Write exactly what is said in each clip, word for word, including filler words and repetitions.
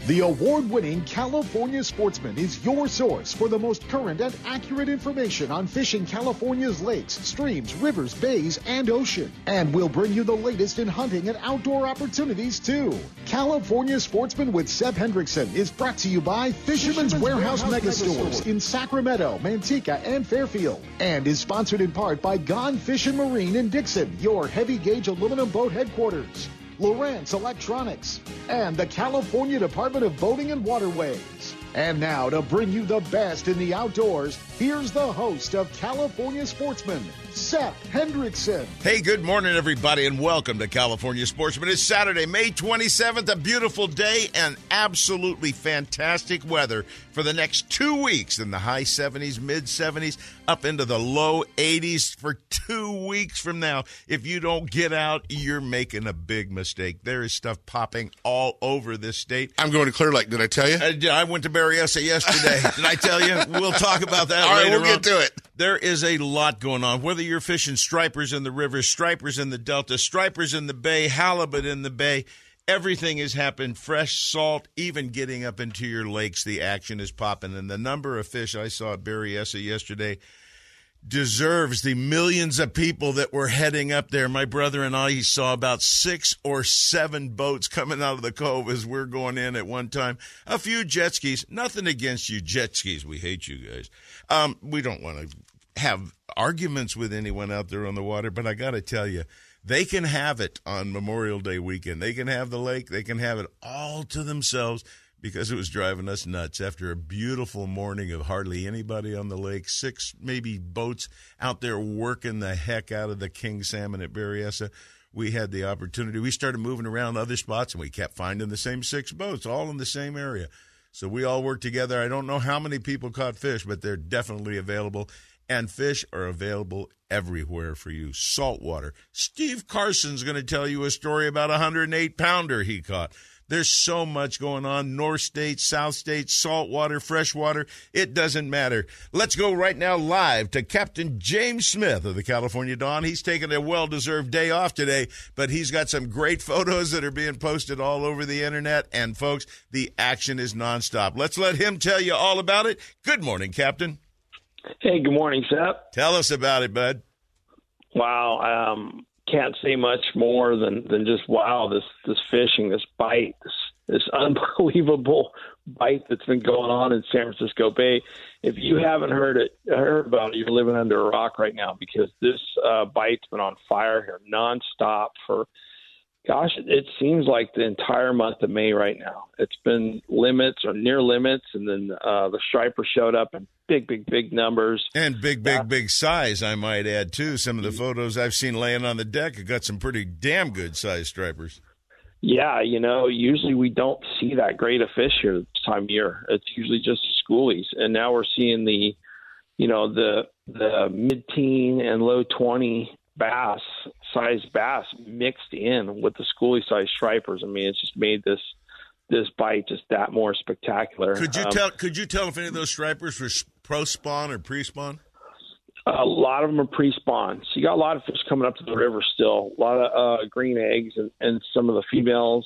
The award-winning California Sportsman is your source for the most current and accurate information on fishing California's lakes, streams, rivers, bays, and ocean. And we'll bring you the latest in hunting and outdoor opportunities, too. California Sportsman with Seth Hendrickson is brought to you by Fisherman's, Fisherman's Warehouse, Warehouse Mega Stores in Sacramento, Manteca, and Fairfield. And is sponsored in part by Gone Fish and Marine in Dixon, your heavy-gauge aluminum boat headquarters. Lowrance Electronics, and the California Department of Boating and Waterways. And now, to bring you the best in the outdoors, here's the host of California Sportsman, Seth Hendrickson. Hey, good morning, everybody, and welcome to California Sportsman. It's Saturday, May twenty-seventh, a beautiful day and absolutely fantastic weather for the next two weeks in the high seventies, mid seventies, up into the low eighties for two weeks from now. If you don't get out, you're making a big mistake. There is stuff popping all over this state. I'm going to Clear Lake. Did I tell you? I, I went to Berryessa yesterday. Did I tell you? We'll talk about that all later right, we'll on. get to it. There is a lot going on. Whether you're fishing stripers in the river, stripers in the delta, stripers in the bay, halibut in the bay, everything is happening. Fresh salt, even getting up into your lakes, the action is popping. And the number of fish I saw at Berryessa yesterday deserves the millions of people that were heading up there. My brother and I saw about six or seven boats coming out of the cove as we're going in at one time. A few jet skis. Nothing against you jet skis. We hate you guys. Um, we don't want to have arguments with anyone out there on the water, but I got to tell you, they can have it on Memorial Day weekend. They can have the lake. They can have it all to themselves, because it was driving us nuts. After a beautiful morning of hardly anybody on the lake, six maybe boats out there working the heck out of the king salmon at Berryessa, we had the opportunity. We started moving around other spots, and we kept finding the same six boats, all in the same area. So we all worked together. I don't know how many people caught fish, but they're definitely available. And fish are available everywhere for you. Saltwater. Steve Carson's going to tell you a story about a one hundred eight pounder he caught. There's so much going on. North State, South State, saltwater, freshwater. It doesn't matter. Let's go right now live to Captain James Smith of the California Dawn. He's taking a well-deserved day off today, but he's got some great photos that are being posted all over the internet. And, folks, the action is nonstop. Let's let him tell you all about it. Good morning, Captain. Hey, good morning, Seth. Tell us about it, bud. Wow. Um, can't say much more than, than just, wow, this, this fishing, this bite, this, this unbelievable bite that's been going on in San Francisco Bay. If you haven't heard it, heard about it, you're living under a rock right now, because this uh, bite's been on fire here nonstop for, gosh, it, it seems like the entire month of May right now. It's been limits or near limits, and then uh, the striper showed up in big, big, big numbers. And big, big, uh, big size, I might add, too. Some of the photos I've seen laying on the deck have got some pretty damn good size stripers. Yeah, you know, usually we don't see that great of fish here this time of year. It's usually just schoolies. And now we're seeing the, you know, the the mid-teen and low twenty bass, size bass mixed in with the schoolie size stripers. I mean, it's just made this this bite just that more spectacular. Could you um, tell Could you tell if any of those stripers were pro-spawn or pre-spawn? A lot of them are pre-spawn. So you got a lot of fish coming up to the river still. A lot of uh, green eggs and, and some of the females.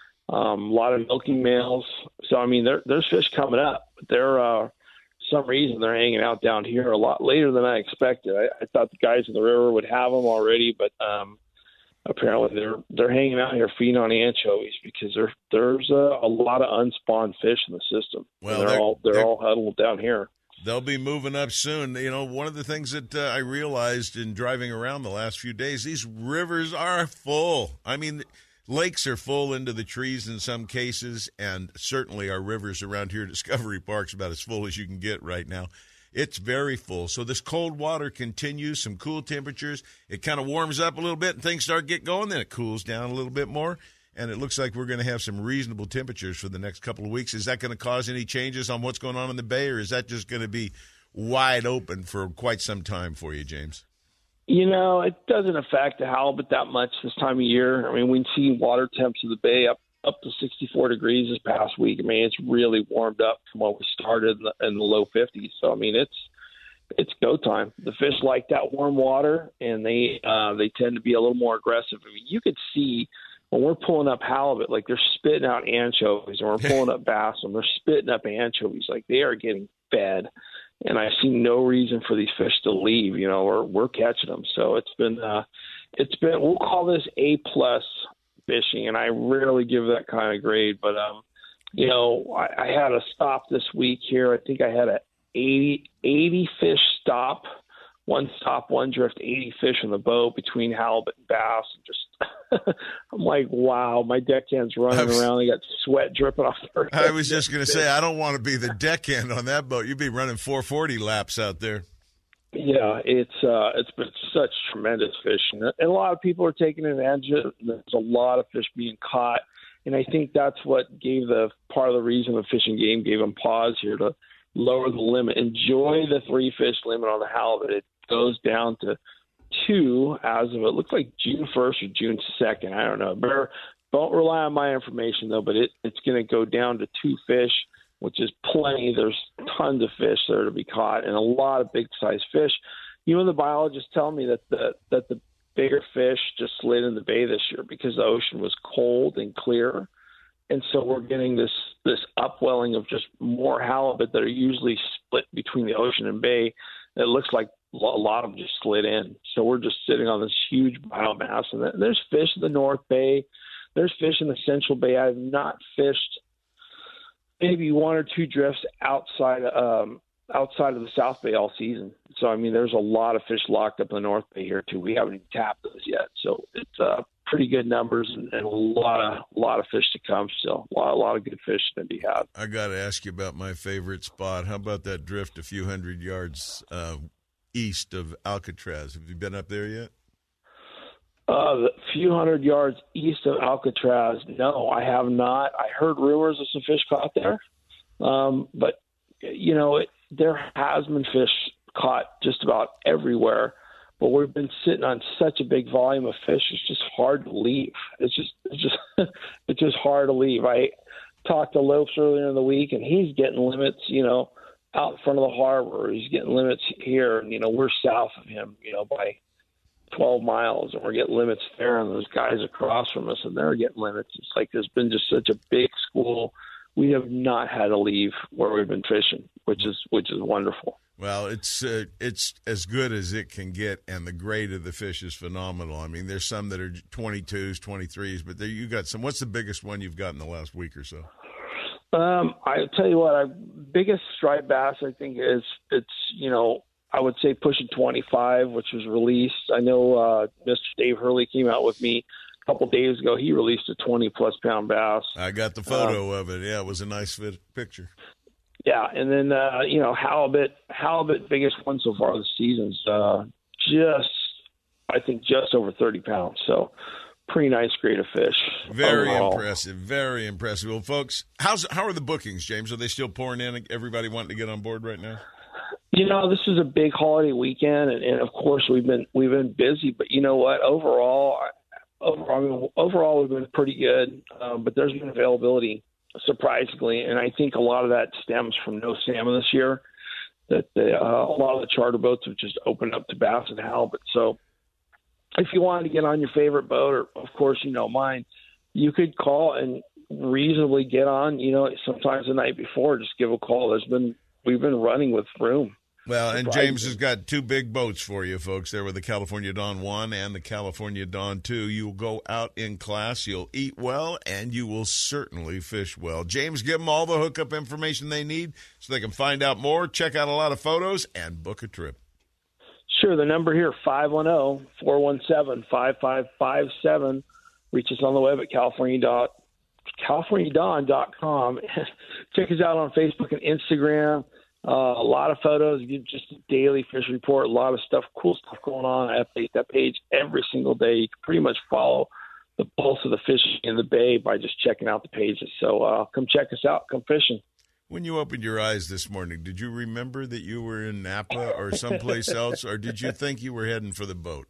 Um, a lot of milking males. So, I mean, there, there's fish coming up. They're uh, some reason they're hanging out down here a lot later than I expected. I, I thought the guys in the river would have them already, but um, apparently they're they're hanging out here feeding on anchovies, because there there's a, a lot of unspawned fish in the system. Well, they're, they're all they're, they're, all huddled down here. They'll be moving up soon. You know, one of the things that uh, I realized in driving around the last few days, these rivers are full. I mean, lakes are full into the trees in some cases, and certainly our rivers around here at Discovery Park's about as full as you can get right now. It's very full. So this cold water continues, some cool temperatures. It kind of warms up a little bit and things start get going. Then it cools down a little bit more, and it looks like we're going to have some reasonable temperatures for the next couple of weeks. Is that going to cause any changes on what's going on in the Bay, or is that just going to be wide open for quite some time for you, James? You know, it doesn't affect the halibut that much this time of year. I mean, we see water temps in the Bay up up to sixty-four degrees this past week. I mean, it's really warmed up from what we started in the, in the low fifties. So, I mean, it's it's go time. The fish like that warm water, and they uh, they tend to be a little more aggressive. I mean, you could see when we're pulling up halibut, like they're spitting out anchovies, and we're pulling up bass, and they're spitting up anchovies. Like they are getting fed, and I see no reason for these fish to leave. You know, or we're catching them. So it's been, uh, it's been. We'll call this A plus fishing, and I rarely give that kind of grade, but um, you know, I, I had a stop this week here. I think I had a eighty, eighty fish stop. One stop, one drift, eighty fish on the boat between halibut and bass. Just, I'm like, wow, my deckhand's running was, around. They got sweat dripping off their head. I was just going to say, I don't want to be the deckhand on that boat. You'd be running four forty laps out there. Yeah, it's uh, it's been such tremendous fishing, and a lot of people are taking advantage of it. There's a lot of fish being caught, and I think that's what gave the part of the reason the fishing game gave them pause here to lower the limit. Enjoy the three fish limit on the halibut. It goes down to two as of it looks like June first or June second. I don't know. Better, don't rely on my information though, but it, it's going to go down to two fish, which is plenty. There's tons of fish there to be caught and a lot of big size fish. You know, the biologists tell me that the, that the bigger fish just slid in the bay this year because the ocean was cold and clear. And so we're getting this, this upwelling of just more halibut that are usually split between the ocean and bay. It looks like a lot of them just slid in. So we're just sitting on this huge biomass. And there's fish in the North Bay. There's fish in the Central Bay. I've not fished maybe one or two drifts outside um, outside of the South Bay all season. So, I mean, there's a lot of fish locked up in the North Bay here, too. We haven't even tapped those yet. So it's uh, pretty good numbers and, and a lot of a lot of fish to come still. A lot, a lot of good fish to be had. I got to ask you about my favorite spot. How about that drift a few hundred yards uh, east of Alcatraz? Have you been up there yet? Uh, a few hundred yards east of Alcatraz. No, I have not. I heard rumors of some fish caught there. Um, but, you know, it, there has been fish caught just about everywhere. But we've been sitting on such a big volume of fish, it's just hard to leave. It's just it's just, it's just hard to leave. I talked to Lopes earlier in the week, and he's getting limits, you know, out in front of the harbor. He's getting limits here, and, you know, we're south of him, you know, by twelve miles, and we're getting limits there, and those guys across from us, and they're getting limits. It's like there's been just such a big school. We have not had to leave where we've been fishing, which is which is wonderful. Well, it's uh, it's as good as it can get, and the grade of the fish is phenomenal. I mean, there's some that are twenty-twos, twenty-threes, but there you got some. What's the biggest one you've got in the last week or so? Um, I'll tell you what, our biggest striped bass, I think, is it's, you know, I would say pushing twenty-five, which was released. I know uh, Mister Dave Hurley came out with me a couple days ago. He released a twenty-plus pound bass. I got the photo um, of it. Yeah, it was a nice fit picture. Yeah, and then, uh, you know, halibut, halibut biggest one so far this season's uh, just, I think, just over thirty pounds. So pretty nice grade of fish. Very overall. impressive, very impressive. Well, folks, how's how are the bookings, James? Are they still pouring in? Everybody wanting to get on board right now? You know, this is a big holiday weekend, and, and of course we've been we've been busy. But you know what? Overall, overall, I mean, overall we've been pretty good. Um, but there's been availability, surprisingly, and I think a lot of that stems from no salmon this year. That the, uh, a lot of the charter boats have just opened up to bass and halibut. So, if you wanted to get on your favorite boat, or of course you know mine, you could call and reasonably get on. You know, sometimes the night before, just give a call. There's been we've been running with room. Well, and James has got two big boats for you, folks, there with the California Dawn one and the California Dawn two. You'll go out in class, you'll eat well, and you will certainly fish well. James, give them all the hookup information they need so they can find out more, check out a lot of photos, and book a trip. Sure. The number here, five one zero, four one seven, five five five seven. Reach us on the web at California dot California Dawn dot com. Check us out on Facebook and Instagram. Uh, a lot of photos, just a daily fish report, a lot of stuff, cool stuff going on. I update that page every single day. You can pretty much follow the pulse of the fish in the bay by just checking out the pages. So uh, come check us out. Come fishing. When you opened your eyes this morning, did you remember that you were in Napa or someplace else, or did you think you were heading for the boat?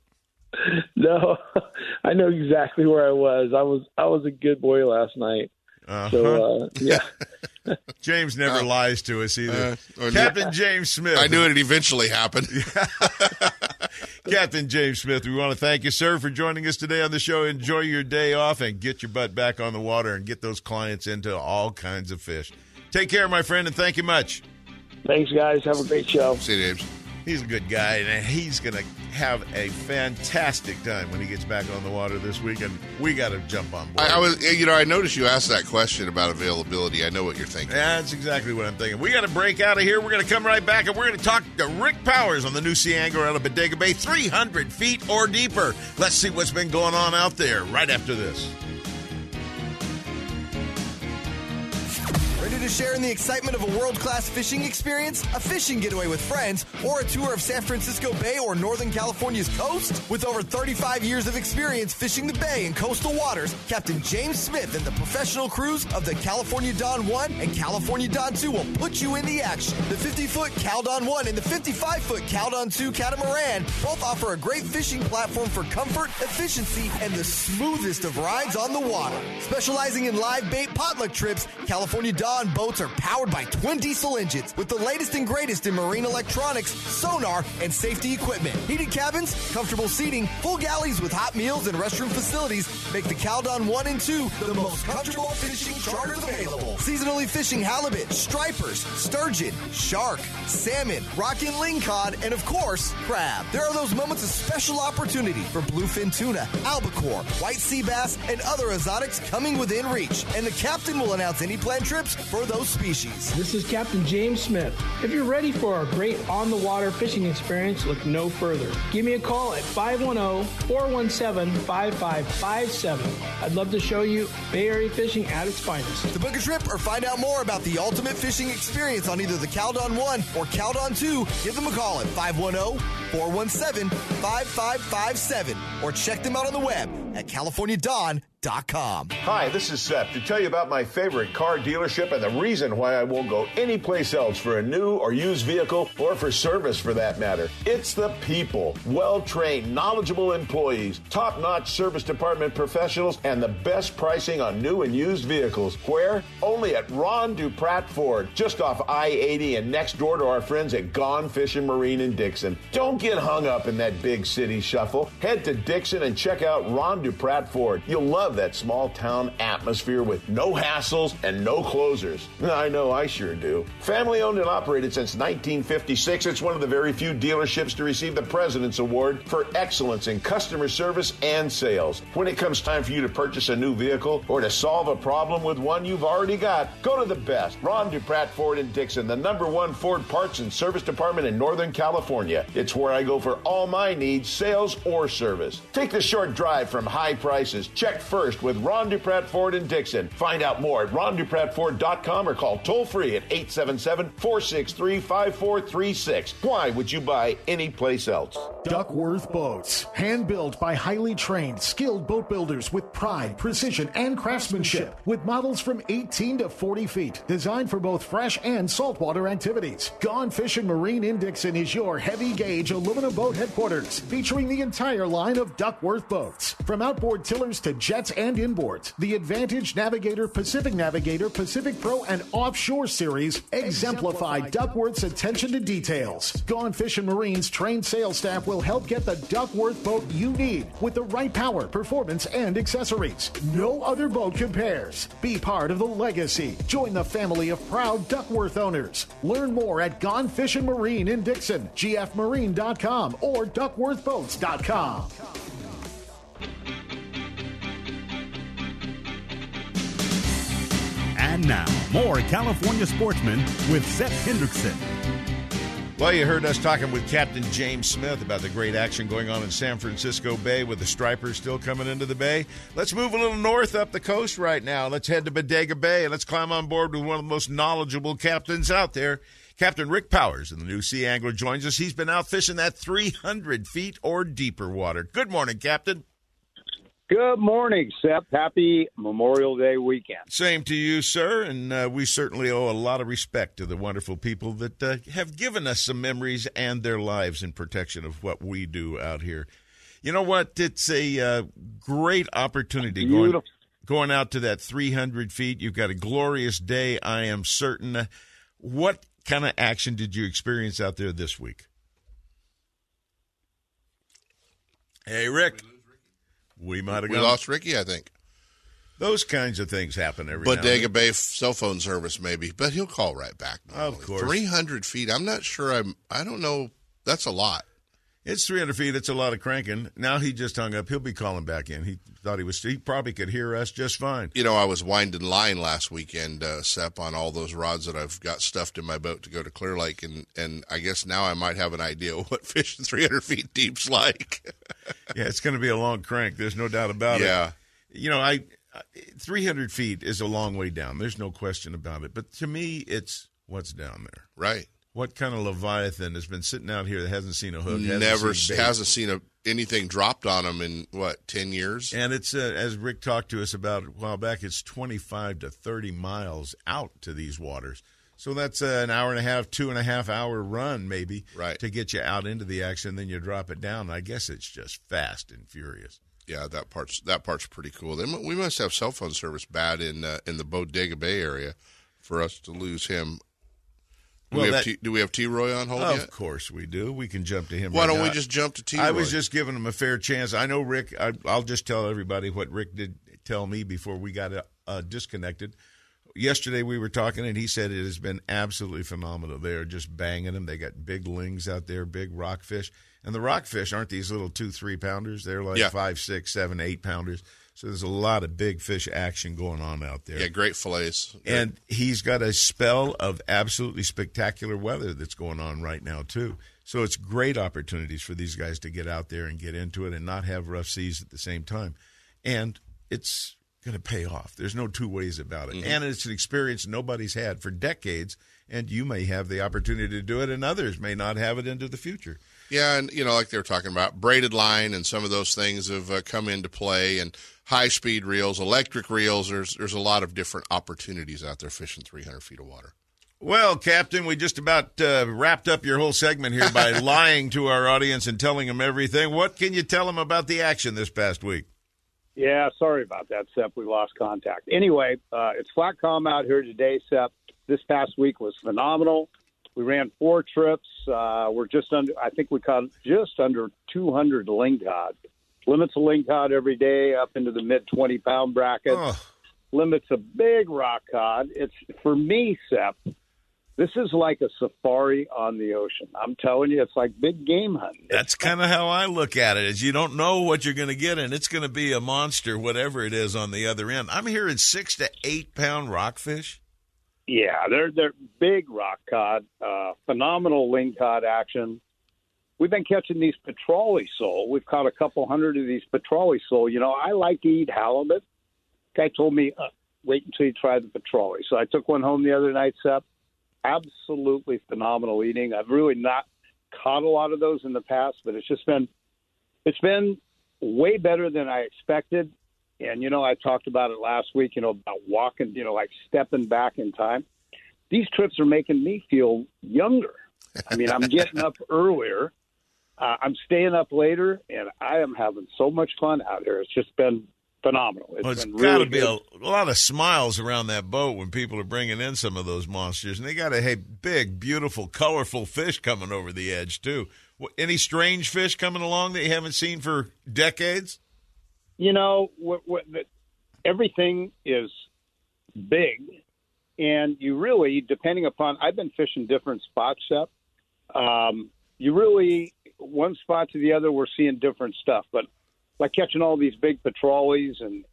No, I know exactly where I was. I was I was a good boy last night. Uh-huh. So, uh, yeah. James never uh, lies to us either. Uh, Captain James Smith. I knew it eventually happened. Captain James Smith, we want to thank you, sir, for joining us today on the show. Enjoy your day off and get your butt back on the water and get those clients into all kinds of fish. Take care, my friend, and thank you much. Thanks, guys. Have a great show. See you, James. He's a good guy, and he's going to have a fantastic time when he gets back on the water this week, and we got to jump on board. I, I was, you know, I noticed you asked that question about availability. I know what you're thinking. That's exactly what I'm thinking. We got to break out of here. We're going to come right back, and we're going to talk to Rick Powers on the new Sea Angler out of Bodega Bay, three hundred feet or deeper. Let's see what's been going on out there right after this. Ready to share in the excitement of a world-class fishing experience, a fishing getaway with friends, or a tour of San Francisco Bay or Northern California's coast? With over thirty-five years of experience fishing the bay and coastal waters, Captain James Smith and the professional crews of the California Dawn one and California Dawn two will put you in the action. The fifty-foot Cal Dawn one and the fifty-five-foot Cal Dawn two catamaran both offer a great fishing platform for comfort, efficiency, and the smoothest of rides on the water. Specializing in live bait potluck trips, California Dawn boats are powered by twin diesel engines with the latest and greatest in marine electronics, sonar, and safety equipment. Heated cabins, comfortable seating, full galleys with hot meals and restroom facilities make the Cal Dawn one and two the most comfortable fishing charters available. Seasonally fishing halibut, stripers, sturgeon, shark, salmon, rock and lingcod, and of course, crab. There are those moments of special opportunity for bluefin tuna, albacore, white sea bass, and other exotics coming within reach. And the captain will announce any planned trips for those species. This is Captain James Smith. If you're ready for a great on-the-water fishing experience, look no further. Give me a call at five one zero, four one seven, five five five seven. I'd love to show you Bay Area fishing at its finest. To book a trip or find out more about the ultimate fishing experience on either the Cal Dawn one or Cal Dawn two, give them a call at five one zero, four one seven, five five five seven or check them out on the web at california dawn dot com. Hi, this is Seth to tell you about my favorite car dealership and the reason why I won't go anyplace else for a new or used vehicle or for service for that matter. It's the people. Well-trained, knowledgeable employees, top-notch service department professionals, and the best pricing on new and used vehicles. Where? Only at Ron Duprat Ford, just off I eighty and next door to our friends at Gone Fishing Marine in Dixon. Don't get hung up in that big city shuffle. Head to Dixon and check out Ron Duprat Ford. You'll love that small town atmosphere with no hassles and no closers. I know I sure do. Family owned and operated since nineteen fifty-six, it's one of the very few dealerships to receive the President's Award for excellence in customer service and sales. When it comes time for you to purchase a new vehicle or to solve a problem with one you've already got, go to the best. Ron Duprat Ford in Dixon, the number one Ford parts and service department in Northern California. It's where I go for all my needs, sales or service. Take the short drive from high prices. Check first with Ron Duprat Ford in Dixon. Find out more at ron duprat ford dot com or call toll free at eight seven seven, four six three, five four three six. Why would you buy anyplace else? Duckworth Boats. Hand-built by highly trained, skilled boat builders with pride, precision, and craftsmanship. With models from eighteen to forty feet. Designed for both fresh and saltwater activities. Gone Fishing Marine in Dixon is your heavy-gauge aluminum boat headquarters. Featuring the entire line of Duckworth boats. From outboard tillers to jets and inboards, the Advantage Navigator, Pacific Navigator, Pacific Pro, and Offshore Series exemplify Duckworth's attention to details. Gone Fishing Marine's trained sales staff will help get the Duckworth boat you need with the right power, performance, and accessories. No other boat compares. Be part of the legacy. Join the family of proud Duckworth owners. Learn more at Gone Fishing Marine in Dixon, g f marine dot com or duckworth boats dot com. And now, more California Sportsmen with Seth Hendrickson. Well, you heard us talking with Captain James Smith about the great action going on in San Francisco Bay with the stripers still coming into the bay. Let's move a little north up the coast right now. Let's head to Bodega Bay and let's climb on board with one of the most knowledgeable captains out there. Captain Rick Powers in the new Sea Angler joins us. He's been out fishing that three hundred feet or deeper water. Good morning, Captain. Good morning, Seth. Happy Memorial Day weekend. Same to you, sir, and uh, we certainly owe a lot of respect to the wonderful people that uh, have given us some memories and their lives in protection of what we do out here. You know what? It's a uh, great opportunity going, going out to that three hundred feet. You've got a glorious day, I am certain. What kind of action did you experience out there this week? Hey, Rick. We might have We gone. lost Ricky, I think. Those kinds of things happen every now and Bodega then. Bay cell phone service, maybe, but he'll call right back. Of course. three hundred feet. I'm not sure. I'm. I don't know. That's a lot. It's three hundred feet. It's a lot of cranking. Now he just hung up. He'll be calling back in. He thought he was. He probably could hear us just fine. You know, I was winding line last weekend, uh, Sep, on all those rods that I've got stuffed in my boat to go to Clear Lake, and, and I guess now I might have an idea of what fishing three hundred feet deep's like. Yeah, it's going to be a long crank. There's no doubt about Yeah. it. You know, I three hundred feet is a long way down. There's no question about it. But to me, it's what's down there. Right. What kind of Leviathan has been sitting out here that hasn't seen a hook? hasn't Never seen bait? hasn't seen a, anything dropped on him in, what, ten years? And it's, uh, as Rick talked to us about a while back, it's twenty-five to thirty miles out to these waters. So that's uh, an hour and a half, two and a half hour run maybe Right. to get you out into the action. Then you drop it down. I guess it's just fast and furious. Yeah, that part's that part's pretty cool. They, mu- we must have cell phone service bad in uh, in the Bodega Bay area for us to lose him. Do, Well, we, have that- T, do we have T-Roy on hold Of yet? course we do. We can jump to him Why right don't we now. just jump to T-Roy? I was just giving him a fair chance. I know Rick. I, I'll just tell everybody what Rick did tell me before we got uh, disconnected. Yesterday we were talking, and he said it has been absolutely phenomenal. They are just banging them. They got big lings out there, big rockfish. And the rockfish aren't these little two, three pounders. They're like Yeah. five, six, seven, eight pounders. So there's a lot of big fish action going on out there. Yeah, great fillets. And he's got a spell of absolutely spectacular weather that's going on right now, too. So it's great opportunities for these guys to get out there and get into it and not have rough seas at the same time. And it's going to pay off. There's no two ways about it. Mm-hmm. And it's an experience nobody's had for decades, and you may have the opportunity to do it, and others may not have it into the future. Yeah, and, you know, like they were talking about, braided line and some of those things have uh, come into play, and high-speed reels, electric reels. There's there's a lot of different opportunities out there fishing three hundred feet of water. Well, Captain, we just about uh, wrapped up your whole segment here by lying to our audience and telling them everything. What can you tell them about the action this past week? Yeah, sorry about that, Sep. We lost contact. Anyway, uh, it's flat calm out here today, Sep. This past week was phenomenal. We ran four trips. Uh, we're just under, I think we caught just under two hundred lingcod. Limits a lingcod every day up into the mid twenty pound bracket. Oh. Limits a big rock cod. It's, for me, Sep, this is like a safari on the ocean. I'm telling you, it's like big game hunting. That's kind of how I look at it, is you don't know what you're going to get, and it's going to be a monster, whatever it is on the other end. I'm hearing six to eight pound rockfish. Yeah, they're they're big rock cod, uh, phenomenal lingcod action. We've been catching these petrale sole. We've caught a couple hundred of these petrale sole. You know, I like to eat halibut. Guy told me, uh, wait until you try the petrale. So I took one home the other night, Sep. Absolutely phenomenal eating. I've really not caught a lot of those in the past, but it's just been it's been way better than I expected. And, you know, I talked about it last week, you know, about walking, you know, like stepping back in time. These trips are making me feel younger. I mean, I'm getting up earlier. Uh, I'm staying up later, and I am having so much fun out here. It's just been phenomenal. It's, Well, it's been got to really be good. a, a lot of smiles around that boat when people are bringing in some of those monsters. And they got a hey, big, beautiful, colorful fish coming over the edge, too. What, any strange fish coming along that you haven't seen for decades? You know, what, what, the, everything is big, and you really, depending upon, I've been fishing different spots, Sep. Um, you really, one spot to the other, we're seeing different stuff. But like catching all these big petrales and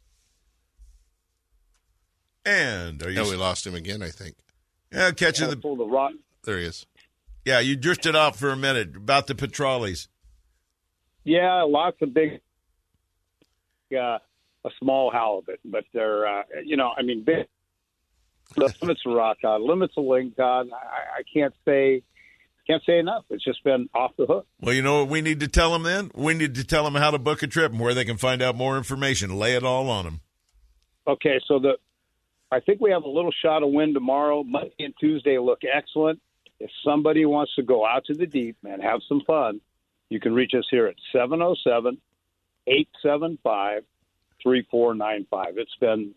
And are you? No, we lost him again, I think. Yeah, catching the. pull the rod. There he is. Yeah, you drifted off for a minute about the petrales. Yeah, lots of big, uh, a small halibut, but they're, uh, you know, I mean, big. Limits a rock cod, limits a lingcod. I, I can't say, can't say enough. It's just been off the hook. Well, you know what we need to tell them then? We need to tell them how to book a trip and where they can find out more information. Lay it all on them. Okay, so the, I think we have a little shot of wind tomorrow. Monday and Tuesday look excellent. If somebody wants to go out to the deep and have some fun, you can reach us here at seven oh seven, eight seven five, three four nine five. It's been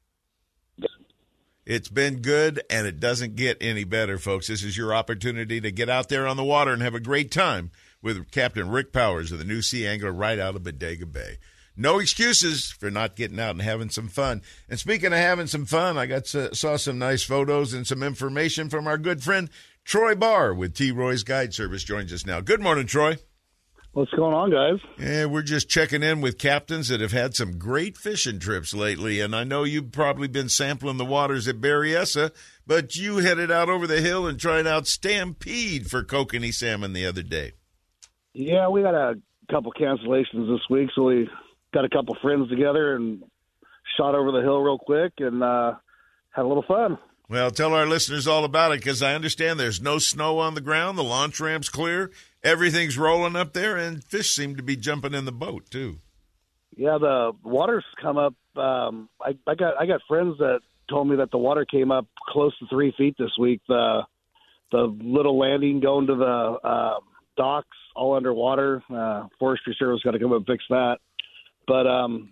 It's been good, and it doesn't get any better, folks. This is your opportunity to get out there on the water and have a great time with Captain Rick Powers of the New Sea Angler right out of Bodega Bay. No excuses for not getting out and having some fun. And speaking of having some fun, I got uh, saw some nice photos and some information from our good friend Troy Barr with T. Roy's Guide Service joins us now. Good morning, Troy. What's going on, guys? Yeah, we're just checking in with captains that have had some great fishing trips lately, and I know you've probably been sampling the waters at Berryessa, but you headed out over the hill and tried out Stampede for kokanee salmon the other day. Yeah, we got a couple cancellations this week, so we got a couple friends together and shot over the hill real quick and uh, had a little fun. Well, tell our listeners all about it, because I understand there's no snow on the ground, the launch ramp's clear, everything's rolling up there, and fish seem to be jumping in the boat, too. Yeah, the water's come up. Um, I, I got I got friends that told me that the water came up close to three feet this week. The the little landing going to the uh, docks, all underwater. Uh, Forestry Service got to come up and fix that. But um,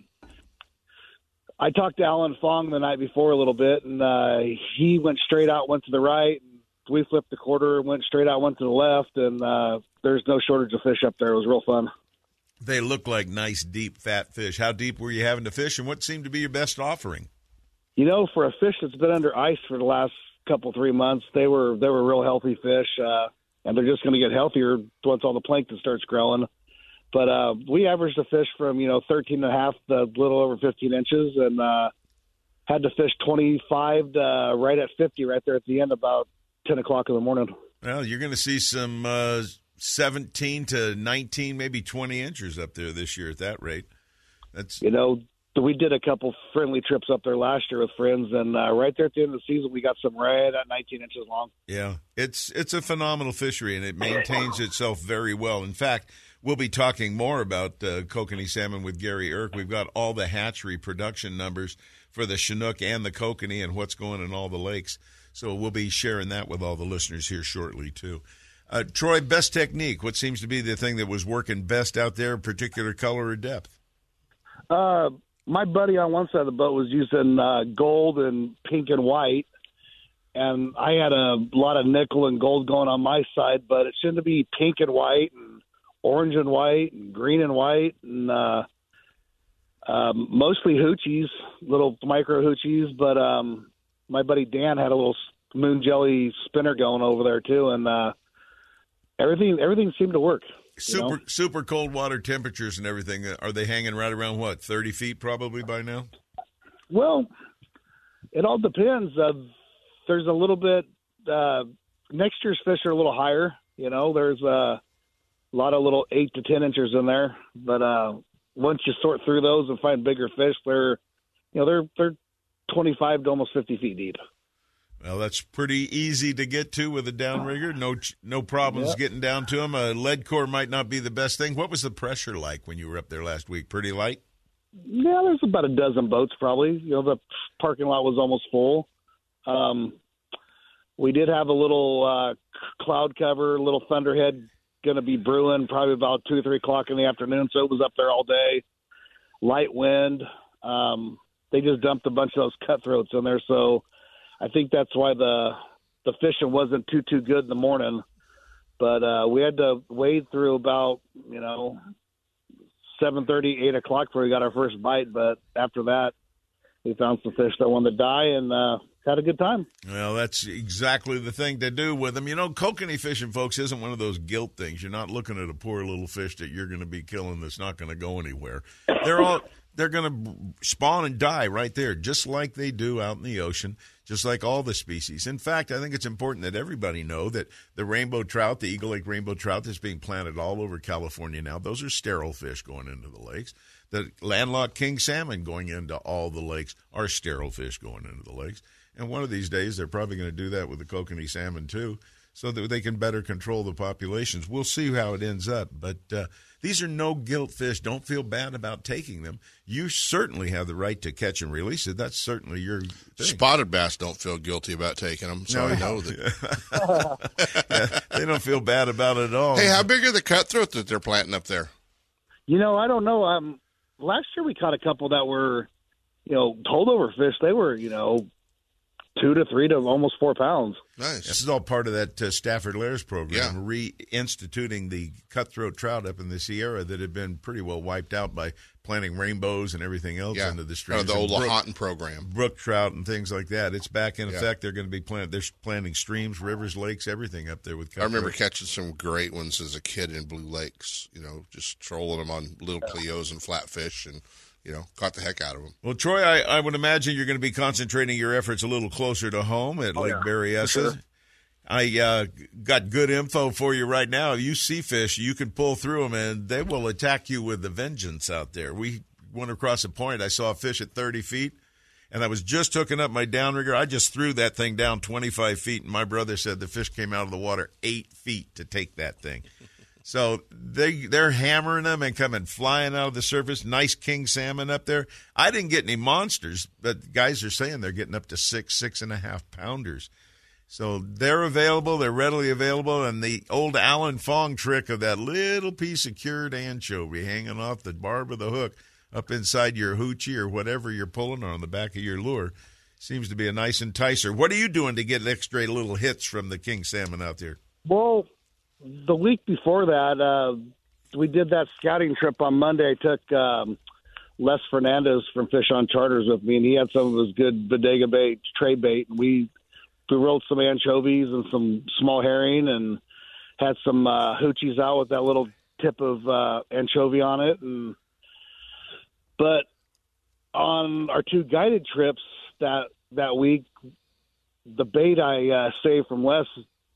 I talked to Alan Fong the night before a little bit, and uh, he went straight out, went to the right. And we flipped the quarter, went straight out, went to the left, and uh, there's no shortage of fish up there. It was real fun. They look like nice, deep, fat fish. How deep were you having to fish, and what seemed to be your best offering? You know, for a fish that's been under ice for the last couple, three months, they were they were real healthy fish, uh, and they're just going to get healthier once all the plankton starts growing. But uh, we averaged a fish from, you know, thirteen and a half to a little over fifteen inches, and uh, had to fish twenty-five to uh, right at fifty right there at the end about ten o'clock in the morning. Well, you're going to see some uh, seventeen to nineteen, maybe twenty inches up there this year at that rate. That's You know, we did a couple friendly trips up there last year with friends, and uh, right there at the end of the season, we got some right at nineteen inches long. Yeah, it's it's a phenomenal fishery, and it maintains itself very well. In fact, we'll be talking more about uh, kokanee salmon with Gary Irk. We've got all the hatchery production numbers for the Chinook and the kokanee and what's going in all the lakes. So we'll be sharing that with all the listeners here shortly, too. Uh, Troy, best technique. What seems to be the thing that was working best out there, particular color or depth? Uh, my buddy on one side of the boat was using uh, gold and pink and white, and I had a lot of nickel and gold going on my side, but it seemed to be pink and white and orange and white and green and white, and uh, um, mostly hoochies, little micro hoochies, but um, my buddy Dan had a little moon jelly spinner going over there too, and uh, everything everything seemed to work. Super you know? super cold water temperatures and everything. Are they hanging right around, what, thirty feet probably by now? Well, it all depends. Uh, there's a little bit uh, – next year's fish are a little higher. You know, there's uh, a lot of little eight to ten inches in there. But uh, once you sort through those and find bigger fish, they're, you know, they're they're twenty-five to almost fifty feet deep. Well, that's pretty easy to get to with a downrigger. No no problems Yep. getting down to them. A lead core might not be the best thing. What was the pressure like when you were up there last week? Pretty light? Yeah, there's about a dozen boats probably. You know, the parking lot was almost full. Um, we did have a little uh, cloud cover, a little thunderhead going to be brewing probably about two or three o'clock in the afternoon, so it was up there all day. Light wind. Um, they just dumped a bunch of those cutthroats in there, so I think that's why the the fishing wasn't too, too good in the morning. But uh, we had to wade through about, you know, seven thirty, eight o'clock before we got our first bite. But after that, we found some fish that wanted to die and uh, had a good time. Well, that's exactly the thing to do with them. You know, kokanee fishing, folks, isn't one of those guilt things. You're not looking at a poor little fish that you're going to be killing that's not going to go anywhere. They're all they're going to spawn and die right there, just like they do out in the ocean, just like all the species. In fact, I think it's important that everybody know that the rainbow trout, the Eagle Lake rainbow trout that's being planted all over California now, those are sterile fish going into the lakes. The landlocked king salmon going into all the lakes are sterile fish going into the lakes. And one of these days, they're probably going to do that with the kokanee salmon, too, so that they can better control the populations. We'll see how it ends up. But uh, these are no-guilt fish. Don't feel bad about taking them. You certainly have the right to catch and release it. That's certainly your thing. Spotted bass don't feel guilty about taking them, so No. I know that. Yeah, they don't feel bad about it at all. Hey, how big are the cutthroat that they're planting up there? You know, I don't know. Um, last year we caught a couple that were, you know, holdover fish. They were, you know, two to three to almost four pounds. Nice. This is all part of that uh, Stafford Lair's program, Yeah. reinstituting the cutthroat trout up in the Sierra that had been pretty well wiped out by planting rainbows and everything else Yeah. into the Kind streams. of the old And brook- Lahontan program. brook trout and things like that. It's back in Yeah. effect. They're going to be planting. They're planting streams, rivers, lakes, everything up there with cutthroat. I remember catching some great ones as a kid in Blue Lakes, you know, just trolling them on little Cleos and flatfish and, you know, caught the heck out of them. Well, Troy, I, I would imagine you're going to be concentrating your efforts a little closer to home at Oh, Lake yeah, Berryessa. for sure. I uh, got good info for you right now. If you see fish, you can pull through them, and they will attack you with a vengeance out there. We went across a point. I saw a fish at thirty feet, and I was just hooking up my downrigger. I just threw that thing down twenty-five feet, and my brother said the fish came out of the water eight feet to take that thing. So they, they're hammering them and coming flying out of the surface. Nice king salmon up there. I didn't get any monsters, but guys are saying they're getting up to six, six and a half pounders. So they're available. They're readily available. And the old Alan Fong trick of that little piece of cured anchovy hanging off the barb of the hook up inside your hoochie or whatever you're pulling on the back of your lure seems to be a nice enticer. What are you doing to get extra little hits from the king salmon out there? Well, the week before that, uh, we did that scouting trip on Monday. I took um, Les Fernandez from Fish on Charters with me, and he had some of his good bodega bait, tray bait. And we we rolled some anchovies and some small herring and had some uh, hoochies out with that little tip of uh, anchovy on it. And But on our two guided trips that, that week, the bait I uh, saved from Les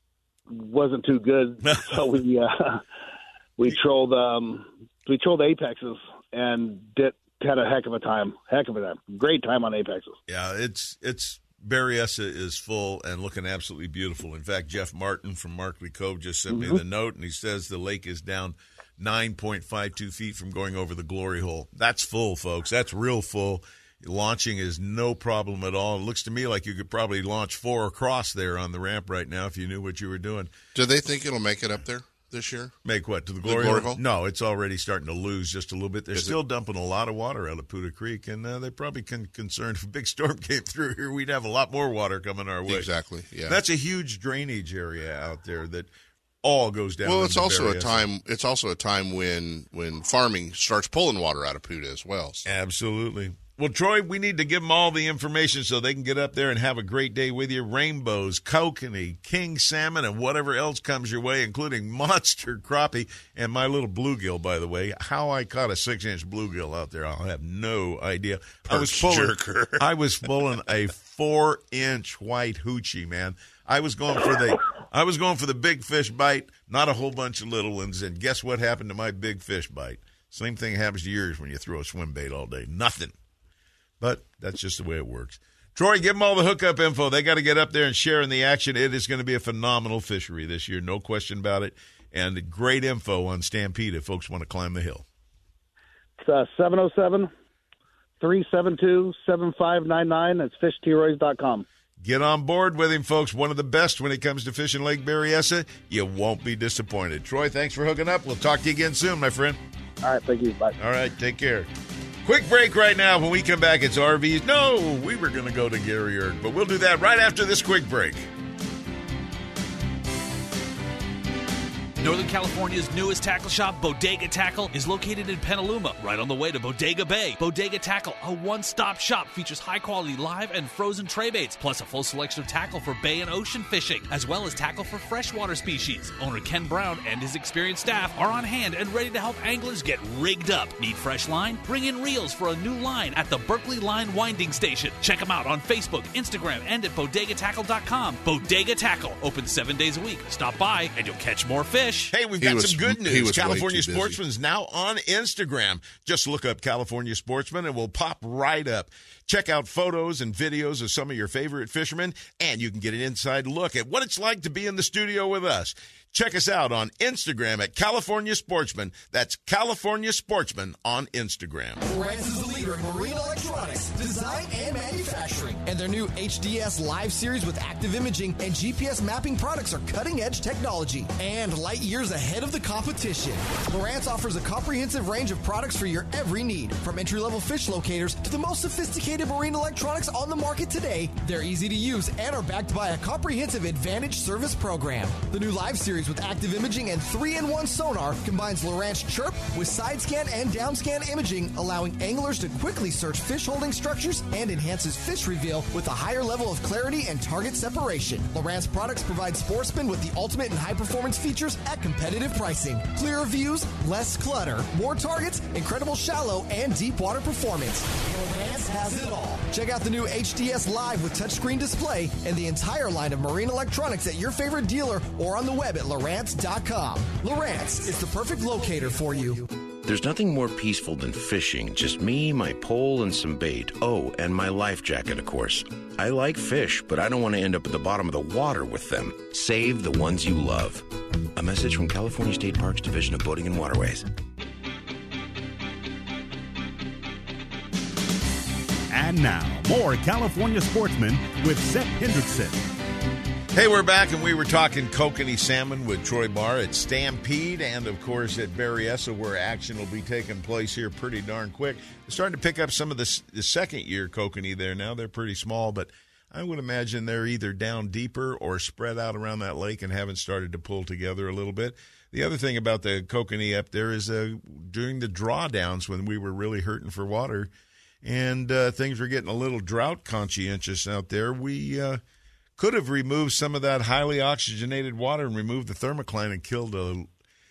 wasn't too good, so we uh, we trolled um, we trolled apexes and did had a heck of a time, heck of a time, great time on apexes. Yeah, it's it's Berryessa is full and looking absolutely beautiful. In fact, Jeff Martin from Markley Cove just sent Mm-hmm. me the note, and he says the lake is down nine point five two feet from going over the glory hole. That's full, folks. That's real full. Launching is no problem at all. It looks to me like you could probably launch four across there on the ramp right now if you knew what you were doing. Do they think it'll make it up there this year? Make what? To the glory, the glory hole? hole? No, it's already starting to lose just a little bit. They're Is still it? dumping a lot of water out of Puda Creek, and uh, they're probably con- concerned if a big storm came through here, we'd have a lot more water coming our way. Exactly, yeah. That's a huge drainage area out there that all goes down. Well, it's into also a Berryessa. time. It's also a time when when farming starts pulling water out of Puda as well. So. Absolutely. Well, Troy, we need to give them all the information so they can get up there and have a great day with you. Rainbows, kokanee, king salmon, and whatever else comes your way, including monster crappie and my little bluegill, by the way. How I caught a six-inch bluegill out there, I'll have no idea. I was Perch pulling, jerker. I was pulling a four-inch white hoochie, man. I was going for the I was going for the big fish bite, not a whole bunch of little ones. And guess what happened to my big fish bite? Same thing happens to yours when you throw a swim bait all day. Nothing. But that's just the way it works. Troy, give them all the hookup info. They got to get up there and share in the action. It is going to be a phenomenal fishery this year, no question about it. And great info on Stampede if folks want to climb the hill. It's uh, seven oh seven, three seven two, seven five nine nine. That's fish t roys dot com. Get on board with him, folks. One of the best when it comes to fishing Lake Berryessa. You won't be disappointed. Troy, thanks for hooking up. We'll talk to you again soon, my friend. All right, thank you. Bye. All right, take care. Quick break right now. When we come back, it's R Vs. No, we were going to go to Gary Erg, but we'll do that right after this quick break. Northern California's newest tackle shop, Bodega Tackle, is located in Petaluma, right on the way to Bodega Bay. Bodega Tackle, a one-stop shop, features high-quality live and frozen tray baits, plus a full selection of tackle for bay and ocean fishing, as well as tackle for freshwater species. Owner Ken Brown and his experienced staff are on hand and ready to help anglers get rigged up. Need fresh line? Bring in reels for a new line at the Berkeley Line Winding Station. Check them out on Facebook, Instagram, and at bodega tackle dot com. Bodega Tackle, open seven days a week. Stop by and you'll catch more fish. Hey, we've He got was- some good he news. was way California too busy. Sportsman's now on Instagram. Just look up California Sportsman and we'll pop right up. Check out photos and videos of some of your favorite fishermen, and you can get an inside look at what it's like to be in the studio with us. Check us out on Instagram at California Sportsman. That's California Sportsman on Instagram. Lowrance is the leader in marine electronics, design, and manufacturing. And their new H D S Live series with active imaging and G P S mapping products are cutting-edge technology. And Light light years ahead of the competition. Lowrance offers a comprehensive range of products for your every need. From entry-level fish locators to the most sophisticated marine electronics on the market today, they're easy to use and are backed by a comprehensive Advantage service program. The new Live Series with active imaging and three in one sonar combines Lowrance Chirp with side scan and down scan imaging, allowing anglers to quickly search fish holding structures, and enhances fish reveal with a higher level of clarity and target separation. Lowrance products provide sportsmen with the ultimate in high-performance features at competitive pricing. Clearer views, less clutter, more targets, incredible shallow and deep water performance. Lowrance has it all. Check out the new H D S Live with touchscreen display and the entire line of marine electronics at your favorite dealer or on the web at Lowrance dot com. Lowrance is the perfect locator for you. There's nothing more peaceful than fishing. Just me, my pole, and some bait. Oh, and my life jacket, of course. I like fish, but I don't want to end up at the bottom of the water with them. Save the ones you love. A message from California State Parks Division of Boating and Waterways. And now, more California Sportsmen with Seth Hendrickson. Hey, we're back, and we were talking kokanee salmon with Troy Barr at Stampede and, of course, at Berryessa, where action will be taking place here pretty darn quick. They're starting to pick up some of the, the second-year kokanee there now. They're pretty small, but I would imagine they're either down deeper or spread out around that lake and haven't started to pull together a little bit. The other thing about the kokanee up there is uh, during the drawdowns when we were really hurting for water and uh, things were getting a little drought conscientious out there, we uh, – could have removed some of that highly oxygenated water and removed the thermocline and killed a,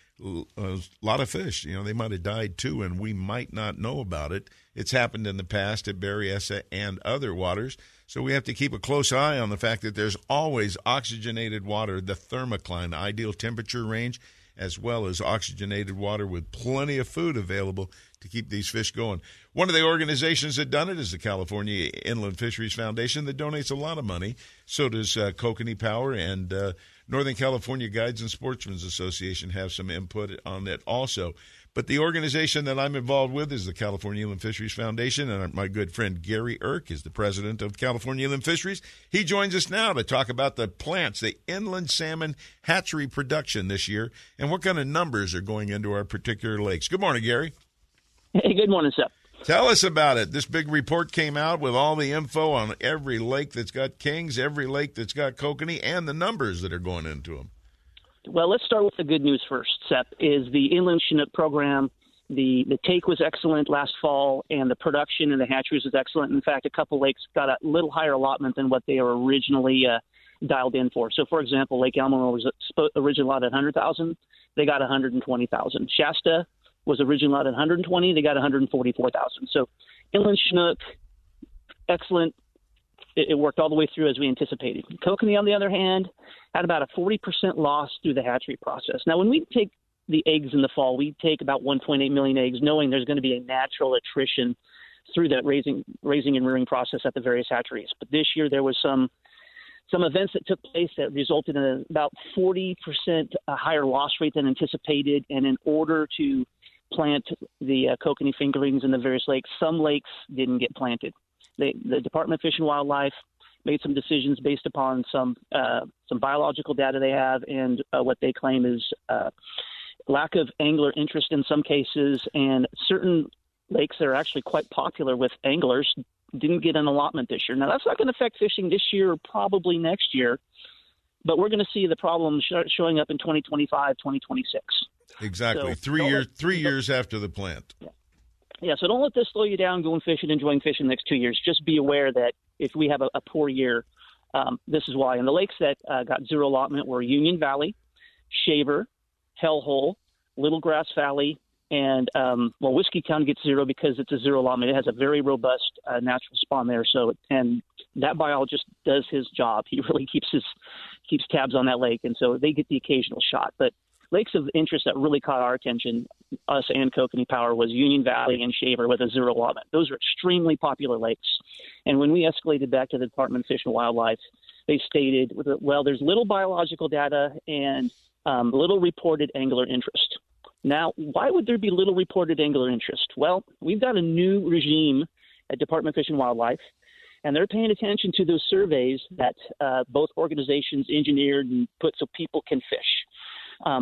a lot of fish. You know, they might have died too, and we might not know about it. It's happened in the past at Berryessa and other waters, so we have to keep a close eye on the fact that there's always oxygenated water, the thermocline, ideal temperature range, as well as oxygenated water with plenty of food available to keep these fish going. One of the organizations that done it is the California Inland Fisheries Foundation that donates a lot of money. So does uh, Kokanee Power, and uh, Northern California Guides and Sportsmen's Association have some input on it also. But the organization that I'm involved with is the California Inland Fisheries Foundation, and my good friend Gary Irk is the president of California Inland Fisheries. He joins us now to talk about the plants, the inland salmon hatchery production this year, and what kind of numbers are going into our particular lakes. Good morning, Gary. Hey, good morning, Seth. Tell us about it. This big report came out with all the info on every lake that's got kings, every lake that's got kokanee, and the numbers that are going into them. Well, let's start with the good news first, Seth, is the Inland Chinook program. The the take was excellent last fall, and the production in the hatcheries was excellent. In fact, a couple lakes got a little higher allotment than what they were originally uh, dialed in for. So, for example, Lake Elmo was originally allotted one hundred thousand. They got one hundred twenty thousand. Shasta was originally allotted one hundred twenty. They got one hundred forty-four thousand. So, Inland Chinook, excellent. It, it worked all the way through as we anticipated. Kokanee, on the other hand, had about a forty percent loss through the hatchery process. Now, when we take the eggs in the fall, we take about one point eight million eggs, knowing there's going to be a natural attrition through that raising raising and rearing process at the various hatcheries. But this year there was some some events that took place that resulted in a, about forty percent higher loss rate than anticipated. And in order to plant the uh, kokanee fingerlings in the various lakes, some lakes didn't get planted. They, the Department of Fish and Wildlife made some decisions based upon some uh, some biological data they have and uh, what they claim is uh, lack of angler interest in some cases, and certain lakes that are actually quite popular with anglers didn't get an allotment this year. Now, that's not going to affect fishing this year or probably next year, but we're going to see the problem sh- showing up in twenty twenty-five, twenty twenty-six. Exactly. So, three years, three years after the plant. Yeah. Yeah, so don't let this slow you down going fishing, enjoying fishing the next two years. Just be aware that if we have a, a poor year, um, this is why. And the lakes that uh, got zero allotment were Union Valley, Shaver, Hellhole, Little Grass Valley, and, um, well, Whiskey County gets zero because it's a zero allotment. It has a very robust uh, natural spawn there. So, and that biologist does his job. He really keeps his keeps tabs on that lake, and so they get the occasional shot. But lakes of interest that really caught our attention, us and Kokanee Power, was Union Valley and Shaver with a zero allotment. Those are extremely popular lakes. And when we escalated back to the Department of Fish and Wildlife, they stated, well, there's little biological data and um, little reported angler interest. Now, why would there be little reported angler interest? Well, we've got a new regime at Department of Fish and Wildlife, and they're paying attention to those surveys that uh, both organizations engineered and put so people can fish. Um,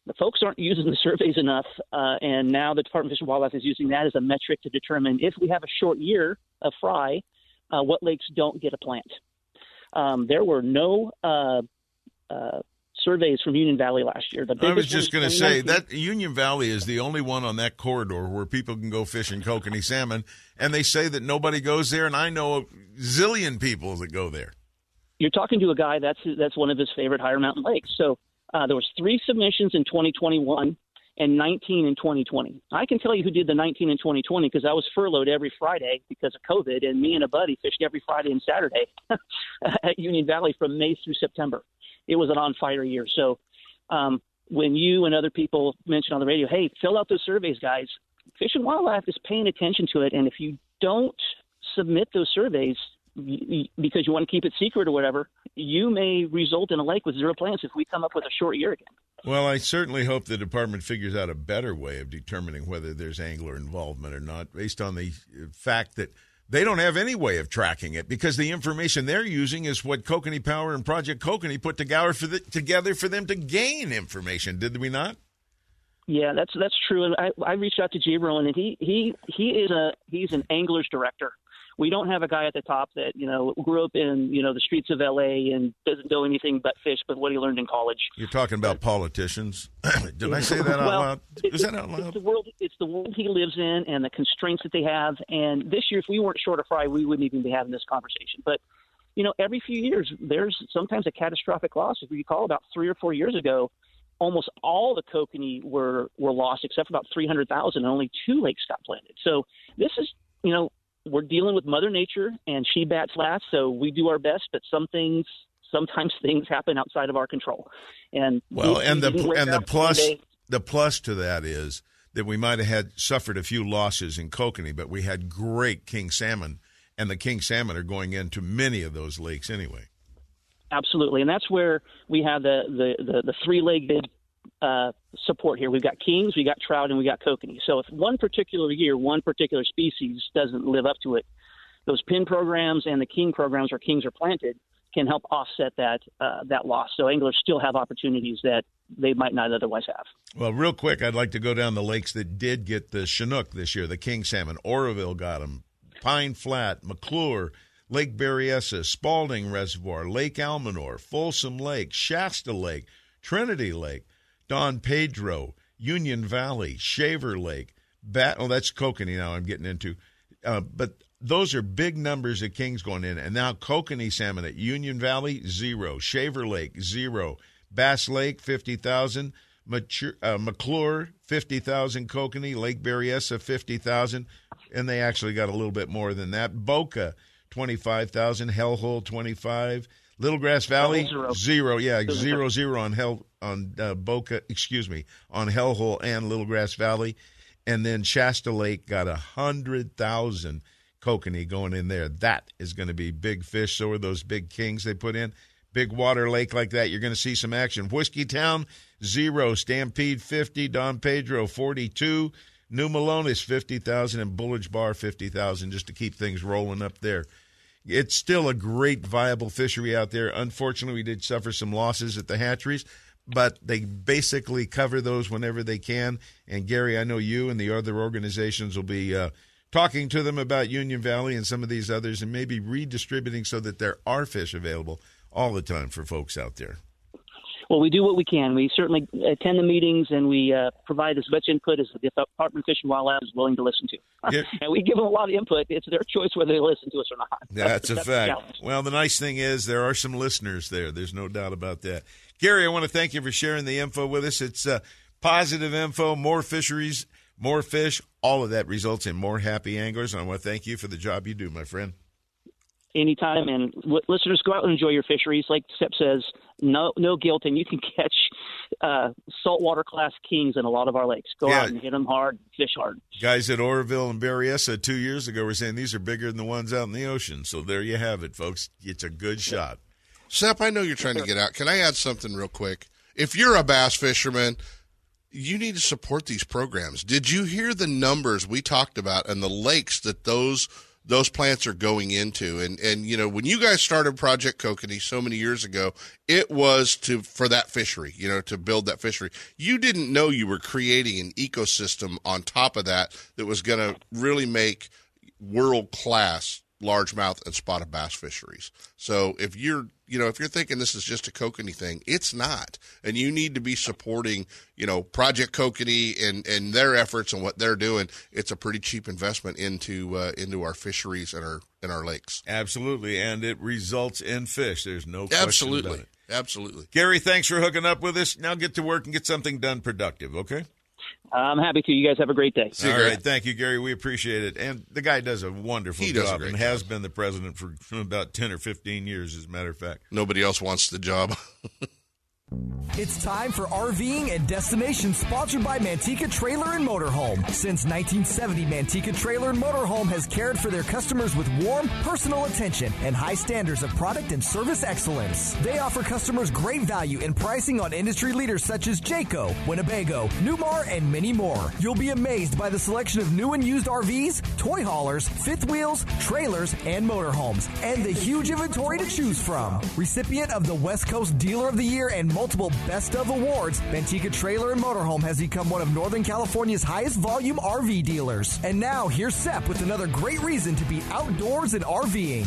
the folks aren't using the surveys enough, uh, and now the Department of Fish and Wildlife is using that as a metric to determine if we have a short year of fry, uh, what lakes don't get a plant. Um, there were no uh, uh, surveys from Union Valley last year. The I was just going to say that Union Valley is the only one on that corridor where people can go fishing kokanee salmon, and they say that nobody goes there, and I know a zillion people that go there. You're talking to a guy that's that's one of his favorite higher mountain lakes. So uh, there was three submissions in twenty twenty-one and nineteen in twenty twenty. I can tell you who did the nineteen in twenty twenty because I was furloughed every Friday because of COVID, and me and a buddy fished every Friday and Saturday at Union Valley from May through September. It was an on-fire year. So um, when you and other people mention on the radio, hey, fill out those surveys, guys, Fish and Wildlife is paying attention to it, and if you don't submit those surveys because you want to keep it secret or whatever, you may result in a lake with zero plants if we come up with a short year again. Well, I certainly hope the department figures out a better way of determining whether there's angler involvement or not, based on the fact that they don't have any way of tracking it because the information they're using is what Kokanee Power and Project Kokanee put together for, the, together for them to gain information. Did we not? Yeah, that's that's true. And I, I reached out to Jay Rowan, and he he he is a he's an angler's director. We don't have a guy at the top that, you know, grew up in, you know, the streets of L A and doesn't know anything but fish, but what he learned in college. You're talking about politicians. Did I say that out well, loud? Is that out loud? It's the world, it's the world he lives in and the constraints that they have. And this year, if we weren't short of fry, we wouldn't even be having this conversation. But, you know, every few years, there's sometimes a catastrophic loss. If you recall, about three or four years ago, almost all the kokanee were, were lost except for about three hundred thousand, and only two lakes got planted. So this is, you know, we're dealing with Mother Nature, and she bats last, so we do our best. But some things, sometimes things happen outside of our control. And well, we, and we the and the plus Sunday. the plus to that is that we might have had suffered a few losses in kokanee, but we had great king salmon, and the king salmon are going into many of those lakes anyway. Absolutely, and that's where we have the the the, the three-legged uh, support here. We've got kings, we got trout, and we got kokanee. So if one particular year, one particular species doesn't live up to it, those pin programs and the king programs where kings are planted can help offset that uh, that loss. So anglers still have opportunities that they might not otherwise have. Well, real quick, I'd like to go down the lakes that did get the Chinook this year, the king salmon. Oroville got them, Pine Flat, McClure, Lake Berryessa, Spalding Reservoir, Lake Almanor, Folsom Lake, Shasta Lake, Trinity Lake, Don Pedro, Union Valley, Shaver Lake, Bat. Oh, that's kokanee now I'm getting into. Uh, but those are big numbers of kings going in. And now kokanee salmon at Union Valley, zero. Shaver Lake, zero. Bass Lake, fifty thousand. Mature, uh, McClure, fifty thousand kokanee. Lake Berryessa, fifty thousand. And they actually got a little bit more than that. Boca, twenty-five thousand. Hellhole, twenty-five. Little Grass Valley, zero. zero. Yeah, zero, zero on Hell on uh, Boca, excuse me, on Hellhole and Little Grass Valley. And then Shasta Lake got one hundred thousand kokanee going in there. That is going to be big fish. So are those big kings they put in. Big water lake like that, you're going to see some action. Whiskey Town, zero. Stampede, fifty. Don Pedro, forty-two. New Melones, fifty thousand. And Bullage Bar, fifty thousand, just to keep things rolling up there. It's still a great, viable fishery out there. Unfortunately, we did suffer some losses at the hatcheries, but they basically cover those whenever they can. And, Gary, I know you and the other organizations will be uh, talking to them about Union Valley and some of these others and maybe redistributing so that there are fish available all the time for folks out there. Well, we do what we can. We certainly attend the meetings, and we uh, provide as much input as the Department of Fish and Wildlife is willing to listen to. Yeah. And we give them a lot of input. It's their choice whether they listen to us or not. That's, that's a that's fact. Well, the nice thing is there are some listeners there. There's no doubt about that. Gary, I want to thank you for sharing the info with us. It's uh, positive info, more fisheries, more fish. All of that results in more happy anglers, and I want to thank you for the job you do, my friend. Anytime, and w- listeners, go out and enjoy your fisheries. Like Sepp says, no no guilt, and you can catch uh, saltwater class kings in a lot of our lakes. Go yeah. out and hit them hard, fish hard. Guys at Oroville and Berryessa two years ago were saying these are bigger than the ones out in the ocean. So there you have it, folks. It's a good shot. Sepp, I know you're trying to get out. Can I add something real quick? If you're a bass fisherman, you need to support these programs. Did you hear the numbers we talked about and the lakes that those those plants are going into. And, and, you know, when you guys started Project Kokanee so many years ago, it was to, for that fishery, you know, to build that fishery. You didn't know you were creating an ecosystem on top of that that was going to really make world-class largemouth and spotted bass fisheries. So if you're, you know, if you're thinking this is just a Kokanee thing, it's not. And you need to be supporting, you know, Project Kokanee and, and their efforts and what they're doing. It's a pretty cheap investment into uh, into our fisheries and our and our lakes. Absolutely, and it results in fish. There's no question Absolutely. about it. Absolutely. Gary, thanks for hooking up with us. Now get to work and get something done productive, okay? I'm happy to. You guys have a great day. All right. Thank you, Gary. We appreciate it. And the guy does a wonderful He does a job great and job. has been the president for about ten or fifteen years, as a matter of fact. Nobody else wants the job. It's time for RVing and Destination, sponsored by Manteca Trailer and Motorhome. Since nineteen seventy, Manteca Trailer and Motorhome has cared for their customers with warm, personal attention and high standards of product and service excellence. They offer customers great value in pricing on industry leaders such as Jayco, Winnebago, Newmar, and many more. You'll be amazed by the selection of new and used R Vs, toy haulers, fifth wheels, trailers, and motorhomes, and the huge inventory to choose from. Recipient of the West Coast Dealer of the Year and multiple Best of awards, Manteca Trailer and Motorhome has become one of Northern California's highest volume R V dealers. And now, here's Sepp with another great reason to be outdoors and RVing.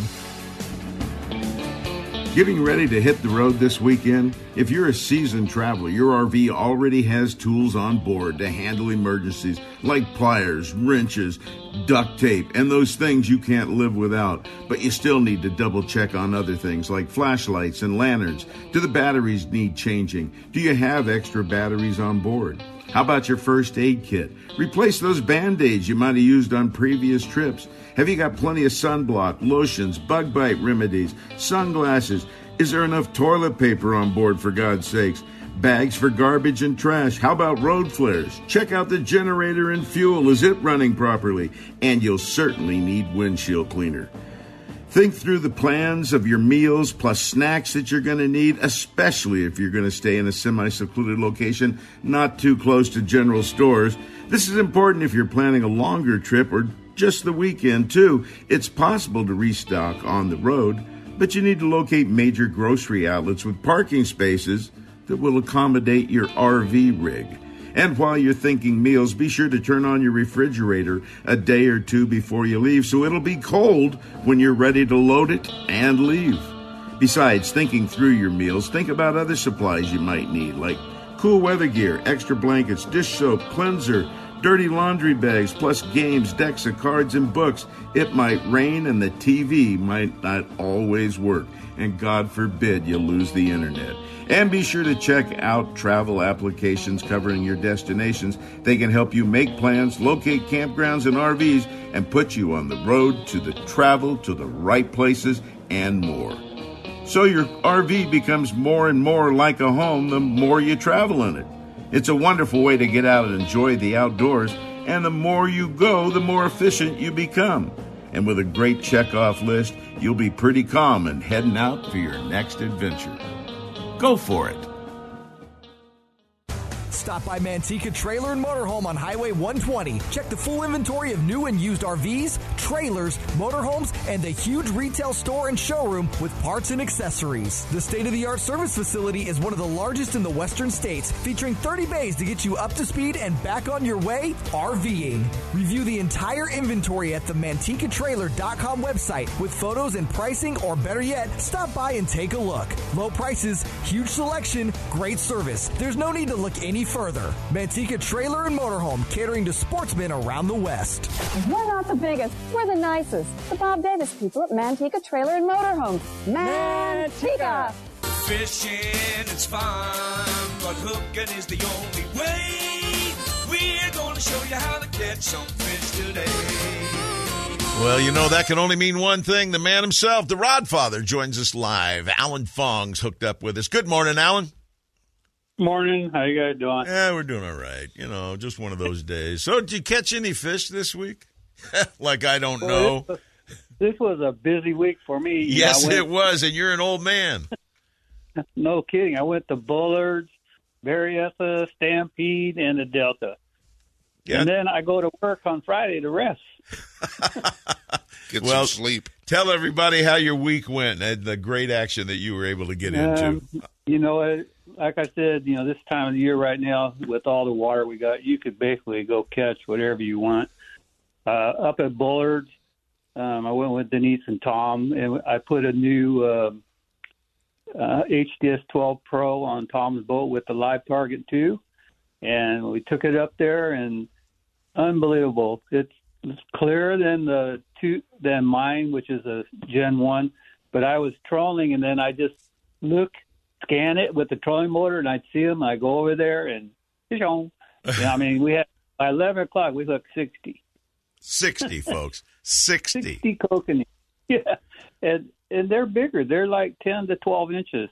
Getting ready to hit the road this weekend? If you're a seasoned traveler, your R V already has tools on board to handle emergencies like pliers, wrenches, duct tape, and those things you can't live without. But you still need to double check on other things like flashlights and lanterns. Do the batteries need changing? Do you have extra batteries on board? How about your first aid kit? Replace those Band-Aids you might have used on previous trips. Have you got plenty of sunblock, lotions, bug bite remedies, sunglasses? Is there enough toilet paper on board, for God's sakes? Bags for garbage and trash. How about road flares? Check out the generator and fuel. Is it running properly? And you'll certainly need windshield cleaner. Think through the plans of your meals plus snacks that you're going to need, especially if you're going to stay in a semi-secluded location not too close to general stores. This is important if you're planning a longer trip or just the weekend, too. It's possible to restock on the road, but you need to locate major grocery outlets with parking spaces that will accommodate your R V rig. And while you're thinking meals, be sure to turn on your refrigerator a day or two before you leave so it'll be cold when you're ready to load it and leave. Besides thinking through your meals, think about other supplies you might need, like cool weather gear, extra blankets, dish soap, cleanser, dirty laundry bags, plus games, decks of cards, and books. It might rain and the T V might not always work, and God forbid you lose the internet. And be sure to check out travel applications covering your destinations. They can help you make plans, locate campgrounds and R Vs, and put you on the road to the travel to the right places and more. So your R V becomes more and more like a home the more you travel in it. It's a wonderful way to get out and enjoy the outdoors, and the more you go, the more efficient you become. And with a great check-off list, you'll be pretty calm and heading out for your next adventure. Go for it. Stop by Manteca Trailer and Motorhome on Highway one twenty. Check the full inventory of new and used R Vs, trailers, motorhomes, and the huge retail store and showroom with parts and accessories. The state-of-the-art service facility is one of the largest in the western states, featuring thirty bays to get you up to speed and back on your way RVing. Review the entire inventory at the manteca trailer dot com website with photos and pricing, or better yet, stop by and take a look. Low prices, huge selection, great service. There's no need to look any further. Manteca Trailer and Motorhome, catering to sportsmen around the West. We're not the biggest, we're the nicest. The Bob Davis people at Manteca Trailer and Motorhome. Manteca! Fishing is fun, but hooking is the only way. We're going to show you how to catch some fish today. Well, you know, that can only mean one thing. The man himself, the Rod Father, joins us live. Alan Fong's hooked up with us. Good morning, Alan. Morning. How you guys doing? Yeah, we're doing all right. You know, just one of those days. So, did you catch any fish this week? Like, I don't well, know. This was, this was a busy week for me. Yes, went, it was, and you're an old man. No kidding. I went to Bullards, Berryessa, Stampede, and the Delta. Yeah. And then I go to work on Friday to rest. Get well, some sleep. Tell everybody how your week went and the great action that you were able to get into. Um, you know, it- like I said, you know, this time of the year right now, with all the water we got, you could basically go catch whatever you want. Uh, up at Bullards, um, I went with Denise and Tom, and I put a new uh, uh, H D S twelve Pro on Tom's boat with the live target two, and we took it up there, and unbelievable. It's, it's clearer than the two than mine, which is a Gen one, but I was trolling, and then I just look. Scan it with the trolling motor, and I'd see them. I go over there, and you know, I mean, we had by eleven o'clock we hooked sixty. Sixty, folks, sixty. Sixty kokanee. Yeah, and and they're bigger. They're like ten to twelve inches.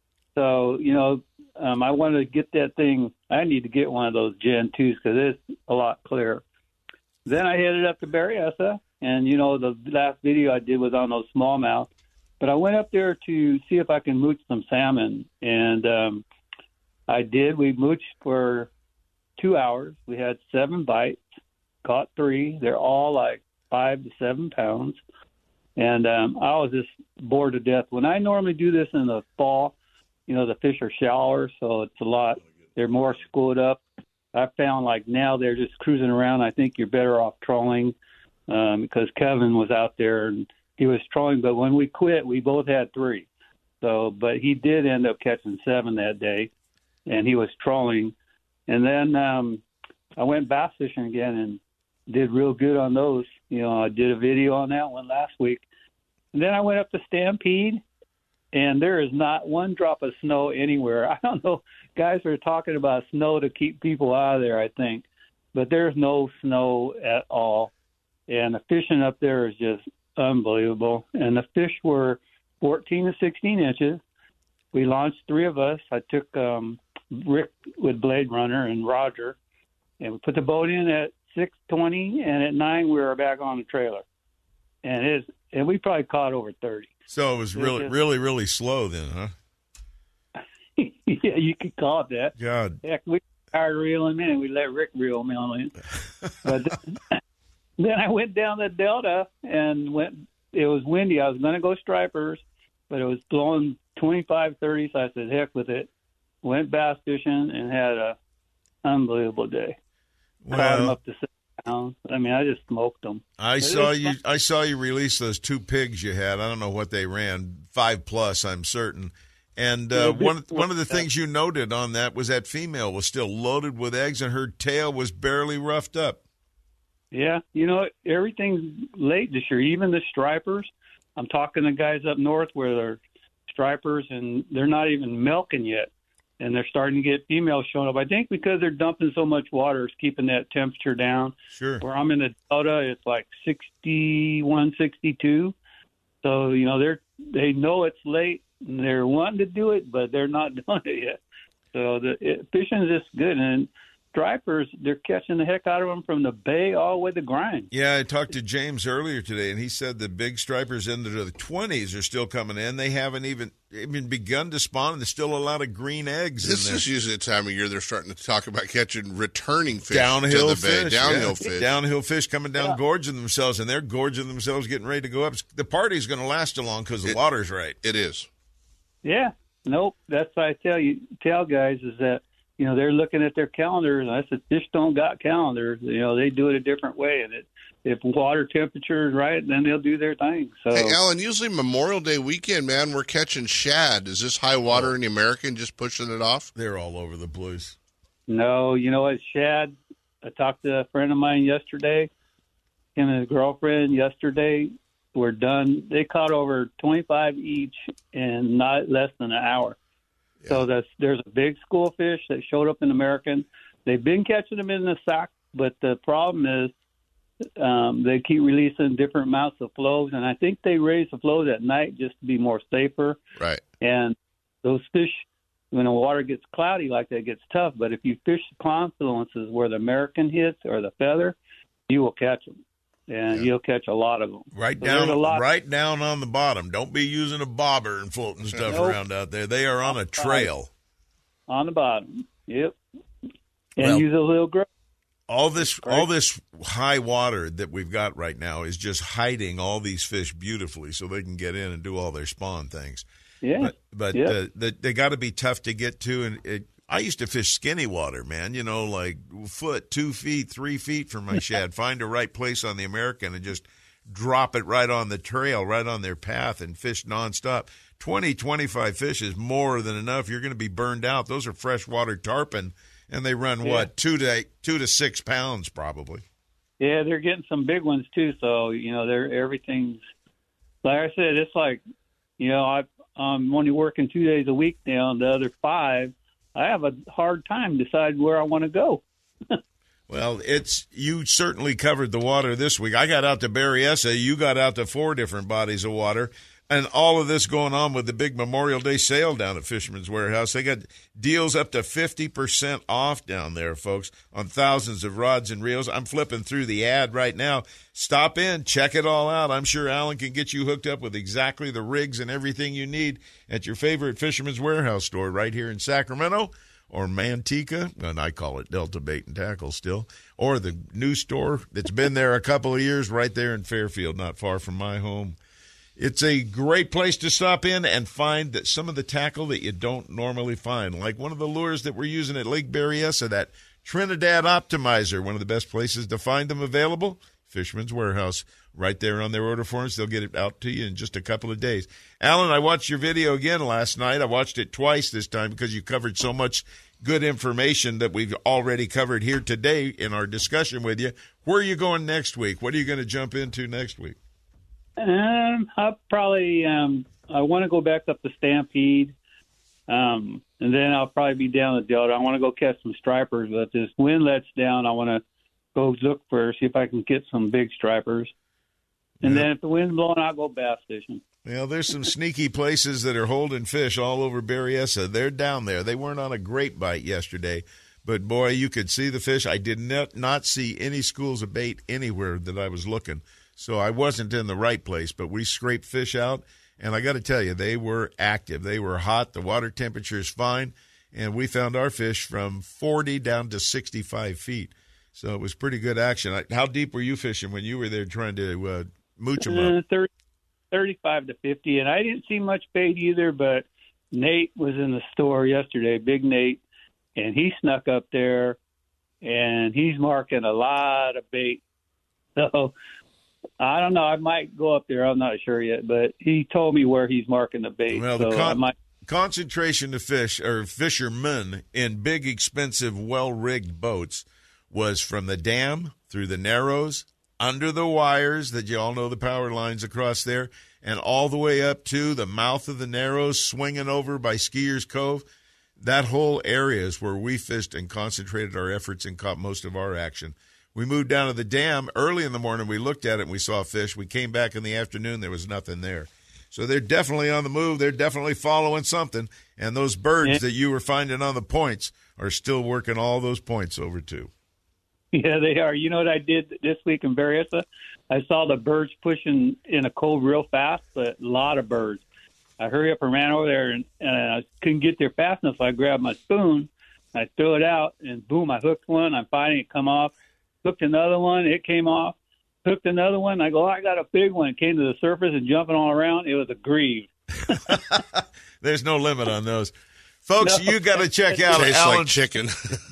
So you know, um, I wanted to get that thing. I need to get one of those Gen twos because it's a lot clearer. Then I headed up to Berryessa, and you know, the last video I did was on those smallmouth. But I went up there to see if I can mooch some salmon, and um, I did. We mooched for two hours. We had seven bites, caught three. They're all like five to seven pounds, and um, I was just bored to death. When I normally do this in the fall, you know, the fish are shallower, so it's a lot. They're more schooled up. I found like now they're just cruising around. I think you're better off trolling um, because Kevin was out there and he was trolling, but when we quit, we both had three. So, but he did end up catching seven that day, and he was trolling. And then um, I went bass fishing again and did real good on those. You know, I did a video on that one last week. And then I went up to Stampede, and there is not one drop of snow anywhere. I don't know. Guys are talking about snow to keep people out of there, I think. But there's no snow at all. And the fishing up there is just unbelievable. And the fish were fourteen to sixteen inches. We launched three of us. I took um, Rick with Blade Runner and Roger, and we put the boat in at six twenty, and at nine we were back on the trailer. And it is, and we probably caught over thirty. So it was really, it was, really, really slow then, huh? Yeah, you could call it that. God. Heck, we tired reeling in, and we let Rick reel me on in. But then I went down the Delta and went. It was windy. I was going to go stripers, but it was blowing twenty-five, thirty, so I said, heck with it. Went bass fishing and had a unbelievable day. Well, Caught them up to six pounds. I mean, I just smoked them. I saw you. Fun. I saw you release those two pigs you had. I don't know what they ran, five plus, I'm certain. And uh, one one of the things you noted on that was that female was still loaded with eggs, and her tail was barely roughed up. Yeah, you know, everything's late this year. Even the stripers. I'm talking to guys up north where they're stripers, and they're not even milking yet. And they're starting to get females showing up. I think because they're dumping so much water, it's keeping that temperature down. Sure. Where I'm in the Delta, it's like sixty-one, sixty-two. So, you know, they're they know it's late, and they're wanting to do it, but they're not doing it yet. So the it, fishing is just good. And stripers, they're catching the heck out of them from the bay all the way to grind. Yeah, I talked to James earlier today, and he said the big stripers into the twenties are still coming in. They haven't even even begun to spawn, and there's still a lot of green eggs this in there. Is usually the time of year they're starting to talk about catching returning fish downhill to the bay. Fish, downhill yeah. fish. Downhill fish coming down, yeah. gorging themselves, and they're gorging themselves, getting ready to go up. The party's going to last too long because the it, water's right. It is. Yeah. Nope. That's what I tell you, tell guys is that, you know, they're looking at their calendars, and I said, fish don't got calendars. You know, they do it a different way. And it, if water temperature is right, then they'll do their thing. So, hey, Alan, usually Memorial Day weekend, man, we're catching shad. Is this high water in the American just pushing it off? They're all over the place. No, you know what, shad, I talked to a friend of mine yesterday, him and his girlfriend yesterday were done. They caught over twenty-five each in not less than an hour. So that's, there's a big school fish that showed up in American. They've been catching them in the sock, but the problem is um, they keep releasing different amounts of flows, and I think they raise the flows at night just to be more safer. Right. And those fish, when the water gets cloudy like that, it gets tough. But if you fish the confluences where the American hits or the feather, you will catch them. And yeah. you'll catch a lot of them. Right so down, right down on the bottom. Don't be using a bobber and floating stuff nope. around out there. They are on a trail. On the bottom. Yep. And well, use a little grub. All this, all this high water that we've got right now is just hiding all these fish beautifully, so they can get in and do all their spawn things. Yeah, but, but yeah. Uh, the, they got to be tough to get to. And it, I used to fish skinny water, man. You know, like foot, two feet, three feet from my shad. Find a right place on the American and just drop it right on the trail, right on their path, and fish nonstop. twenty, twenty-five fish is more than enough. You're going to be burned out. Those are freshwater tarpon. And they run, yeah. what, two to eight, two to six pounds probably. Yeah, they're getting some big ones, too. So, you know, they're everything's – like I said, it's like, you know, I, I'm only working two days a week now, and the other five, I have a hard time deciding where I want to go. Well, it's you certainly covered the water this week. I got out to Berryessa. You got out to four different bodies of water. And all of this going on with the big Memorial Day sale down at Fisherman's Warehouse. They got deals up to fifty percent off down there, folks, on thousands of rods and reels. I'm flipping through the ad right now. Stop in, check it all out. I'm sure Alan can get you hooked up with exactly the rigs and everything you need at your favorite Fisherman's Warehouse store right here in Sacramento or Manteca, and I call it Delta Bait and Tackle still, or the new store that's been there a couple of years right there in Fairfield, not far from my home. It's a great place to stop in and find that some of the tackle that you don't normally find, like one of the lures that we're using at Lake Berryessa, that Trinidad Optimizer, one of the best places to find them available, Fisherman's Warehouse, right there on their order forms. They'll get it out to you in just a couple of days. Alan, I watched your video again last night. I watched it twice this time because you covered so much good information that we've already covered here today in our discussion with you. Where are you going next week? What are you going to jump into next week? Um, I'll probably um, I want to go back up the Stampede, um, and then I'll probably be down the Delta. I want to go catch some stripers, but if this wind lets down, I want to go look for see if I can get some big stripers, and yeah. then if the wind's blowing, I'll go bass fishing. Well, there's some sneaky places that are holding fish all over Berryessa. They're down there. They weren't on a great bite yesterday, but boy, you could see the fish. I did not not see any schools of bait anywhere that I was looking. So I wasn't in the right place, but we scraped fish out, and I got to tell you, they were active. They were hot. The water temperature is fine, and we found our fish from forty down to sixty-five feet. So it was pretty good action. How deep were you fishing when you were there trying to uh, mooch them up? Uh, thirty, thirty-five to fifty, and I didn't see much bait either, but Nate was in the store yesterday, Big Nate, and he snuck up there, and he's marking a lot of bait. So I don't know. I might go up there. I'm not sure yet, but he told me where he's marking the bait. Well, so the con- I might- concentration of fish or fishermen in big, expensive, well-rigged boats was from the dam through the Narrows, under the wires that you all know the power lines across there, and all the way up to the mouth of the Narrows, swinging over by Skiers Cove. That whole area is where we fished and concentrated our efforts and caught most of our action. We moved down to the dam early in the morning. We looked at it and we saw fish. We came back in the afternoon. There was nothing there. So they're definitely on the move. They're definitely following something. And those birds yeah. that you were finding on the points are still working all those points over too. Yeah, they are. You know what I did this week in Berryessa? I saw the birds pushing in a cove real fast, but a lot of birds. I hurry up and ran over there, and, and I couldn't get there fast enough. So I grabbed my spoon, I threw it out, and boom, I hooked one. I'm finding it come off. Hooked another one, it came off. Hooked another one, I go, oh, I got a big one. It came to the surface and jumping all around. It was a grieve. There's no limit on those. Folks, No. you got to check out Tastes Alan. like chicken.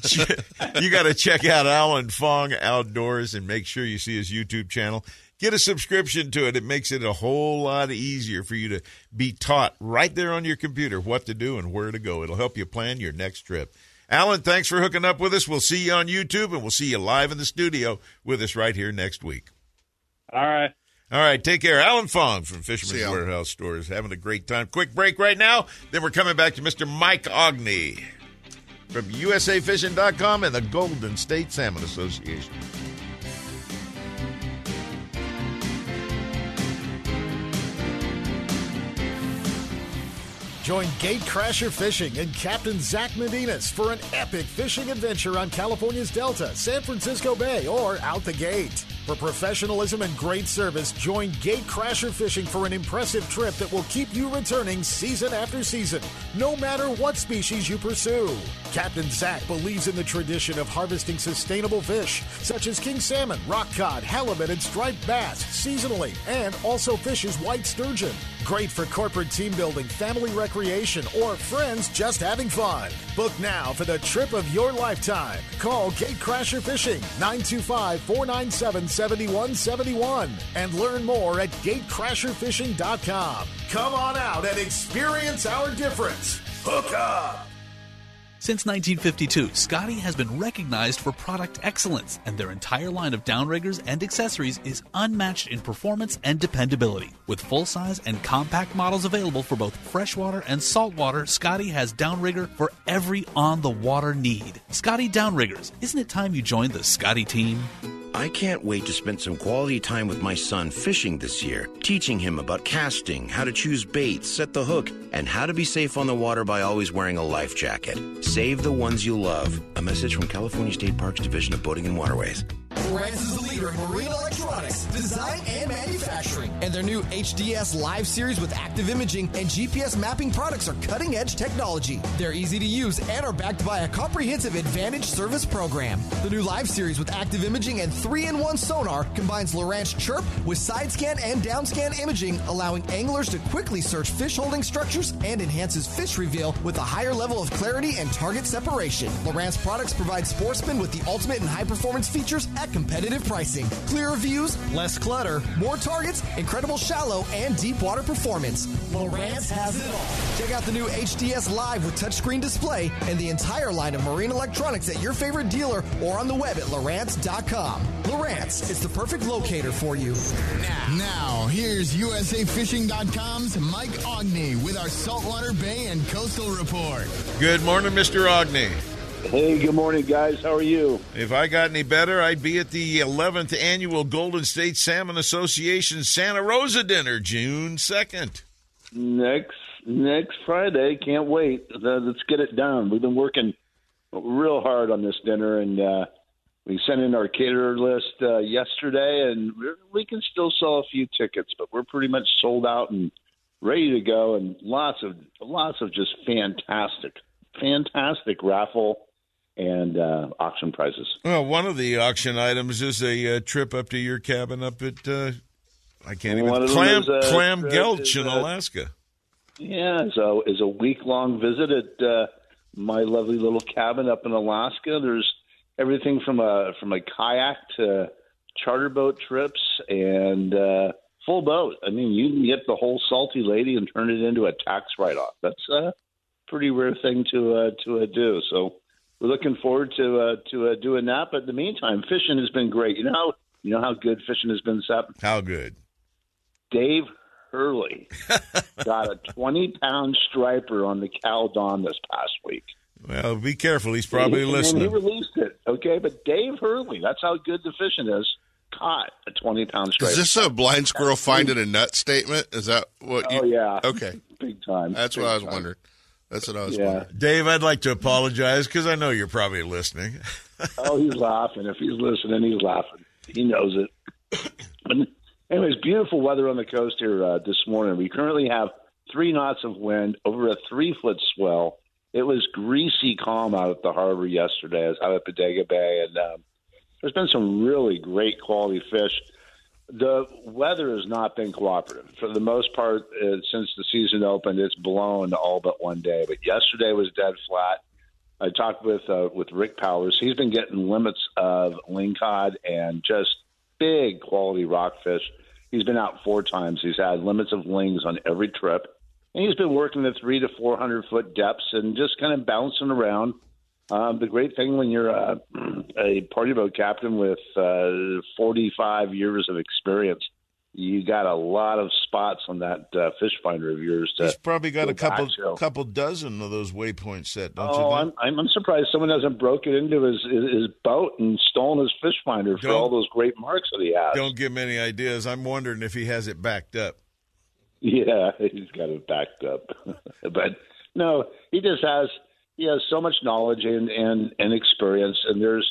You got to check out Alan Fong Outdoors and make sure you see his YouTube channel. Get a subscription to it. It makes it a whole lot easier for you to be taught right there on your computer what to do and where to go. It'll help you plan your next trip. Alan, thanks for hooking up with us. We'll see you on YouTube, and we'll see you live in the studio with us right here next week. All right. All right, take care. Alan Fong from Fisherman's See ya. Warehouse Stores. Having a great time. Quick break right now. Then we're coming back to Mister Mike Ogney from U S A Fishing dot com and the Golden State Salmon Association. Join Gatecrasher Fishing and Captain Zach Medinas for an epic fishing adventure on California's Delta, San Francisco Bay, or out the gate. For professionalism and great service, join Gatecrasher Fishing for an impressive trip that will keep you returning season after season, no matter what species you pursue. Captain Zach believes in the tradition of harvesting sustainable fish, such as king salmon, rock cod, halibut, and striped bass, seasonally, and also fishes white sturgeon. Great for corporate team building, family recreation, or friends just having fun. Book now for the trip of your lifetime. Call Gatecrasher Fishing, nine two five, four nine seven, seven one seven one, and learn more at gatecrasher fishing dot com. Come on out and experience our difference. Hook up! Since nineteen fifty-two, Scotty has been recognized for product excellence, and their entire line of downriggers and accessories is unmatched in performance and dependability. With full-size and compact models available for both freshwater and saltwater, Scotty has downrigger for every on-the-water need. Scotty Downriggers, isn't it time you joined the Scotty team? I can't wait to spend some quality time with my son fishing this year, teaching him about casting, how to choose baits, set the hook, and how to be safe on the water by always wearing a life jacket. Save the ones you love. A message from California State Parks Division of Boating and Waterways. Lowrance is the leader in marine electronics, design, and manufacturing. And their new H D S Live series with active imaging and G P S mapping products are cutting-edge technology. They're easy to use and are backed by a comprehensive Advantage service program. The new Live series with active imaging and three in one sonar combines Lowrance Chirp with side scan and down scan imaging, allowing anglers to quickly search fish holding structures, and enhances fish reveal with a higher level of clarity and target separation. Lowrance products provide sportsmen with the ultimate and high-performance features at competitive pricing. Clearer views, less clutter, more targets, incredible shallow and deep water performance. Lowrance has it all. Check out the new H D S Live with touchscreen display and the entire line of marine electronics at your favorite dealer or on the web at Lowrance dot com. Lowrance is the perfect locator for you. Now, now here's U S A Fishing dot com's Mike Ogney with our Saltwater Bay and Coastal Report. Good morning, Mister Ogney. Hey, good morning, guys. How are you? If I got any better, I'd be at the eleventh Annual Golden State Salmon Association Santa Rosa Dinner, June second. Next next Friday. Can't wait. Uh, let's get it done. We've been working real hard on this dinner, and uh, we sent in our caterer list uh, yesterday, and we can still sell a few tickets, but we're pretty much sold out and ready to go, and lots of lots of just fantastic, fantastic raffle and uh, auction prizes. Well, one of the auction items is a uh, trip up to your cabin up at, uh, I can't even, One of them Clam, is, uh, Clam trip Gulch is, in uh, Alaska. Yeah, so is a week-long visit at uh, my lovely little cabin up in Alaska. There's everything from a from a kayak to charter boat trips and uh, full boat. I mean, you can get the whole Salty Lady and turn it into a tax write-off. That's a pretty rare thing to uh, to uh, do. So we're looking forward to uh, to uh, doing that. But in the meantime, fishing has been great. You know how you know how good fishing has been, Sep? How good? Dave Hurley got a twenty-pound striper on the Cal Dawn this past week. Well, be careful. He's probably and listening. he released it, okay? But Dave Hurley, that's how good the fishing is, caught a twenty-pound striper. Is this a blind squirrel finding a nut statement? Is that what you... Oh, yeah. Okay. Big time. That's Big what I was time. wondering. That's what I was Yeah. wondering. Dave, I'd like to apologize because I know you're probably listening. Oh, he's laughing. If he's listening, he's laughing. He knows it. But anyways, beautiful weather on the coast here uh, this morning. We currently have three knots of wind over a three-foot swell. It was greasy calm out at the harbor yesterday. I was out at Bodega Bay, and um, there's been some really great quality fish. The weather has not been cooperative. For the most part, uh, since the season opened, it's blown all but one day. But yesterday was dead flat. I talked with uh, with Rick Powers. He's been getting limits of lingcod and just big quality rockfish. He's been out four times. He's had limits of lings on every trip. And he's been working the three to four hundred foot depths and just kind of bouncing around. Um, the great thing when you're uh, a party boat captain with uh, forty-five years of experience, you got a lot of spots on that uh, fish finder of yours. To He's probably got go a couple back to. couple dozen of those waypoints set, don't Oh, you I'm, think? I'm I'm surprised someone hasn't broken into his, his his boat and stolen his fish finder for Don't- all those great marks that he has. Don't give him any ideas. I'm wondering if he has it backed up. Yeah, he's got it backed up. But no, he just has he has so much knowledge and, and, and experience. And there's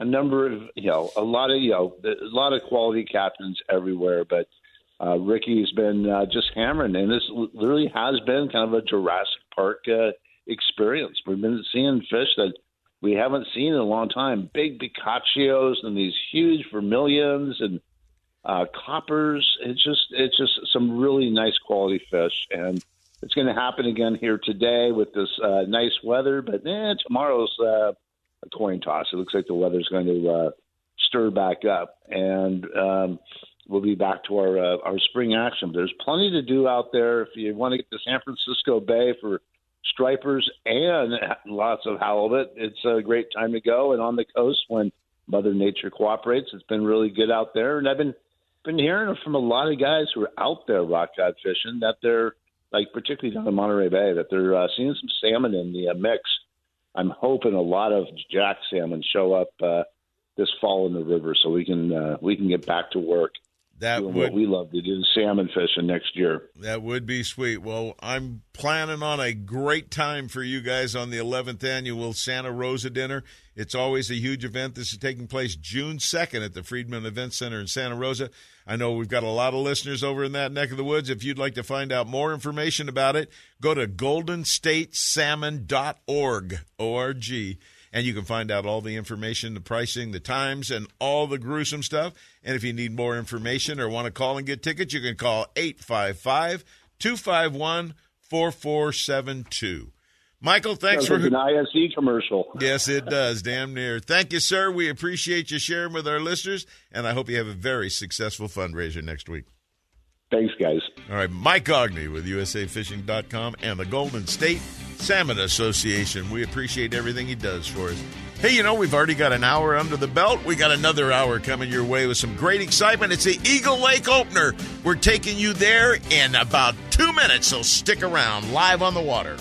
a number of, you know, a lot of, you know, a lot of quality captains everywhere. But uh, Ricky's been uh, just hammering, and this literally has been kind of a Jurassic Park uh, experience. We've been seeing fish that we haven't seen in a long time. Big Bicaccios and these huge vermilions and uh, coppers. It's just, it's just some really nice quality fish, and it's going to happen again here today with this uh, nice weather. But eh, tomorrow's uh, a coin toss. It looks like the weather's going to uh, stir back up, and um, we'll be back to our uh, our spring action. There's plenty to do out there if you want to get to San Francisco Bay for stripers and lots of halibut. It's a great time to go, and on the coast when Mother Nature cooperates, it's been really good out there. And I've been been hearing from a lot of guys who are out there rock cod fishing that they're, like particularly down in Monterey Bay, that they're uh, seeing some salmon in the uh, mix. I'm hoping a lot of jack salmon show up uh, this fall in the river, so we can uh, we can get back to work. That doing would, what we love to do, salmon fishing next year. That would be sweet. Well, I'm planning on a great time for you guys on the eleventh annual Santa Rosa dinner. It's always a huge event. This is taking place June second at the Friedman Event Center in Santa Rosa. I know we've got a lot of listeners over in that neck of the woods. If you'd like to find out more information about it, go to golden state salmon dot org, O R G. And you can find out all the information, the pricing, the times, and all the gruesome stuff. And if you need more information or want to call and get tickets, you can call eight five five, two five one, four four seven two. Michael, thanks Sounds for like an I S E commercial. Yes, it does. Damn near. Thank you, sir. We appreciate you sharing with our listeners, and I hope you have a very successful fundraiser next week. Thanks, guys. All right, Mike Ogney with U S A Fishing dot com and the Golden State Salmon Association. We appreciate everything he does for us. Hey, you know, we've already got an hour under the belt. We got another hour coming your way with some great excitement. It's the Eagle Lake Opener. We're taking you there in about two minutes, so stick around, live on the water.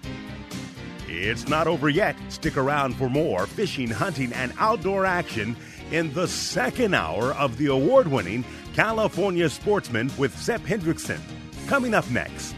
It's not over yet. Stick around for more fishing, hunting, and outdoor action in the second hour of the award-winning California Sportsman with Sepp Hendrickson. Coming up next.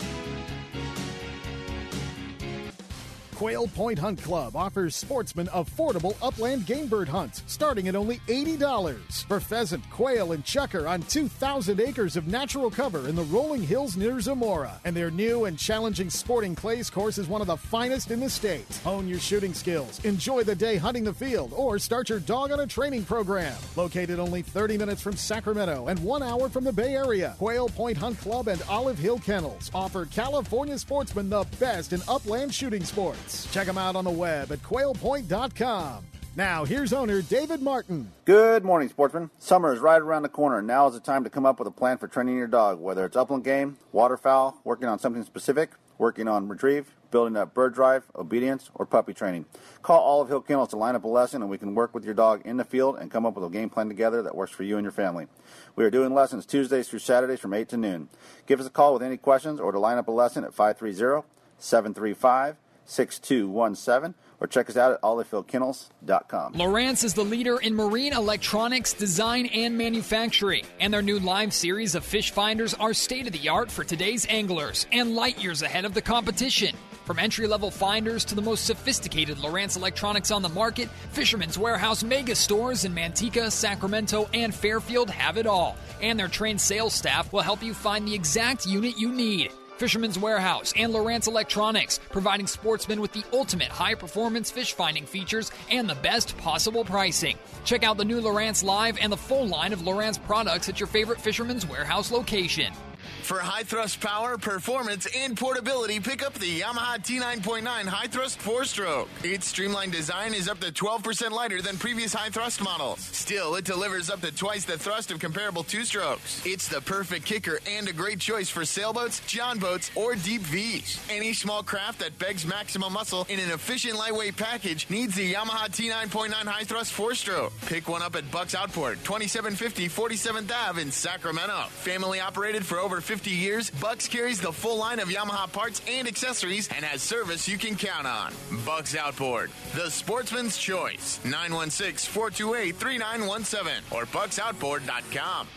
Quail Point Hunt Club offers sportsmen affordable upland game bird hunts starting at only eighty dollars for pheasant, quail, and chukar on two thousand acres of natural cover in the rolling hills near Zamora. And their new and challenging sporting clays course is one of the finest in the state. Hone your shooting skills, enjoy the day hunting the field, or start your dog on a training program. Located only thirty minutes from Sacramento and one hour from the Bay Area, Quail Point Hunt Club and Olive Hill Kennels offer California sportsmen the best in upland shooting sports. Check them out on the web at quail point dot com. Now, here's owner David Martin. Good morning, sportsmen. Summer is right around the corner, and now is the time to come up with a plan for training your dog, whether it's upland game, waterfowl, working on something specific, working on retrieve, building up bird drive, obedience, or puppy training. Call Olive Hill Kennels to line up a lesson, and we can work with your dog in the field and come up with a game plan together that works for you and your family. We are doing lessons Tuesdays through Saturdays from eight to noon. Give us a call with any questions or to line up a lesson at five three zero, seven three five, six two one seven or check us out at olive hill kennels dot com. Lowrance is the leader in marine electronics design and manufacturing, and their new live series of fish finders are state-of-the-art for today's anglers and light years ahead of the competition. From entry-level finders to the most sophisticated Lowrance electronics on the market, Fisherman's Warehouse mega stores in Manteca, Sacramento, and Fairfield have it all, and their trained sales staff will help you find the exact unit you need. Fisherman's Warehouse and Lowrance Electronics, providing sportsmen with the ultimate high-performance fish-finding features and the best possible pricing. Check out the new Lowrance Live and the full line of Lowrance products at your favorite Fisherman's Warehouse location. For high thrust power, performance, and portability, pick up the Yamaha T nine point nine High Thrust four stroke. Its streamlined design is up to twelve percent lighter than previous high thrust models. Still, it delivers up to twice the thrust of comparable two strokes. It's the perfect kicker and a great choice for sailboats, john boats, or deep V's. Any small craft that begs maximum muscle in an efficient lightweight package needs the Yamaha T nine point nine High Thrust four stroke. Pick one up at Bucks Outboard, twenty-seven fifty forty-seventh Avenue in Sacramento. Family operated for over fifty years, Bucks carries the full line of Yamaha parts and accessories and has service you can count on. Bucks Outboard, the sportsman's choice. nine one six, four two eight, three nine one seven or bucks outboard dot com.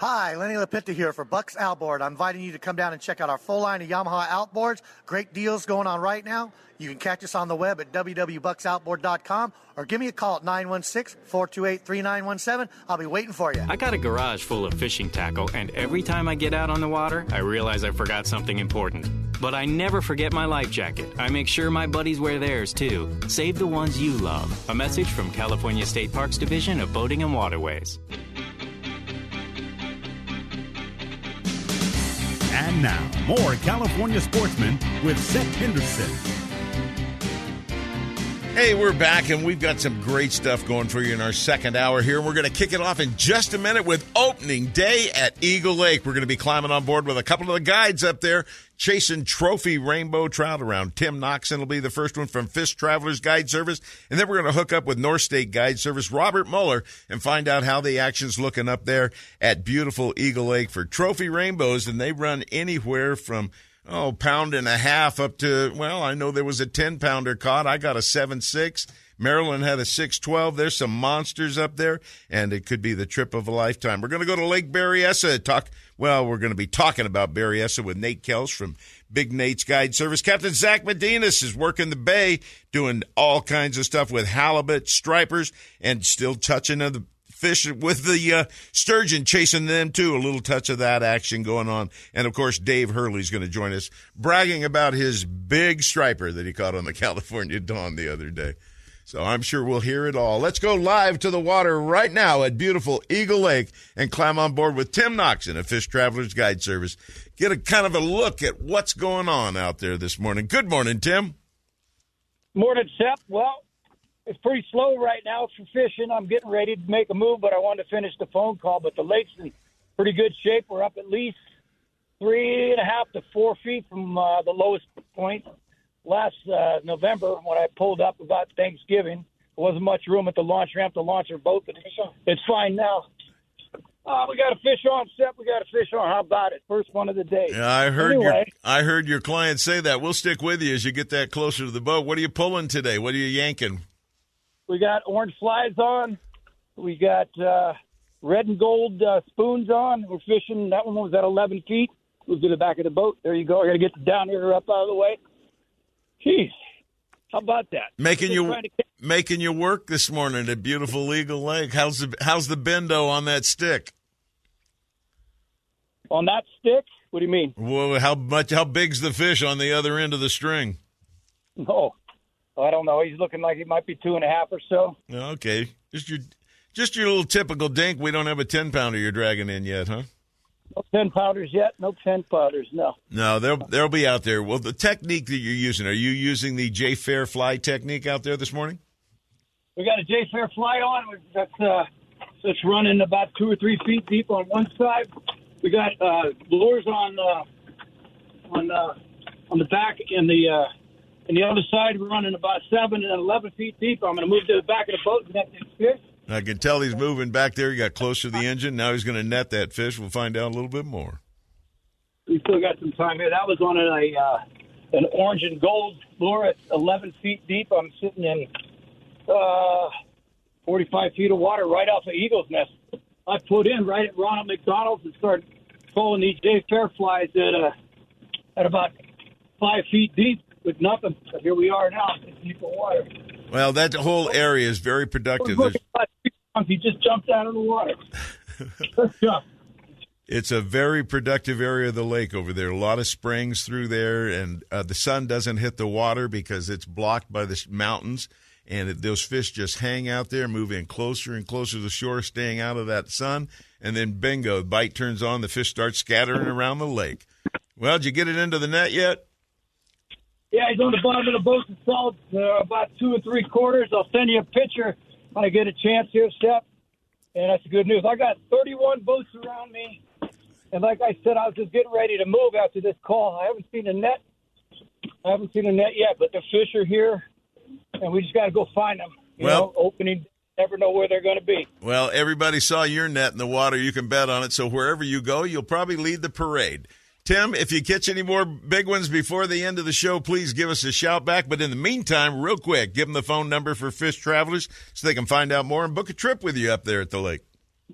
Hi, Lenny Lapinta here for Bucks Outboard. I'm inviting you to come down and check out our full line of Yamaha outboards. Great deals going on right now. You can catch us on the web at w w w dot bucks outboard dot com or give me a call at nine one six, four two eight, three nine one seven. I'll be waiting for you. I got a garage full of fishing tackle, and every time I get out on the water, I realize I forgot something important. But I never forget my life jacket. I make sure my buddies wear theirs, too. Save the ones you love. A message from California State Parks Division of Boating and Waterways. And now, more California Sportsmen with Seth Henderson. Hey, we're back, and we've got some great stuff going for you in our second hour here. We're going to kick it off in just a minute with opening day at Eagle Lake. We're going to be climbing on board with a couple of the guides up there chasing trophy rainbow trout around. Tim Noxon will be the first one from Fish Travelers Guide Service, and then we're going to hook up with North State Guide Service, Robert Mueller, and find out how the action's looking up there at beautiful Eagle Lake for trophy rainbows, and they run anywhere from Oh, pound and a half up to, well, I know there was a ten-pounder caught. I got a seven six. Maryland had a six twelve. There's some monsters up there, and it could be the trip of a lifetime. We're going to go to Lake Berryessa. Talk, well, we're going to be talking about Berryessa with Nate Kelsch from Big Nate's Guide Service. Captain Zach Medinas is working the bay, doing all kinds of stuff with halibut, stripers, and still touching on the fish with the uh, sturgeon, chasing them too. A little touch of that action going on. And, of course, Dave Hurley's going to join us, bragging about his big striper that he caught on the California Dawn the other day. So I'm sure we'll hear it all. Let's go live to the water right now at beautiful Eagle Lake and climb on board with Tim Noxon of Fish Travelers Guide Service. Get a kind of a look at what's going on out there this morning. Good morning, Tim. Morning, Seth. Well, it's pretty slow right now for fishing. I'm getting ready to make a move, but I wanted to finish the phone call. But the lake's in pretty good shape. We're up at least three and a half to four feet from uh, the lowest point. Last uh, November, when I pulled up about Thanksgiving, there wasn't much room at the launch ramp to launch our boat, but it's fine now. Uh, we got a fish on, Seth. We got a fish on. How about it? First one of the day. Yeah, I heard anyway, your I heard your client say that. We'll stick with you as you get that closer to the boat. What are you pulling today? What are you yanking? We got orange flies on. We got uh, red and gold uh, spoons on. We're fishing. That one was at eleven feet. Move to the back of the boat. There you go. I got to get the down here up out of the way. Jeez, how about that? Making Just you trying to- making you work this morning at beautiful Eagle Lake. How's the how's the bendo on that stick? On that stick? What do you mean? Well, how much? How big's the fish on the other end of the string? Oh, I don't know. He's looking like he might be two and a half or so. Okay, just your just your little typical dink. We don't have a ten pounder you're dragging in yet, huh? No ten pounders yet. No ten pounders. No. No, they'll they'll be out there. Well, the technique that you're using, are you using the J Fair fly technique out there this morning? We got a J Fair fly on. That's uh, that's running about two or three feet deep on one side. We got uh, lures on uh, on uh, on the back and the uh, and the other side. We're running about seven and eleven feet deep. I'm going to move to the back of the boat and net this fish. I can tell he's moving back there. He got close to the engine. Now he's going to net that fish. We'll find out a little bit more. We still got some time here. That was on a uh, an orange and gold lure at eleven feet deep. I'm sitting in uh, forty-five feet of water right off the Eagle's Nest. I put in right at Ronald McDonald's and started pulling these J Fair flies at uh, at about five feet deep with nothing. So here we are now in deep water. Well, that whole area is very productive. There's, He just jumped out of the water. Let's jump. it's a very productive area of the lake over there. A lot of springs through there, and uh, the sun doesn't hit the water because it's blocked by the mountains, and it, those fish just hang out there, moving closer and closer to the shore, staying out of that sun, and then bingo, the bite turns on, the fish start scattering around the lake. Well, did you get it into the net yet? Yeah, he's on the bottom of the boat. It's solid, uh, about two and three quarters. I'll send you a picture when I get a chance here, Seth. And that's good news. I got thirty-one boats around me. And like I said, I was just getting ready to move after this call. I haven't seen a net. I haven't seen a net yet, but the fish are here, and we just got to go find them. You Well- know, opening, never know where they're going to be. Well, everybody saw your net in the water. You can bet on it. So wherever you go, you'll probably lead the parade. Tim, if you catch any more big ones before the end of the show, please give us a shout back. But in the meantime, real quick, give them the phone number for Fish Travelers so they can find out more and book a trip with you up there at the lake.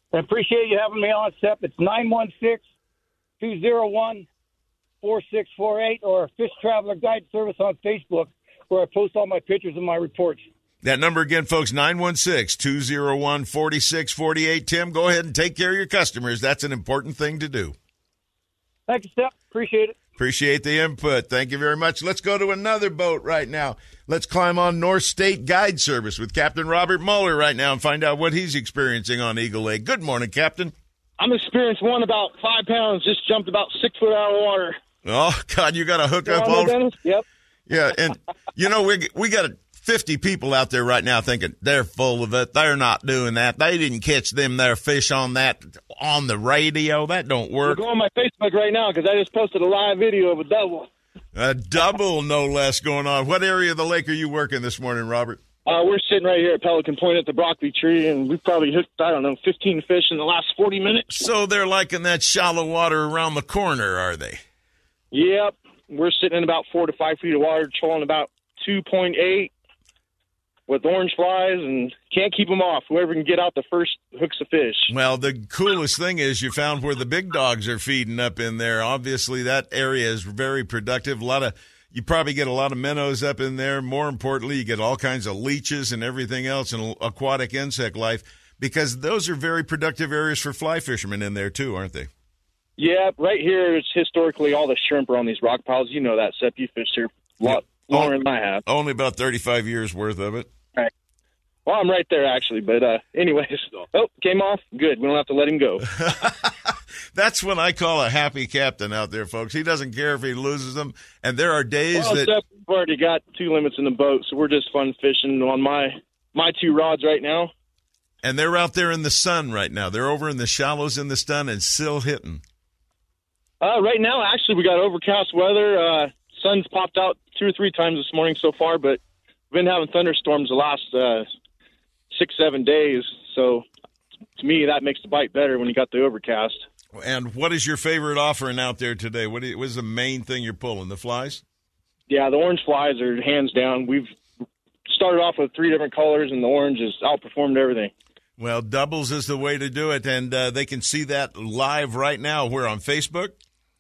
I appreciate you having me on, Sep. It's nine one six, two oh one, four six four eight or Fish Traveler Guide Service on Facebook, where I post all my pictures and my reports. That number again, folks, nine one six, two oh one, four six four eight. Tim, go ahead and take care of your customers. That's an important thing to do. Thank you, Sep. Appreciate it. Appreciate the input. Thank you very much. Let's go to another boat right now. Let's climb on North State Guide Service with Captain Robert Muller right now and find out what he's experiencing on Eagle Lake. Good morning, Captain. I'm experiencing one about five pounds, just jumped about six foot out of water. Oh, God, you got to hook You up know all... Dennis? Yep. Yeah, and, you know, we we got fifty people out there right now thinking they're full of it. They're not doing that. They didn't catch them their fish on that on the radio. That don't work. Go on my Facebook right now because I just posted a live video of a double. A double, no less, going on. What area of the lake are you working this morning, Robert? Uh, we're sitting right here at Pelican Point at the broccoli tree, and we've probably hooked, I don't know, fifteen fish in the last forty minutes. So they're like in that shallow water around the corner, are they? Yep. We're sitting in about four to five feet of water, trolling about two point eight with orange flies, and can't keep them off. Whoever can get out the first hooks a fish. Well, the coolest thing is you found where the big dogs are feeding up in there. Obviously, that area is very productive. A lot of you probably get a lot of minnows up in there. More importantly, you get all kinds of leeches and everything else and aquatic insect life because those are very productive areas for fly fishermen in there too, aren't they? Yeah, right here, it's historically all the shrimp are on these rock piles. You know that, Sep. You fished here a lot yeah. longer than I have. Only about thirty-five years worth of it. Right. Well, I'm right there, actually. But uh, anyways, oh, came off. Good. We don't have to let him go. That's what I call a happy captain out there, folks. He doesn't care if he loses them. And there are days well, that... Sep, we've already got two limits in the boat, so we're just fun fishing on my my two rods right now. And they're out there in the sun right now. They're over in the shallows in the sun and still hitting. Uh, right now, actually, we got overcast weather. Uh, sun's popped out two or three times this morning so far, but we've been having thunderstorms the last uh, six, seven days. So to me, that makes the bite better when you got the overcast. And what is your favorite offering out there today? What is, what is the main thing you're pulling? The flies? Yeah, the orange flies are hands down. We've started off with three different colors, and the orange has outperformed everything. Well, doubles is the way to do it, and uh, they can see that live right now. We're on Facebook.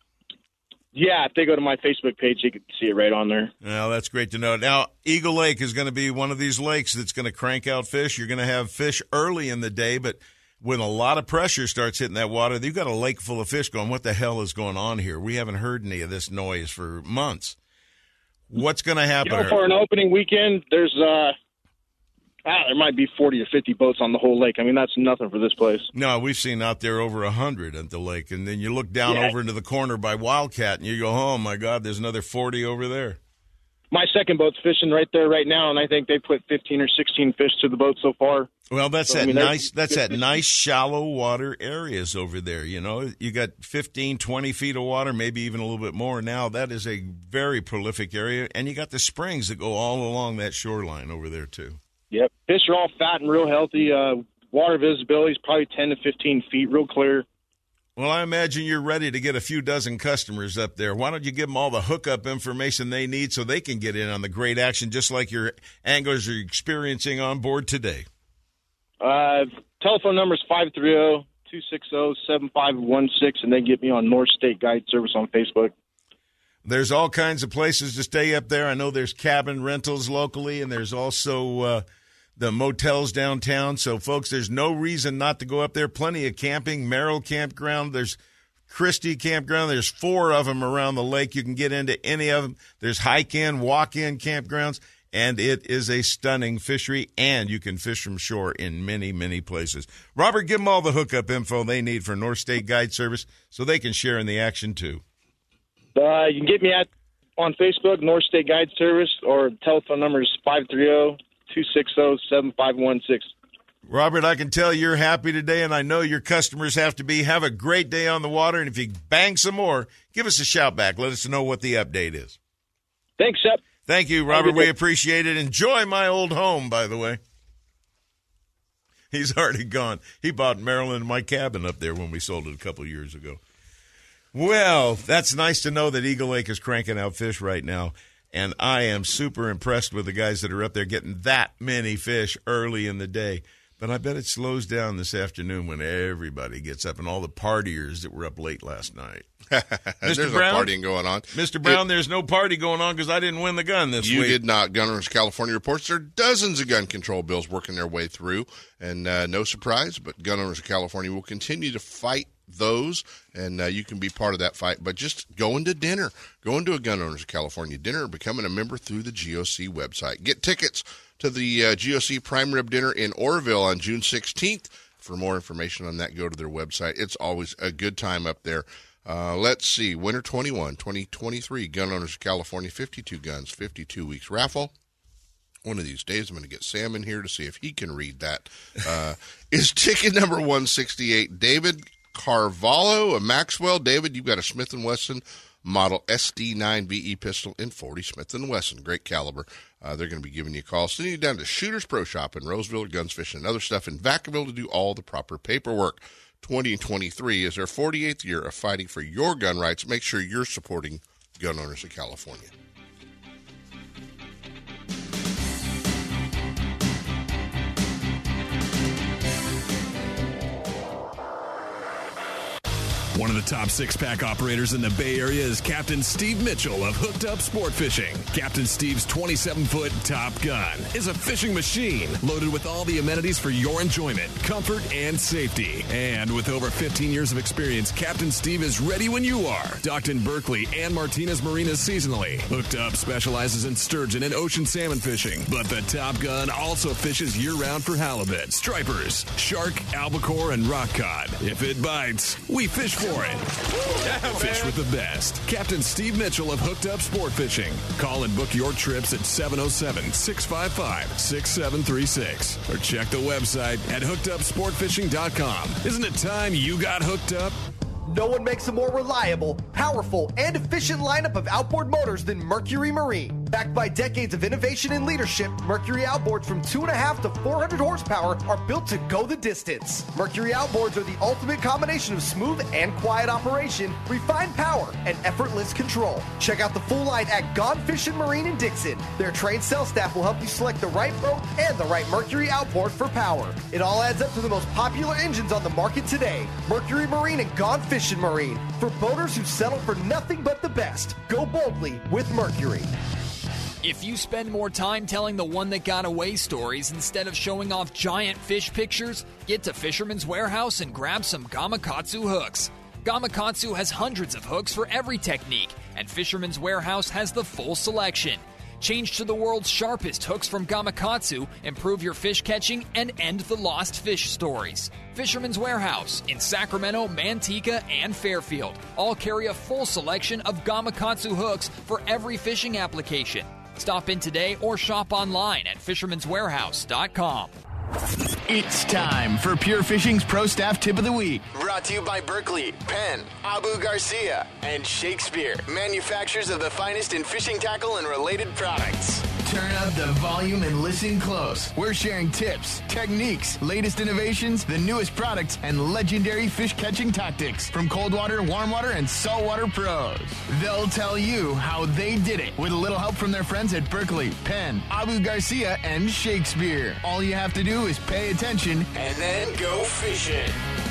Yeah, if they go to my Facebook page, you can see it right on there. Well, that's great to know. Now, Eagle Lake is going to be one of these lakes that's going to crank out fish. You're going to have fish early in the day, but when a lot of pressure starts hitting that water, you've got a lake full of fish going, what the hell is going on here? We haven't heard any of this noise for months. What's going to happen? You know, for an opening weekend, there's uh, ah, there might be forty or fifty boats on the whole lake. I mean, that's nothing for this place. No, we've seen out there over one hundred at the lake, and then you look down yeah. over into the corner by Wildcat, and you go, oh, my God, there's another forty over there. My second boat's fishing right there right now, and I think they put fifteen or sixteen fish to the boat so far. Well, that's so, that I mean, nice. That's that nice shallow water areas over there. You know, you got fifteen, twenty feet of water, maybe even a little bit more now. That is a very prolific area, and you got the springs that go all along that shoreline over there too. Yep, fish are all fat and real healthy. Uh, water visibility is probably ten to fifteen feet, real clear. Well, I imagine you're ready to get a few dozen customers up there. Why don't you give them all the hookup information they need so they can get in on the great action, just like your anglers are experiencing on board today? Uh, telephone number is five three zero, two six zero, seven five one six, and they get me on North State Guide Service on Facebook. There's all kinds of places to stay up there. I know there's cabin rentals locally, and there's also uh, the motels downtown. So, folks, there's no reason not to go up there. Plenty of camping, Merrill Campground. There's Christie Campground. There's four of them around the lake. You can get into any of them. There's hike-in, walk-in campgrounds, and it is a stunning fishery, and you can fish from shore in many, many places. Robert, give them all the hookup info they need for North State Guide Service so they can share in the action, too. Uh, you can get me at on Facebook, North State Guide Service, or telephone number is five three zero, two six zero, seven five one six. Robert, I can tell you're happy today, and I know your customers have to be. Have a great day on the water, and if you bang some more, give us a shout back. Let us know what the update is. Thanks, Shep. Thank you, Robert. We appreciate it. Enjoy my old home, by the way. He's already gone. He bought Maryland and my cabin up there when we sold it a couple of years ago. Well, that's nice to know that Eagle Lake is cranking out fish right now, and I am super impressed with the guys that are up there getting that many fish early in the day. But I bet it slows down this afternoon when everybody gets up and all the partiers that were up late last night. There's Mister no Brown, partying going on. Mister Brown, It- there's no party going on because I didn't win the gun this You week. did not. Gun Owners of California reports there are dozens of gun control bills working their way through, and uh, no surprise, but Gun Owners of California will continue to fight those, and uh, you can be part of that fight. But just going to dinner, going to a Gun Owners of California dinner, or becoming a member through the G O C website. Get tickets to the uh, G O C Prime Rib Dinner in Orville on June sixteenth. For more information on that, go to their website. It's always a good time up there. Uh, let's see, Winter twenty-one, twenty twenty-three, Gun Owners of California, fifty-two guns, fifty-two weeks raffle. One of these days, I'm going to get Sam in here to see if he can read that. Uh, is ticket number one sixty-eight, David Carvalho of Maxwell. David, you've got a Smith and Wesson model S D nine B E pistol in forty Smith and Wesson, great caliber. Uh, they're going to be giving you a call. Sending you down to Shooters Pro Shop in Roseville, or Guns Fishing, and other stuff in Vacaville to do all the proper paperwork. twenty twenty-three is their forty-eighth year of fighting for your gun rights. Make sure you're supporting Gun Owners of California. One of the top six-pack operators in the Bay Area is Captain Steve Mitchell of Hooked Up Sport Fishing. Captain Steve's twenty-seven foot Top Gun is a fishing machine loaded with all the amenities for your enjoyment, comfort, and safety. And with over fifteen years of experience, Captain Steve is ready when you are. Docked in Berkeley and Martinez Marinas seasonally. Hooked Up specializes in sturgeon and ocean salmon fishing, but the Top Gun also fishes year-round for halibut, stripers, shark, albacore, and rock cod. If it bites, we fish for it. Yeah, fish with the best. Captain Steve Mitchell of Hooked Up Sport Fishing. Call and book your trips at seven oh seven, six five five, six seven three six or check the website at hooked up sport fishing dot com. Isn't it time you got hooked up? No one makes a more reliable, powerful, and efficient lineup of outboard motors than Mercury Marine. Backed by decades of innovation and leadership, Mercury outboards from two and a half to four hundred horsepower are built to go the distance. Mercury outboards are the ultimate combination of smooth and quiet operation, refined power, and effortless control. Check out the full line at Gone Fishing Marine in Dixon. Their trained sales staff will help you select the right boat and the right Mercury outboard for power. It all adds up to the most popular engines on the market today. Mercury Marine and Gone Fishing Marine. For boaters who settle for nothing but the best, go boldly with Mercury. If you spend more time telling the one that got away stories instead of showing off giant fish pictures, get to Fisherman's Warehouse and grab some Gamakatsu hooks. Gamakatsu has hundreds of hooks for every technique, and Fisherman's Warehouse has the full selection. Change to the world's sharpest hooks from Gamakatsu, improve your fish catching, and end the lost fish stories. Fisherman's Warehouse in Sacramento, Manteca, and Fairfield all carry a full selection of Gamakatsu hooks for every fishing application. Stop in today or shop online at fishermans warehouse dot com. It's time for Pure Fishing's Pro Staff Tip of the Week. Brought to you by Berkeley, Penn, Abu Garcia, and Shakespeare, manufacturers of the finest in fishing tackle and related products. Turn up the volume and listen close. We're sharing tips, techniques, latest innovations, the newest products, and legendary fish catching tactics from cold water, warm water, and saltwater pros. They'll tell you how they did it with a little help from their friends at Berkeley, Penn, Abu Garcia, and Shakespeare. All you have to do is pay attention And then go fishing.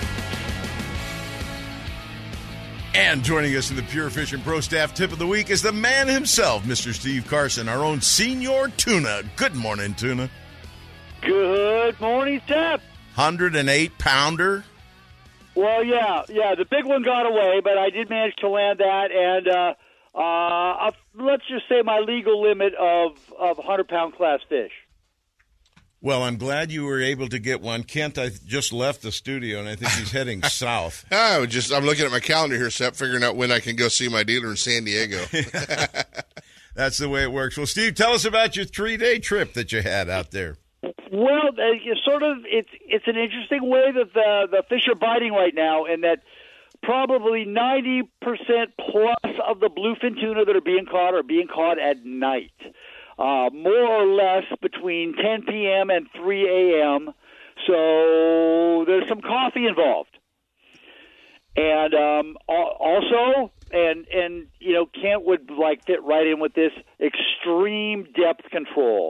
And joining us in the Pure Fishing Pro Staff Tip of the Week is the man himself, Mister Steve Carson, our own Senior Tuna. Good morning, Tuna. Good morning, Steph. one oh eight pounder. Well, yeah, yeah, the big one got away, but I did manage to land that, and uh, uh, let's just say my legal limit of, of one hundred pound class fish. Well, I'm glad you were able to get one. Kent, I just left the studio, and I think he's heading south. I was just, I'm looking at my calendar here, Sep, figuring out when I can go see my dealer in San Diego. That's the way it works. Well, Steve, tell us about your three-day trip that you had out there. Well, uh, you sort of, it's it's an interesting way that the, the fish are biting right now, and that probably ninety percent plus of the bluefin tuna that are being caught are being caught at night. Uh, more or less between ten p.m. and three a.m., so there's some coffee involved. And um, also, and, and you know, Kent would like fit right in with this, extreme depth control.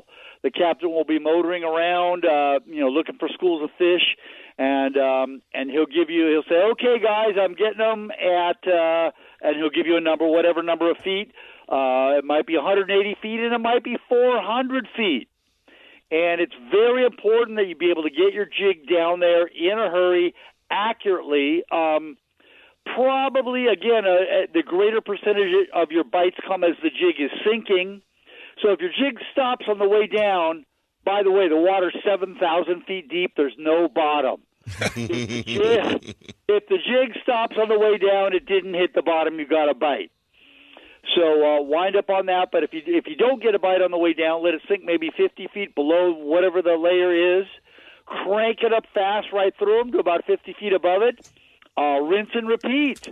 the captain will be motoring around, uh, you know, looking for schools of fish, and um, and he'll give you, he'll say, okay, guys, I'm getting them at, uh, and he'll give you a number, whatever number of feet. Uh, it might be one hundred eighty feet, and it might be four hundred feet. And it's very important that you be able to get your jig down there in a hurry, accurately. Um, probably, again, uh, the greater percentage of your bites come as the jig is sinking. So if your jig stops on the way down, by the way, the water's seven thousand feet deep. There's no bottom. if, the jig, if the jig stops on the way down, it didn't hit the bottom, you got a bite. So uh, wind up on that, but if you if you don't get a bite on the way down, let it sink maybe fifty feet below whatever the layer is. Crank it up fast right through them to about fifty feet above it. Uh, rinse and repeat.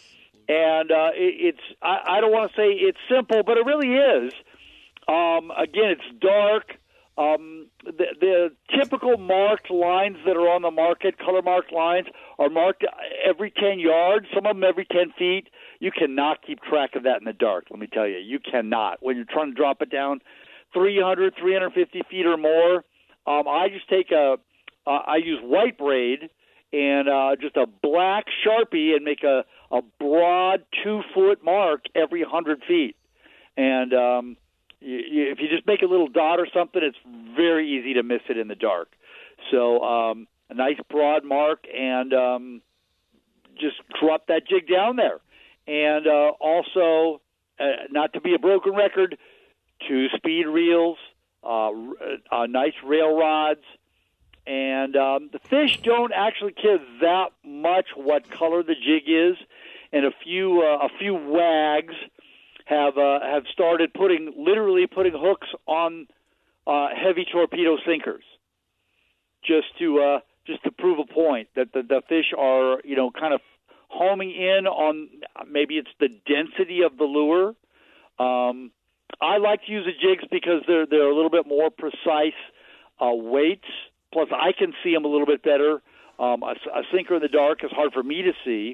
And uh, it, it's I, I don't want to say it's simple, but it really is. Um, again, it's dark. Um, the, the typical marked lines that are on the market, color marked lines, are marked every ten yards, some of them every ten feet. You cannot keep track of that in the dark, let me tell you. You cannot. When you're trying to drop it down three hundred, three hundred fifty feet or more, um, I just take a, uh, I use white braid and uh, just a black Sharpie and make a, a broad two-foot mark every one hundred feet. And um, you, you, if you just make a little dot or something, it's very easy to miss it in the dark. So um, a nice broad mark, and um, just drop that jig down there. And uh, also, uh, not to be a broken record, two-speed reels, uh, uh, nice rail rods, and um, the fish don't actually care that much what color the jig is. And a few uh, a few wags have uh, have started putting literally putting hooks on uh, heavy torpedo sinkers, just to uh, just to prove a point that the, the fish are, you know, kind of homing in on, maybe it's the density of the lure. Um, I like to use the jigs because they're they're a little bit more precise uh, weights. Plus, I can see them a little bit better. Um, a, a sinker in the dark is hard for me to see,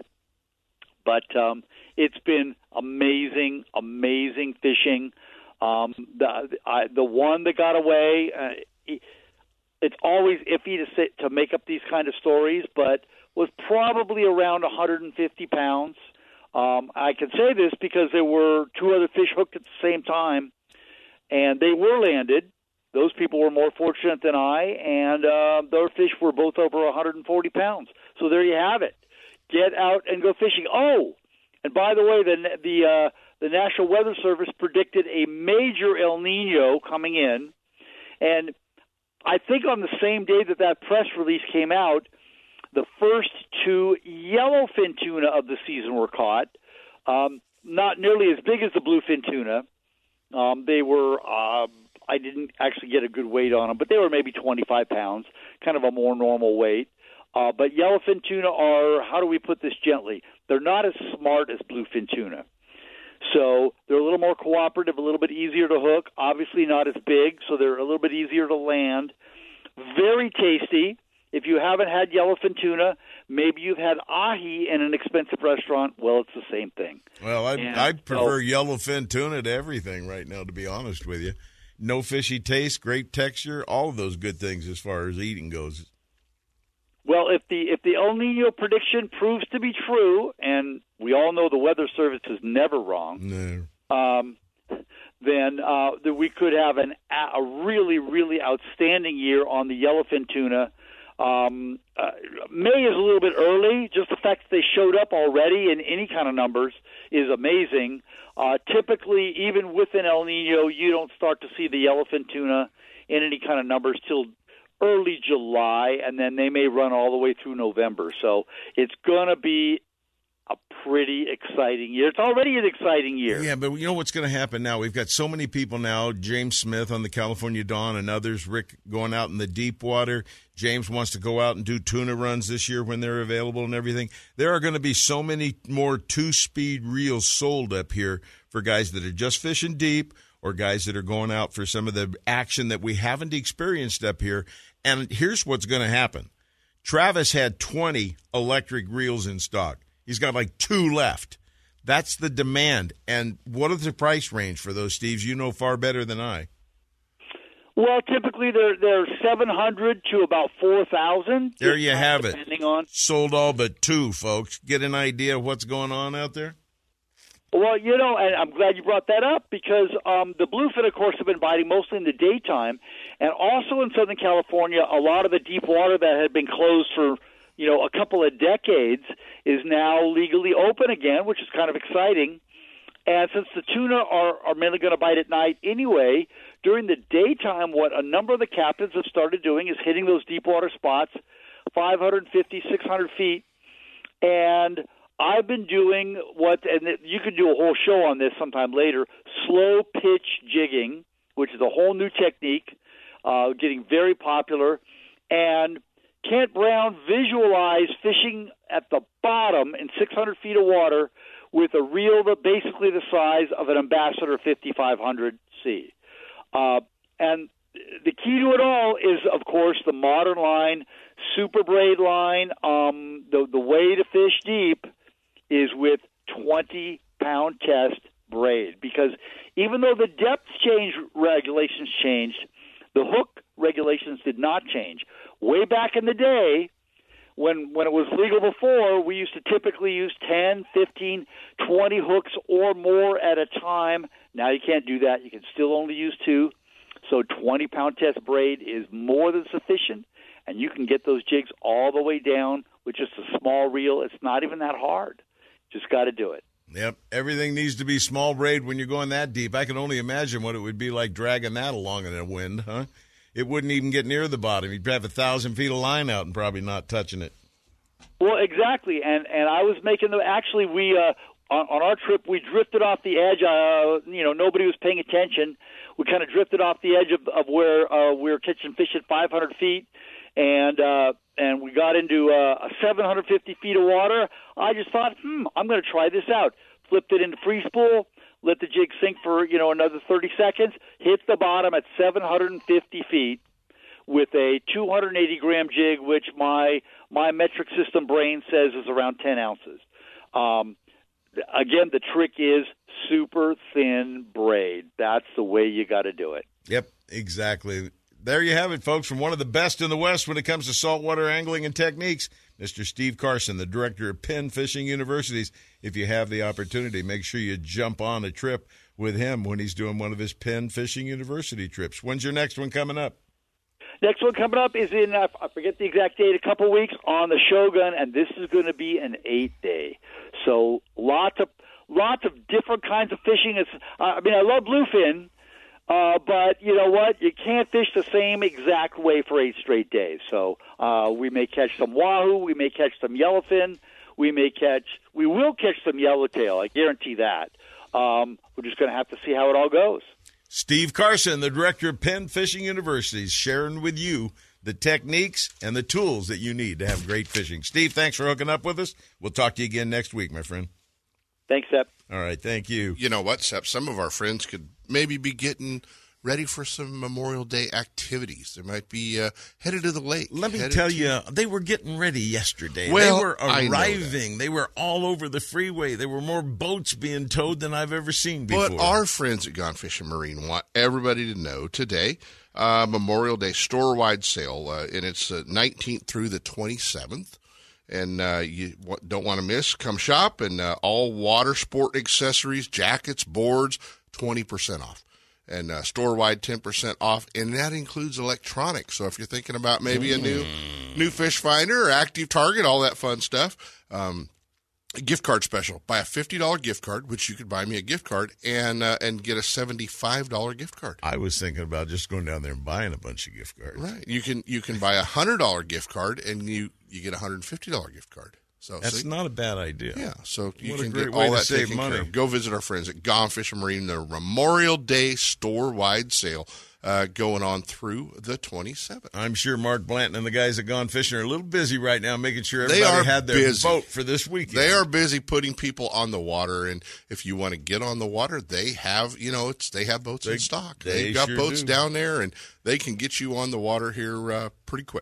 but um, it's been amazing, amazing fishing. Um, the I, the one that got away, uh, it's always iffy to sit, to make up these kind of stories, but was probably around one hundred fifty pounds. Um, I can say this because there were two other fish hooked at the same time, and they were landed. Those people were more fortunate than I, and uh, their fish were both over one hundred forty pounds. So there you have it. Get out and go fishing. Oh, and by the way, the the uh, the National Weather Service predicted a major El Nino coming in, and I think on the same day that that press release came out, the first two yellowfin tuna of the season were caught. Um, not nearly as big as the bluefin tuna. Um, they were, uh, I didn't actually get a good weight on them, but they were maybe twenty-five pounds, kind of a more normal weight. Uh, but yellowfin tuna are, how do we put this gently? They're not as smart as bluefin tuna. So they're a little more cooperative, a little bit easier to hook, obviously not as big, so they're a little bit easier to land. Very tasty. If you haven't had yellowfin tuna, maybe you've had ahi in an expensive restaurant. Well, it's the same thing. Well, I And I prefer so, yellowfin tuna to everything right now, to be honest with you. No fishy taste, great texture, all of those good things as far as eating goes. Well, if the if the El Nino prediction proves to be true, and we all know the Weather Service is never wrong, no. um, then uh, that we could have an, a really, really outstanding year on the yellowfin tuna. Um, uh, May is a little bit early. Just the fact that they showed up already in any kind of numbers is amazing. Uh, typically, even with an El Nino, you don't start to see the yellowfin tuna in any kind of numbers till early July, and then they may run all the way through November. So it's going to be a pretty exciting year. It's already an exciting year. Yeah, but you know what's going to happen now? We've got so many people now, James Smith on the California Dawn and others, Rick going out in the deep water. James wants to go out and do tuna runs this year when they're available and everything. There are going to be so many more two-speed reels sold up here for guys that are just fishing deep or guys that are going out for some of the action that we haven't experienced up here. And here's what's going to happen. Travis had twenty electric reels in stock. He's got like two left. That's the demand. And what is the price range for those, Steves? You know far better than I. Well, typically they're they're seven hundred to about four thousand. There you have it. Depending on sold all but two, folks. Get an idea of what's going on out there. Well, you know, and I'm glad you brought that up because um, the bluefin, of course, have been biting mostly in the daytime, and also in Southern California, a lot of the deep water that had been closed for you know a couple of decades is now legally open again, which is kind of exciting. And since the tuna are, are mainly going to bite at night anyway, during the daytime, what a number of the captains have started doing is hitting those deep water spots, five fifty, six hundred feet. And I've been doing what, and you can do a whole show on this sometime later, slow pitch jigging, which is a whole new technique, uh, getting very popular. And Kent Brown visualized fishing at the bottom in six hundred feet of water with a reel that basically the size of an Ambassador fifty-five hundred C. Uh, and the key to it all is, of course, the modern line, super braid line. Um, the, the way to fish deep is with twenty-pound test braid because even though the depth change regulations changed, the hook regulations did not change. Way back in the day, When when it was legal before, we used to typically use ten, fifteen, twenty hooks or more at a time. Now you can't do that. You can still only use two. So twenty-pound test braid is more than sufficient, and you can get those jigs all the way down with just a small reel. It's not even that hard. Just got to do it. Yep, everything needs to be small braid when you're going that deep. I can only imagine what it would be like dragging that along in a wind, huh? It wouldn't even get near the bottom. You'd have a thousand feet of line out and probably not touching it. Well, exactly, and and I was making the actually we uh, on, on our trip we drifted off the edge. Uh, you know, nobody was paying attention. We kind of drifted off the edge of, of where uh, we were catching fish at five hundred feet, and uh, and we got into uh, seven hundred fifty feet of water. I just thought, hmm, I'm going to try this out. Flipped it into free spool. Let the jig sink for, you know, another thirty seconds, hits the bottom at seven hundred fifty feet with a two hundred eighty gram jig, which my my metric system brain says is around ten ounces. Um, again, the trick is super thin braid. That's the way you got to do it. Yep, exactly. There you have it, folks, from one of the best in the West when it comes to saltwater angling and techniques, Mister Steve Carson, the director of Penn Fishing Universities. If you have the opportunity, make sure you jump on a trip with him when he's doing one of his Penn Fishing University trips. When's your next one coming up? Next one coming up is in, uh, I forget the exact date, a couple weeks on the Shogun, and this is going to be an eight-day. So lots of lots of different kinds of fishing. It's, uh, I mean, I love bluefin, Uh, but you know what? You can't fish the same exact way for eight straight days. So uh, we may catch some wahoo, we may catch some yellowfin, we may catch, we will catch some yellowtail. I guarantee that. Um, we're just going to have to see how it all goes. Steve Carson, the director of Penn Fishing University, sharing with you the techniques and the tools that you need to have great fishing. Steve, thanks for hooking up with us. We'll talk to you again next week, my friend. Thanks, Sep. All right, thank you. You know what, Sep? Some of our friends could maybe be getting ready for some Memorial Day activities. They might be uh, headed to the lake. Let me tell to... you, they were getting ready yesterday. Well, they were arriving. I They were all over the freeway. There were more boats being towed than I've ever seen before. But our friends at Gone Fishing Marine want everybody to know today, uh, Memorial Day store-wide sale, uh, and it's uh, nineteenth through the twenty-seventh. And uh, you don't want to miss. Come shop, and uh, all water sport accessories, jackets, boards, twenty percent off. And uh, store-wide ten percent off, and that includes electronics. So if you're thinking about maybe a new new fish finder or active target, all that fun stuff, um, a gift card special. Buy a fifty dollars gift card, which you could buy me a gift card, and uh, and get a seventy-five dollars gift card. I was thinking about just going down there and buying a bunch of gift cards. Right. You can you can buy a one hundred dollars gift card, and you, you get a one hundred fifty dollars gift card. So That's see? not a bad idea. Yeah, so you What a can great get way all to that save taken money. care of. Go visit our friends at Gone Fishing Marine, their Memorial Day store-wide sale uh, going on through the twenty-seventh. I'm sure Mark Blanton and the guys at Gone Fishing are a little busy right now making sure They everybody are had their busy. boat for this weekend. They are busy putting people on the water, and if you want to get on the water, they have, you know, it's they have boats They- in stock. they They've got sure boats do. down there, and they can get you on the water here uh, pretty quick.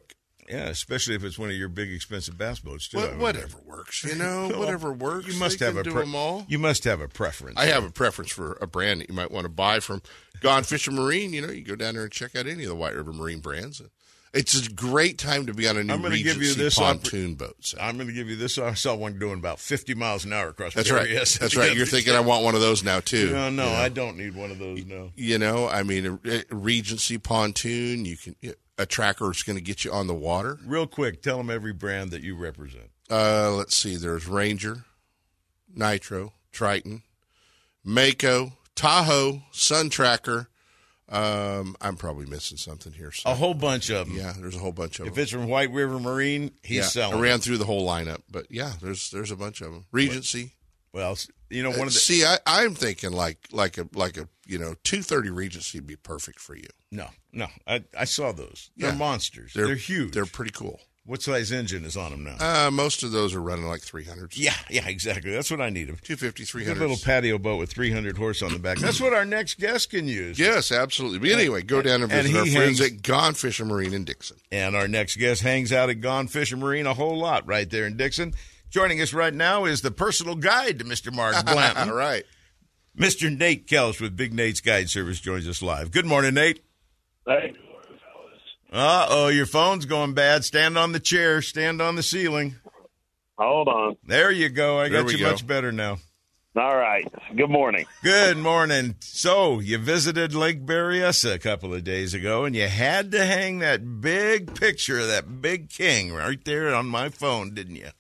Yeah, especially if it's one of your big expensive bass boats too. What, whatever works, you know, whatever works. You must they have can a do pre- them all. You must have a preference. I have a preference for a brand that you might want to buy from Gone Fishing Marine. You know, you go down there and check out any of the White River Marine brands. It's a great time to be on a new I'm going to give you Regency this pontoon oppor- boat. So. I'm going to give you this. I saw one doing about fifty miles an hour across. That's the right. area. Yes, That's right. You're thinking I want one of those now too. No, no, you know? I don't need one of those. No. You know, I mean, a, a Regency pontoon. You can a tracker is going to get you on the water. Real quick, tell them every brand that you represent. Uh, let's see. There's Ranger, Nitro, Triton, Mako, Tahoe, Sun Tracker. Um, I'm probably missing something here. So. A whole bunch of them. Yeah, there's a whole bunch of if them. If it's from White River Marine, he's yeah, selling. I ran through the whole lineup, but yeah, there's there's a bunch of them. Regency. Well, you know, one of the see, I, I'm thinking like like a like a you know two thirty Regency would be perfect for you. No, no, I I saw those. They're Yeah. monsters. They're, They're huge. They're pretty cool. What size engine is on them now? Uh, most of those are running like three hundreds. Yeah, yeah, exactly. That's what I need them. two fifty, three Good hundreds. little patio boat with three hundred horse on the back. That's what our next guest can use. Yes, absolutely. But anyway, go down and And visit our he friends hangs- at Gone Fishing Marine in Dixon. And our next guest hangs out at Gone Fishing Marine a whole lot right there in Dixon. Joining us right now is the personal guide to Mister Mark Blanton. All right. Mister Nate Kelch with Big Nate's Guide Service joins us live. Good morning, Nate. Hey. Uh-oh, your phone's going bad. Stand on the chair. Stand on the ceiling. Hold on. There you go. I There got we you go. much better now. All right. Good morning. Good morning. So, you visited Lake Berryessa a couple of days ago, and you had to hang that big picture of that big king right there on my phone, didn't you?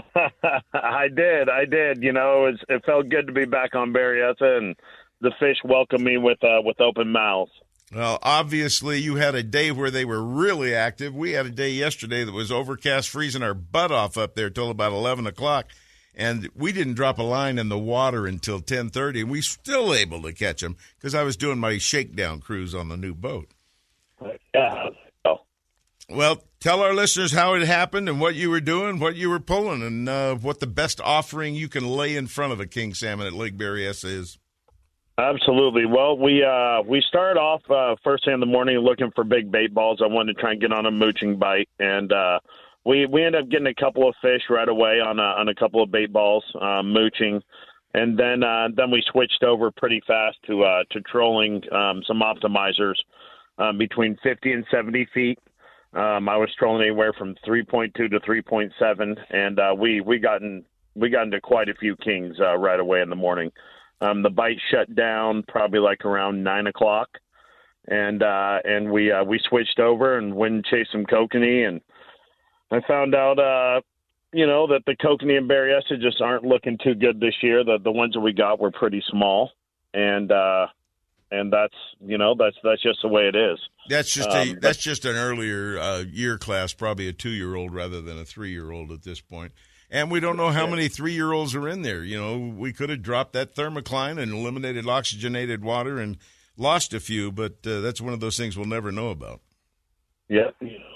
I did. I did. You know, it, was, it felt good to be back on Berryessa, and the fish welcomed me with uh, with open mouths. Well, obviously, you had a day where they were really active. We had a day yesterday that was overcast, freezing our butt off up there till about eleven o'clock, and we didn't drop a line in the water until ten thirty, and we still able to catch them because I was doing my shakedown cruise on the new boat. Yeah. Oh. Well, tell our listeners how it happened and what you were doing, what you were pulling, and uh, what the best offering you can lay in front of a king salmon at Lake Berryessa is. Absolutely. Well, we uh, we started off uh, first thing in the morning looking for big bait balls. I wanted to try and get on a mooching bite, and uh, we we ended up getting a couple of fish right away on a, on a couple of bait balls, uh, mooching, and then uh, then we switched over pretty fast to uh, to trolling um, some optimizers um, between fifty and seventy feet. Um, I was trolling anywhere from three point two to three point seven, and uh, we we gotten we got into quite a few kings uh, right away in the morning. Um, the bite shut down probably like around nine o'clock, and uh, and we uh, we switched over and went and chased some kokanee, and I found out uh, you know that the kokanee and Berryessa just aren't looking too good this year. The the ones that we got were pretty small, and uh, and that's you know that's that's just the way it is. That's just a Um, that's just an earlier uh, year class, probably a two year old rather than a three year old at this point. And we don't know how many three year olds are in there. You know, we could have dropped that thermocline and eliminated oxygenated water and lost a few, but uh, that's one of those things we'll never know about. Yeah,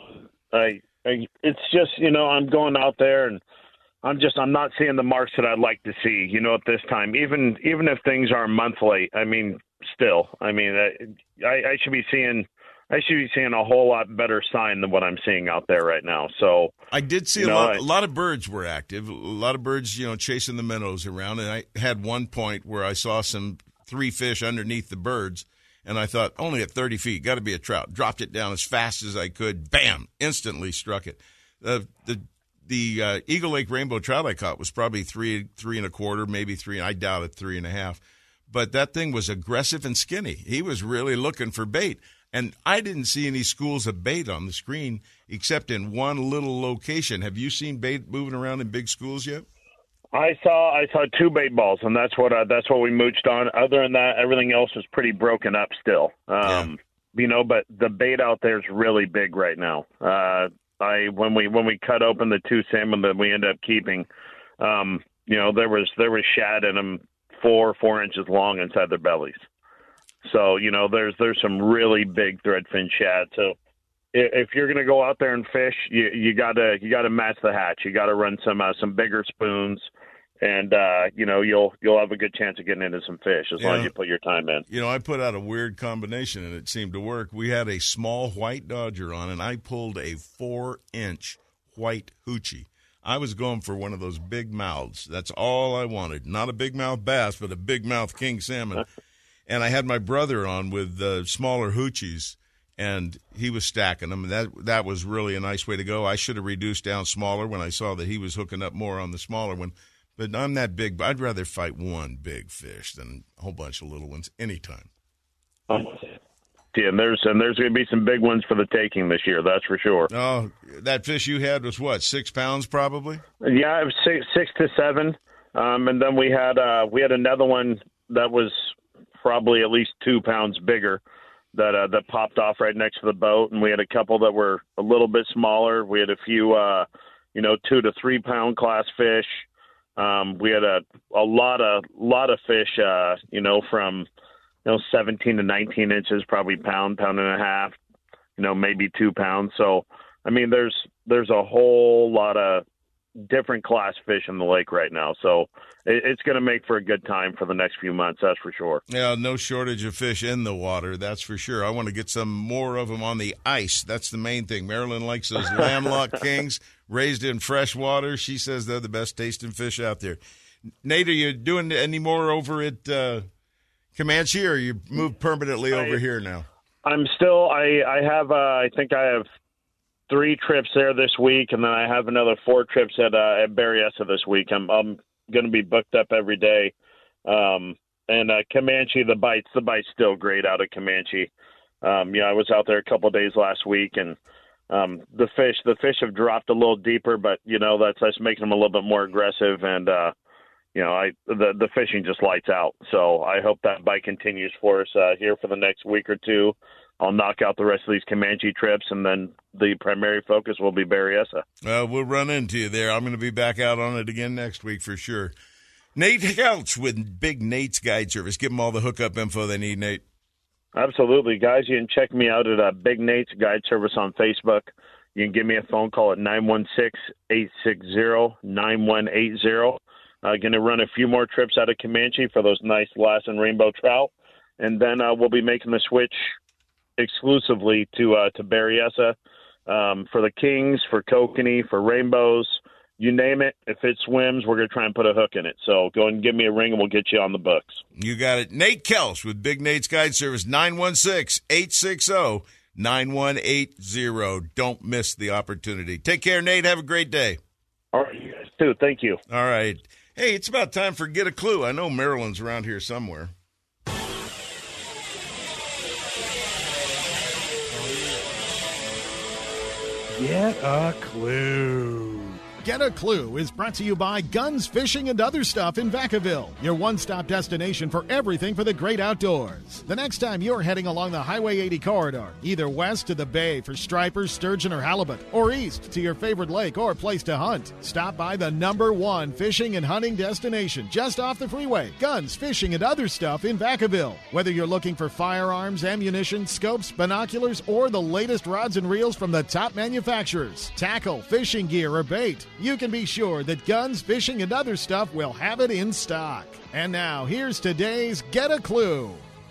I, I it's just you know I'm going out there and I'm just I'm not seeing the marks that I'd like to see. You know, at this time, even even if things are a month late, I mean, still, I mean, I I should be seeing. I should be seeing a whole lot better sign than what I'm seeing out there right now. So I did see you a know, lot. I- A lot of birds were active. A lot of birds, you know, chasing the minnows around. And I had one point where I saw some three fish underneath the birds, and I thought, only at thirty feet, got to be a trout. Dropped it down as fast as I could. Bam! Instantly struck it. Uh, the the uh, Eagle Lake rainbow trout I caught was probably three three and a quarter, maybe three. I doubt it, three and a half. But that thing was aggressive and skinny. He was really looking for bait. And I didn't see any schools of bait on the screen except in one little location. Have you seen bait moving around in big schools yet? I saw I saw two bait balls, and that's what uh, that's what we mooched on. Other than that, everything else was pretty broken up still. Um, You know, but the bait out there is really big right now. Uh, I when we when we cut open the two salmon that we ended up keeping, um, you know, there was there was shad in them four four inches long inside their bellies. So, you know, there's there's some really big threadfin shad. So if, if you're going to go out there and fish, you you got to you got to match the hatch. You got to run some uh, some bigger spoons and uh, you know you'll you'll have a good chance of getting into some fish as Yeah. long as you put your time in. You know, I put out a weird combination, and it seemed to work. We had a small white dodger on, and I pulled a four-inch white hoochie. I was going for one of those big mouths. That's all I wanted. Not a big mouth bass, but a big mouth king salmon. And I had my brother on with uh, smaller hoochies, and he was stacking them. That that was really a nice way to go. I should have reduced down smaller when I saw that he was hooking up more on the smaller one. But I'm that big. I'd rather fight one big fish than a whole bunch of little ones anytime. Yeah, and there's and there's going to be some big ones for the taking this year. That's for sure. Oh, that fish you had was what, six pounds probably? Yeah, it was six, six to seven, um, and then we had uh, we had another one that was probably at least two pounds bigger that uh, that popped off right next to the boat, and we had a couple that were a little bit smaller. We had a few, uh, you know, two to three pound class fish. Um, we had a a lot of lot of fish, uh, you know, from you know seventeen to nineteen inches, probably pound, pound and a half, you know, maybe two pounds. So, I mean, there's there's a whole lot of different class fish in the lake right now. So it, it's going to make for a good time for the next few months. That's for sure. Yeah, no shortage of fish in the water. That's for sure. I want to get some more of them on the ice. That's the main thing. Marilyn likes those landlocked kings raised in fresh water. She says they're the best tasting fish out there. Nate, are you doing any more over at uh, Comanche, or you moved permanently over I, here now? I'm still, I, I have, uh, I think I have three trips there this week, and then I have another four trips at uh, at Berryessa this week. I'm I'm going to be booked up every day. Um, and uh, Comanche, the bites, the bite's still great out of Comanche. Um, yeah, I was out there a couple of days last week, and um, the fish the fish have dropped a little deeper, but you know that's that's making them a little bit more aggressive, and uh, you know I the the fishing just lights out. So I hope that bite continues for us uh, here for the next week or two. I'll knock out the rest of these Comanche trips, and then the primary focus will be Berryessa. Uh, we'll run into you there. I'm going to be back out on it again next week for sure. Nate Kelch with Big Nate's Guide Service. Give them all the hookup info they need, Nate. Absolutely, guys. You can check me out at uh, Big Nate's Guide Service on Facebook. You can give me a phone call at nine one six, eight six zero, nine one eight zero. I'm uh, going to run a few more trips out of Comanche for those nice glass and rainbow trout, and then uh, we'll be making the switch exclusively to uh, to Berryessa um, for the kings, for kokanee, for rainbows, you name it. If it swims, we're going to try and put a hook in it. So go and give me a ring, and we'll get you on the books. You got it. Nate Kelch with Big Nate's Guide Service, nine one six, eight six zero, nine one eight zero. Don't miss the opportunity. Take care, Nate. Have a great day. All right, you guys too. Thank you. All right. Hey, it's about time for Get a Clue. I know Marilyn's around here somewhere. Get a Clue. Get a Clue is brought to you by Guns, Fishing, and Other Stuff in Vacaville, your one-stop destination for everything for the great outdoors. The next time you're heading along the Highway eighty corridor, either west to the bay for stripers, sturgeon, or halibut, or east to your favorite lake or place to hunt, stop by the number one fishing and hunting destination just off the freeway, Guns, Fishing, and Other Stuff in Vacaville. Whether you're looking for firearms, ammunition, scopes, binoculars, or the latest rods and reels from the top manufacturers, tackle, fishing gear, or bait, you can be sure that Guns, Fishing, and Other Stuff will have it in stock. And now, here's today's Get a Clue.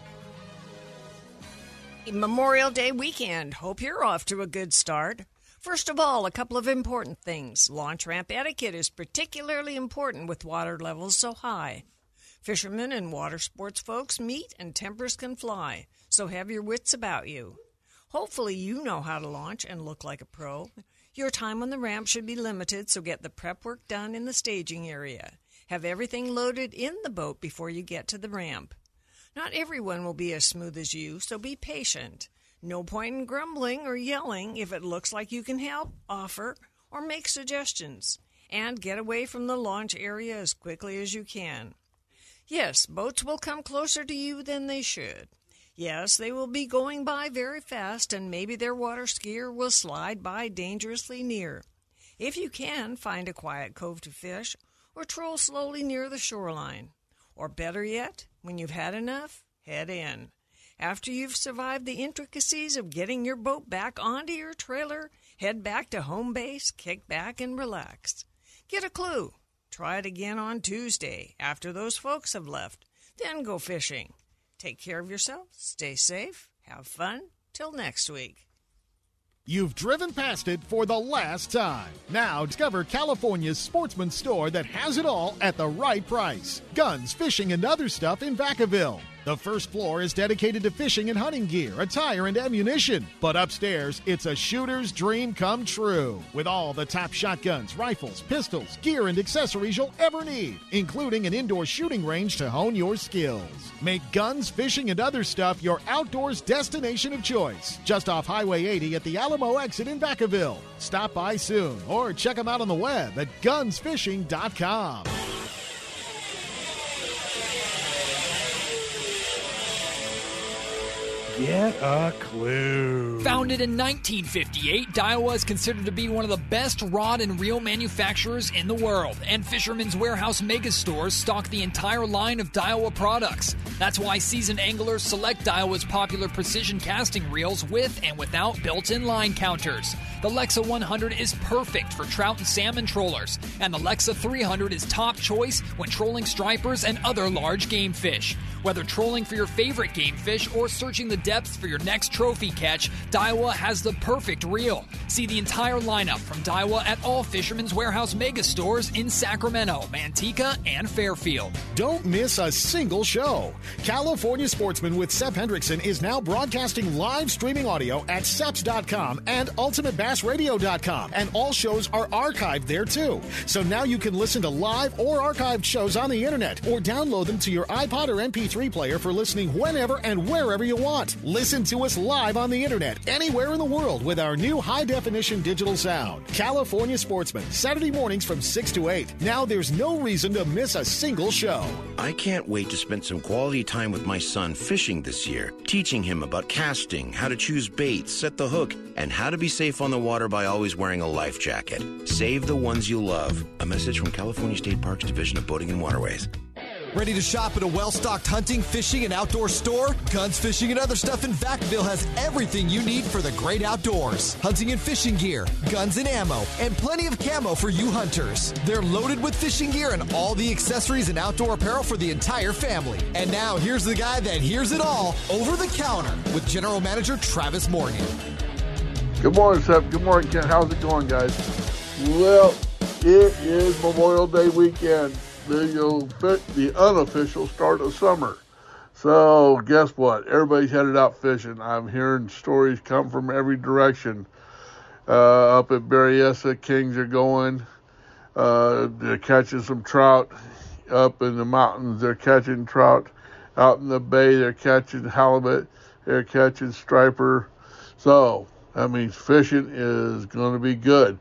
Memorial Day weekend. Hope you're off to a good start. First of all, a couple of important things. Launch ramp etiquette is particularly important with water levels so high. Fishermen and water sports folks meet and tempers can fly, so have your wits about you. Hopefully you know how to launch and look like a pro. Your time on the ramp should be limited, so get the prep work done in the staging area. Have everything loaded in the boat before you get to the ramp. Not everyone will be as smooth as you, so be patient. No point in grumbling or yelling if it looks like you can help, offer, or make suggestions. And get away from the launch area as quickly as you can. Yes, boats will come closer to you than they should. Yes, they will be going by very fast, and maybe their water skier will slide by dangerously near. If you can, find a quiet cove to fish, or troll slowly near the shoreline. Or better yet, when you've had enough, head in. After you've survived the intricacies of getting your boat back onto your trailer, head back to home base, kick back, and relax. Get a clue. Try it again on Tuesday after those folks have left. Then go fishing. Take care of yourself, stay safe, have fun. Till next week. You've driven past it for the last time. Now discover California's sportsman store that has it all at the right price. Guns, fishing, and other stuff in Vacaville. The first floor is dedicated to fishing and hunting gear, attire, and ammunition. But upstairs, it's a shooter's dream come true. With all the top shotguns, rifles, pistols, gear, and accessories you'll ever need, including an indoor shooting range to hone your skills. Make guns, fishing, and other stuff your outdoors destination of choice. Just off Highway eighty at the Alamo exit in Vacaville. Stop by soon or check them out on the web at guns fishing dot com. Get a clue. Founded in nineteen fifty-eight, Daiwa is considered to be one of the best rod and reel manufacturers in the world, and Fisherman's Warehouse mega stores stock the entire line of Daiwa products. That's why seasoned anglers select Daiwa's popular precision casting reels with and without built-in line counters. The Lexa one hundred is perfect for trout and salmon trollers, and the Lexa three hundred is top choice when trolling stripers and other large game fish. Whether trolling for your favorite game fish or searching the depths for your next trophy catch, Daiwa has the perfect reel. See the entire lineup from Daiwa at all Fisherman's Warehouse mega stores in Sacramento, Manteca, and Fairfield. Don't miss a single show. California Sportsman with Sepp Hendrickson is now broadcasting live streaming audio at seps dot com and ultimate bass radio dot com, and all shows are archived there too. So now you can listen to live or archived shows on the internet or download them to your iPod or M P three player for listening whenever and wherever you want. Listen to us live on the internet anywhere in the world with our new high-definition digital sound. California Sportsman, Saturday mornings from six to eight. Now there's no reason to miss a single show. I can't wait to spend some quality time with my son fishing this year, teaching him about casting, how to choose baits, set the hook, and how to be safe on the water by always wearing a life jacket. Save the ones you love. A message from California State Parks Division of Boating and Waterways. Ready to shop at a well-stocked hunting, fishing, and outdoor store? Guns, Fishing, and Other Stuff in Vacaville has everything you need for the great outdoors. Hunting and fishing gear, guns and ammo, and plenty of camo for you hunters. They're loaded with fishing gear and all the accessories and outdoor apparel for the entire family. And now, here's the guy that hears it all, over the counter, with General Manager Travis Morgan. Good morning, Seth. Good morning, Kent. How's it going, guys? Well, it is Memorial Day weekend. The, the unofficial start of summer. So guess what? Everybody's headed out fishing. I'm hearing stories come from every direction. Uh, up at Berryessa, Kings are going. Uh, they're catching some trout. Up in the mountains, they're catching trout. Out in the bay, they're catching halibut. They're catching striper. So that means fishing is going to be good.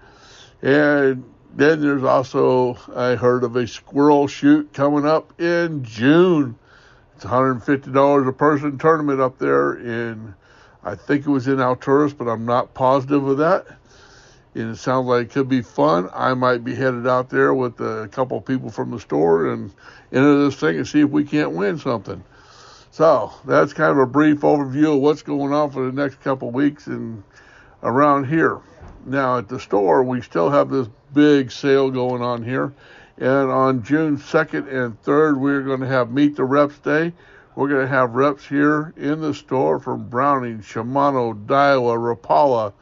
And then there's also, I heard of a squirrel shoot coming up in June. It's one hundred fifty dollars a person tournament up there in, I think it was in Alturas, but I'm not positive of that. And it sounds like it could be fun. I might be headed out there with a couple of people from the store and enter this thing and see if we can't win something. So that's kind of a brief overview of what's going on for the next couple of weeks and around here. Now at the store, we still have this big sale going on here. And on June second and third, we're going to have Meet the Reps Day. We're going to have reps here in the store from Browning, Shimano, Daiwa, Rapala.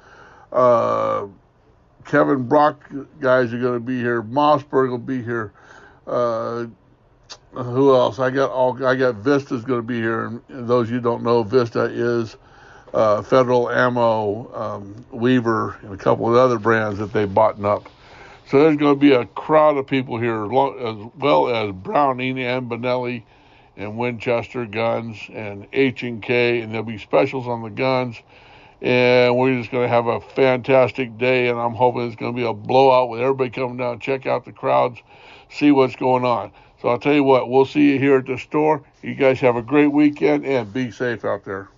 Uh, Kevin Brock guys are going to be here. Mossberg will be here. Uh, who else? I got all. I got Vista's going to be here. And those you don't know, Vista is Uh, Federal Ammo, um, Weaver, and a couple of other brands that they bought up. So there's going to be a crowd of people here, as well as Browning and Benelli and Winchester guns and H and K, and there'll be specials on the guns. And we're just going to have a fantastic day, and I'm hoping it's going to be a blowout with everybody coming down, check out the crowds, see what's going on. So I'll tell you what, we'll see you here at the store. You guys have a great weekend, and be safe out there.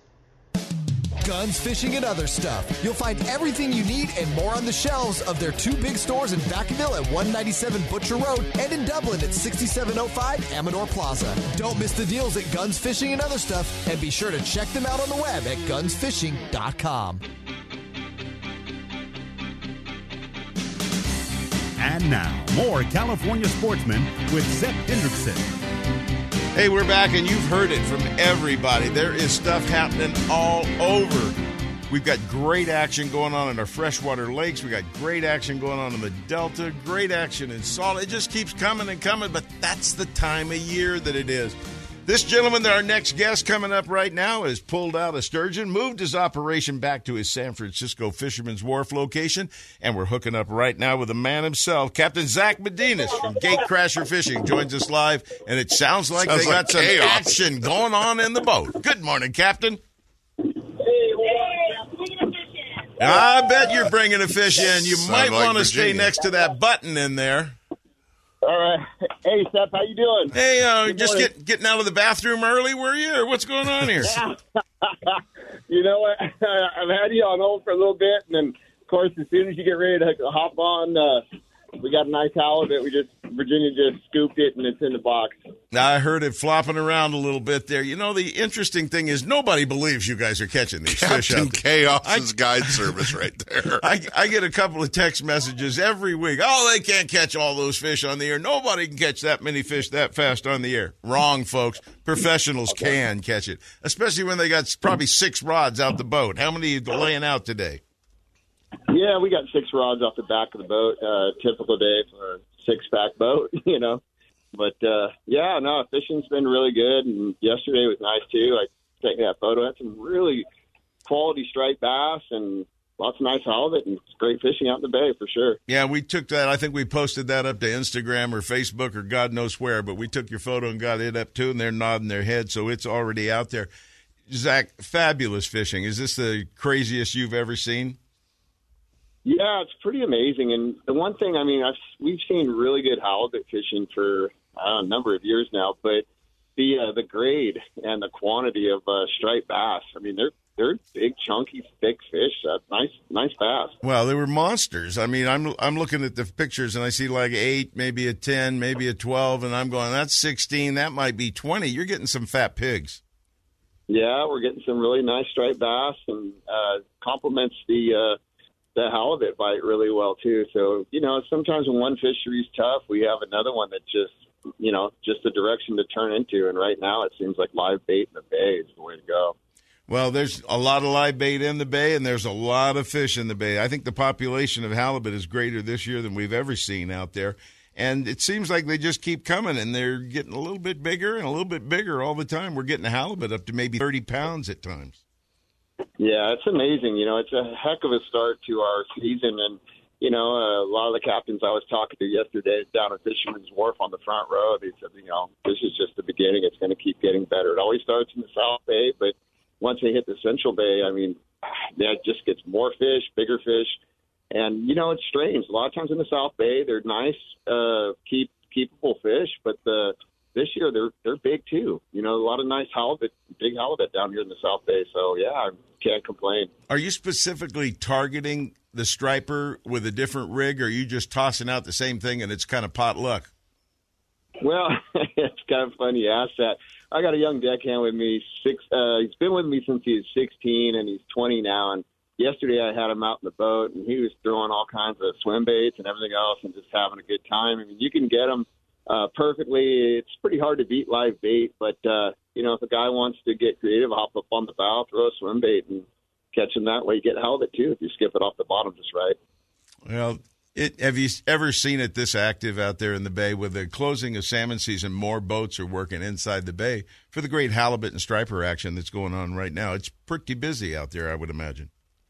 Guns, Fishing, and Other Stuff. You'll find everything you need and more on the shelves of their two big stores in Vacaville at one ninety-seven Butcher Road and in Dublin at sixty-seven oh five Amador Plaza. Don't miss the deals at Guns, Fishing, and Other Stuff, and be sure to check them out on the web at guns fishing dot com. And now, more California Sportsmen with Seth Hendrickson. Hey, we're back, and you've heard it from everybody. There is stuff happening all over. We've got great action going on in our freshwater lakes. We've got great action going on in the Delta, great action in salt. It just keeps coming and coming, but that's the time of year that it is. This gentleman, our next guest coming up right now, has pulled out a sturgeon, moved his operation back to his San Francisco Fisherman's Wharf location, and we're hooking up right now with the man himself. Captain Zach Medinas from Gatecrasher Fishing joins us live, and it sounds like sounds they like got some chaos. action going on in the boat. Good morning, Captain. I bet you're bringing a fish in. You Sound might like want to stay Virginia. next to that button in there. All right. Hey, Seth, how you doing? Hey, uh, Good just morning. get, getting out of the bathroom early, were you? Or what's going on here? You know what? I've had you on hold for a little bit, and then, of course, as soon as you get ready to hop on, uh, we got a nice halibut. We just Virginia just scooped it, and it's in the box. I heard it flopping around a little bit there. You know, the interesting thing is nobody believes you guys are catching these fish Captain out there. Chaos's guide service right there. I, I get a couple of text messages every week. Oh, they can't catch all those fish on the air. Nobody can catch that many fish that fast on the air. Wrong, folks. Professionals can catch it, especially when they got probably six rods out the boat. How many are you laying out today? Yeah, we got six rods off the back of the boat. Uh, typical day for a six-pack boat, you know. But, uh, yeah, no, fishing's been really good, and yesterday was nice, too. I taking that photo. Had some really quality striped bass and lots of nice halibut, and it's great fishing out in the bay for sure. Yeah, we took that. I think we posted that up to Instagram or Facebook or God knows where, but we took your photo and got it up, too, and they're nodding their head, so it's already out there. Zach, fabulous fishing. Is this the craziest you've ever seen? Yeah, it's pretty amazing. And the one thing, I mean, I've, we've seen really good halibut fishing for I don't know, a number of years now, but the uh, the grade and the quantity of uh, striped bass, I mean, they're they're big, chunky, thick fish. Uh, nice, nice bass. Well, they were monsters. I mean, I'm I'm looking at the pictures and I see like eight, maybe a ten, maybe a twelve, and I'm going, that's sixteen. That might be twenty. You're getting some fat pigs. Yeah, we're getting some really nice striped bass, and uh, complements the. Uh, the halibut bite really well too. So, you know, sometimes when one fishery's tough, we have another one that just, you know, just the direction to turn into. And right now it seems like live bait in the bay is the way to go. Well, there's a lot of live bait in the bay, and there's a lot of fish in the bay. I think the population of halibut is greater this year than we've ever seen out there. And it seems like they just keep coming, and they're getting a little bit bigger and a little bit bigger all the time. We're getting a halibut up to maybe thirty pounds at times. Yeah, it's amazing. You know, it's a heck of a start to our season. And, you know, uh, a lot of the captains I was talking to yesterday down at Fisherman's Wharf on the front row, they said, you know, this is just the beginning. It's going to keep getting better. It always starts in the South Bay, but once they hit the Central Bay, I mean, that just gets more fish, bigger fish. And, you know, it's strange. A lot of times in the South Bay, they're nice, uh, keep keepable fish, but the this year they're they're big too. You know, a lot of nice halibut, big halibut down here in the South Bay. So yeah, I can't complain. Are you specifically targeting the striper with a different rig, or are you just tossing out the same thing and it's kind of pot luck? Well, it's kind of funny you ask that. I got a young deckhand with me. Six. Uh, he's been with me since he was sixteen, and he's twenty now. And yesterday I had him out in the boat, and he was throwing all kinds of swim baits and everything else, and just having a good time. I mean, you can get him uh, perfectly. It's pretty hard to beat live bait, but uh, you know, if a guy wants to get creative, hop up on the bow, throw a swim bait, and catch him that way. You get halibut too if you skip it off the bottom just right. Well, it, have you ever seen it this active out there in the bay? With the closing of salmon season, more boats are working inside the bay for the great halibut and striper action that's going on right now. It's pretty busy out there, I would imagine.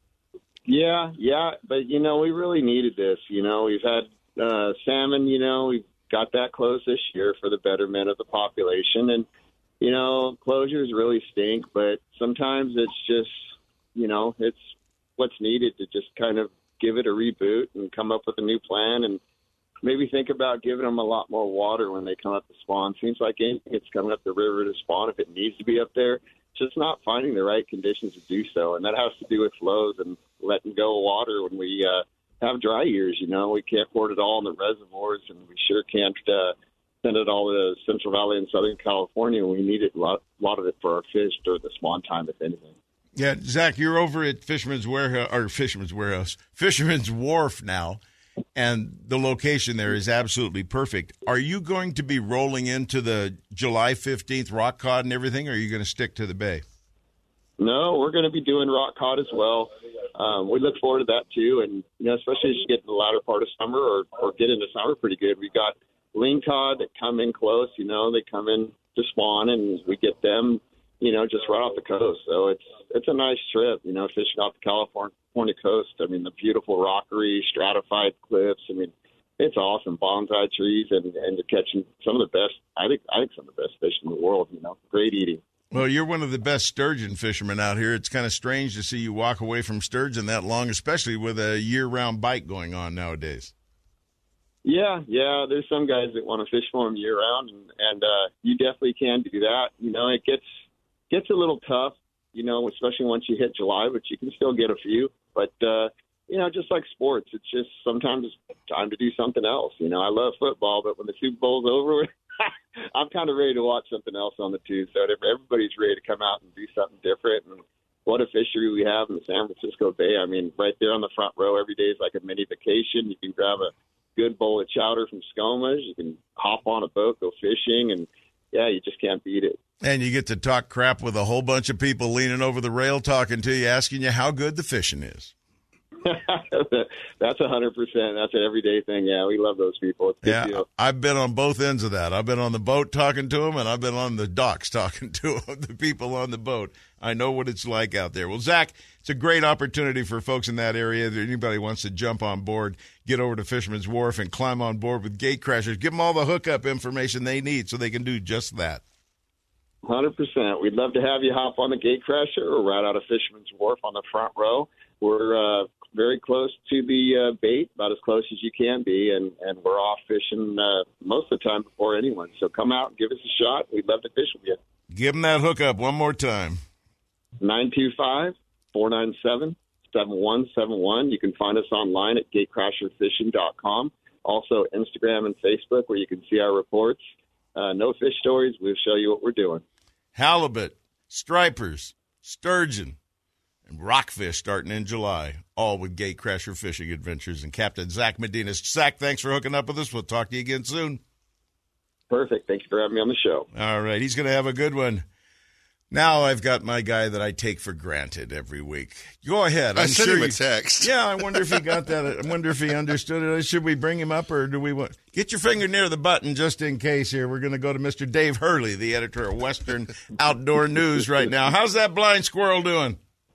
Yeah, yeah, but, you know, we really needed this. You know, we've had uh, salmon, you know, we've got that closed this year for the betterment of the population. And, you know, closures really stink, but sometimes it's just, you know, it's what's needed to just kind of give it a reboot and come up with a new plan and maybe think about giving them a lot more water when they come up to spawn. Seems like anything that's coming up the river to spawn, if it needs to be up there, just not finding the right conditions to do so. And that has to do with flows and letting go of water when we uh, have dry years. You know, we can't hoard it all in the reservoirs, and we sure can't uh, send it all to Central Valley and Southern California. We need it, a lot, a lot of it for our fish during the spawn time, if anything. Yeah, Zach, you're over at Fisherman's Warehouse, or Fisherman's Warehouse, Fisherman's Wharf now, and the location there is absolutely perfect. Are you going to be rolling into the July fifteenth rock cod and everything, or are you going to stick to the bay? No, we're going to be doing rock cod as well. Um, we look forward to that too, and you know, especially as you get in the latter part of summer or, or get into summer pretty good. We've got lean cod that come in close. You know, they come in to spawn, and we get them, you know, just right off the coast. So it's it's a nice trip, you know, fishing off the California coast. I mean, the beautiful rockery, stratified cliffs. I mean, it's awesome. Bonsai trees, and and you're catching some of the best. I think I think some of the best fish in the world. You know, great eating. Well, you're one of the best sturgeon fishermen out here. It's kind of strange to see you walk away from sturgeon that long, especially with a year-round bite going on nowadays. Yeah, yeah. There's some guys that want to fish for them year-round, and, and uh, you definitely can do that. You know, it gets gets a little tough, you know, especially once you hit July, but you can still get a few. But, uh, you know, just like sports, it's just sometimes it's time to do something else. You know, I love football, but when the Super Bowl's over, I'm kind of ready to watch something else on the tube. So if everybody's ready to come out and do something different, and what a fishery we have in the San Francisco Bay. I mean, right there on the front row, every day is like a mini vacation. You can grab a good bowl of chowder from Skoma's. You can hop on a boat, go fishing, and, yeah, you just can't beat it. And you get to talk crap with a whole bunch of people leaning over the rail talking to you, asking you how good the fishing is. That's a hundred percent. That's an everyday thing. Yeah, we love those people. It's a good yeah, deal. I've been on both ends of that. I've been on the boat talking to them, and I've been on the docks talking to them, the people on the boat. I know what it's like out there. Well, Zach, it's a great opportunity for folks in that area. If anybody wants to jump on board, get over to Fisherman's Wharf and climb on board with Gatecrashers. Give them all the hookup information they need so they can do just that. one hundred percent. We'd love to have you hop on the Gatecrasher or right out of Fisherman's Wharf on the front row. We're uh, very close to the uh, bait, about as close as you can be, and, and we're off fishing uh, most of the time before anyone. So come out and give us a shot. We'd love to fish with you. Give them that hookup one more time. nine two five, four nine seven, seven one seven one. You can find us online at gatecrasher fishing dot com. Also Instagram and Facebook, where you can see our reports. Uh, no fish stories. We'll show you what we're doing. Halibut, stripers, sturgeon, and rockfish starting in July, all with Gatecrasher Fishing Adventures and Captain Zach Medina. Zach, thanks for hooking up with us. We'll talk to you again soon. Perfect. Thank you for having me on the show. All right. He's going to have a good one. Now I've got my guy that I take for granted every week. Go ahead. I I'm sent sure him a you, text. Yeah, I wonder if he got that. I wonder if he understood it. Should we bring him up, or do we want get your finger near the button just in case? Here, we're going to go to Mister Dave Hurley, the editor of Western Outdoor News, right now. How's that blind squirrel doing?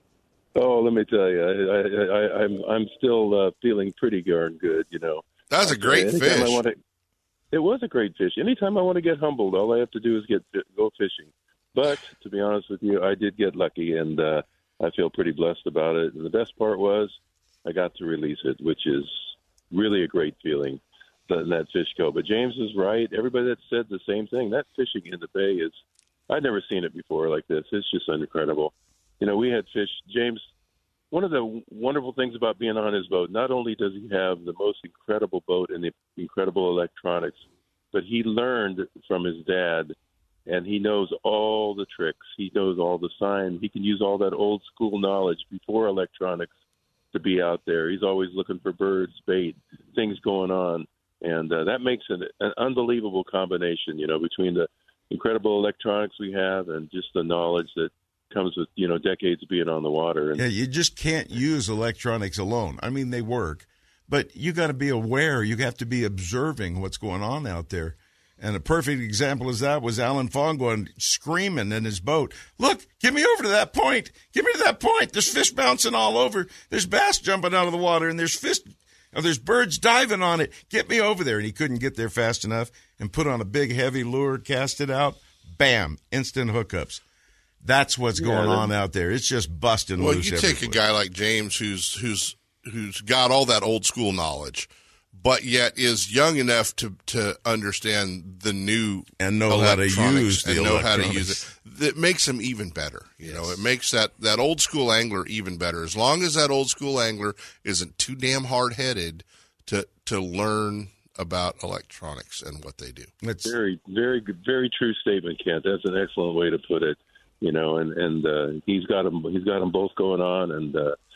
Oh, let me tell you, I, I, I'm I'm still uh, feeling pretty darn good. You know, that was a great Anytime fish. I want to, it was a great fish. Anytime I want to get humbled, all I have to do is get go fishing. But to be honest with you, I did get lucky, and uh, I feel pretty blessed about it. And the best part was I got to release it, which is really a great feeling, letting that fish go. But James is right. Everybody that said the same thing, that fishing in the bay is, I'd never seen it before like this. It's just incredible. You know, we had fish. James, one of the wonderful things about being on his boat, not only does he have the most incredible boat and the incredible electronics, but he learned from his dad. And he knows all the tricks. He knows all the signs. He can use all that old school knowledge before electronics to be out there. He's always looking for birds, bait, things going on. And uh, that makes an, an unbelievable combination, you know, between the incredible electronics we have and just the knowledge that comes with, you know, decades of being on the water. And yeah, you just can't use electronics alone. I mean, they work, but you got to be aware. You have to be observing what's going on out there. And a perfect example of that was Alan Fong going screaming in his boat, look, get me over to that point. Get me to that point. There's fish bouncing all over. There's bass jumping out of the water, and there's fish, oh, there's birds diving on it. Get me over there. And he couldn't get there fast enough and put on a big, heavy lure, cast it out. Bam, instant hookups. That's what's going yeah, on out there. It's just busting well, loose. Well, you take a guy like James who's who's who's got all that old school knowledge, but yet is young enough to, to understand the new and know how to use the and know how to use it. That makes him even better. You yes. know, it makes that, that old school angler even better. As long as that old school angler isn't too damn hard headed to to learn about electronics and what they do. That's very, very good, very true statement, Kent. That's an excellent way to put it. You know, and and uh, he's got them. He's got them both going on, and uh,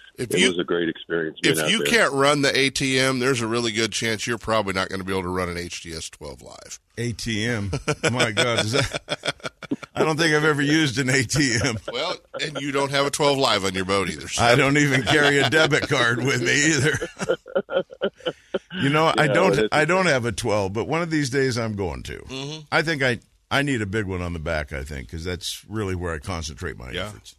If it you, was a great experience. being If out you there. can't run the A T M, there's a really good chance you're probably not going to be able to run an H D S twelve live. A T M. My God, is that? I don't think I've ever used an A T M. Well, and you don't have a twelve live on your boat either. So. I don't even carry a debit card with me either. You know, I Yeah, don't. well, I don't have a twelve, but one of these days I'm going to. Mhm. I think I. I need a big one on the back. I think because that's really where I concentrate my Yeah. efforts.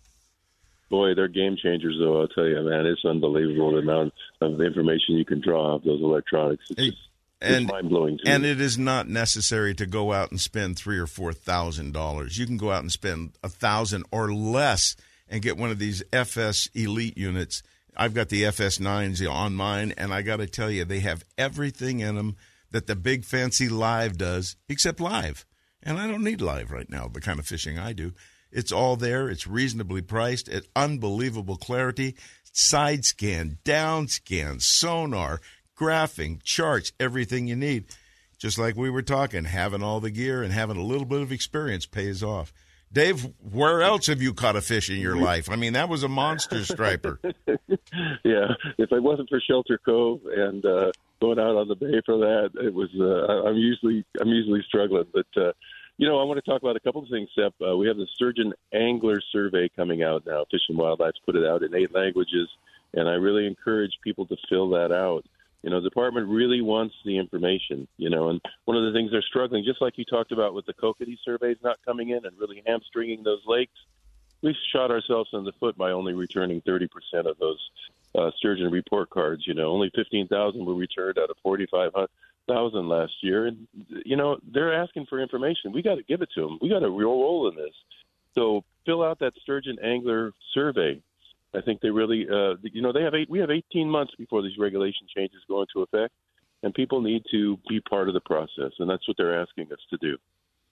Boy, they're game changers, though. I'll tell you, man, it's unbelievable the amount of information you can draw off those electronics. It's, just, And it's mind blowing. and it is not necessary to go out and spend three or four thousand dollars. You can go out and spend a thousand or less and get one of these F S Elite units. I've got the F S nines on mine, and I got to tell you, they have everything in them that the big fancy Live does, except Live. And I don't need Live right now, the kind of fishing I do. It's all there. It's reasonably priced. At unbelievable clarity. Side scan, down scan, sonar, graphing, charts, everything you need. Just like we were talking, having all the gear and having a little bit of experience pays off. Dave, where else have you caught a fish in your life? I mean, that was a monster striper. Yeah, if it wasn't for Shelter Cove and uh, going out on the bay for that, it was. Uh, I'm usually I'm usually struggling, but uh, you know, I want to talk about a couple of things, Sep. Uh, we have the Sturgeon Angler Survey coming out now. Fish and Wildlife's put it out in eight languages, and I really encourage people to fill that out. You know, the department really wants the information, you know, and one of the things they're struggling, just like you talked about with the Kokanee surveys not coming in and really hamstringing those lakes, we've shot ourselves in the foot by only returning thirty percent of those uh, sturgeon report cards. You know, only fifteen thousand were returned out of forty-five thousand last year. And, you know, they're asking for information. We got to give it to them. We got to roll in this. So fill out that Sturgeon Angler Survey. I think they really, uh, you know, they have eight. We have eighteen months before these regulation changes go into effect, and people need to be part of the process, and that's what they're asking us to do.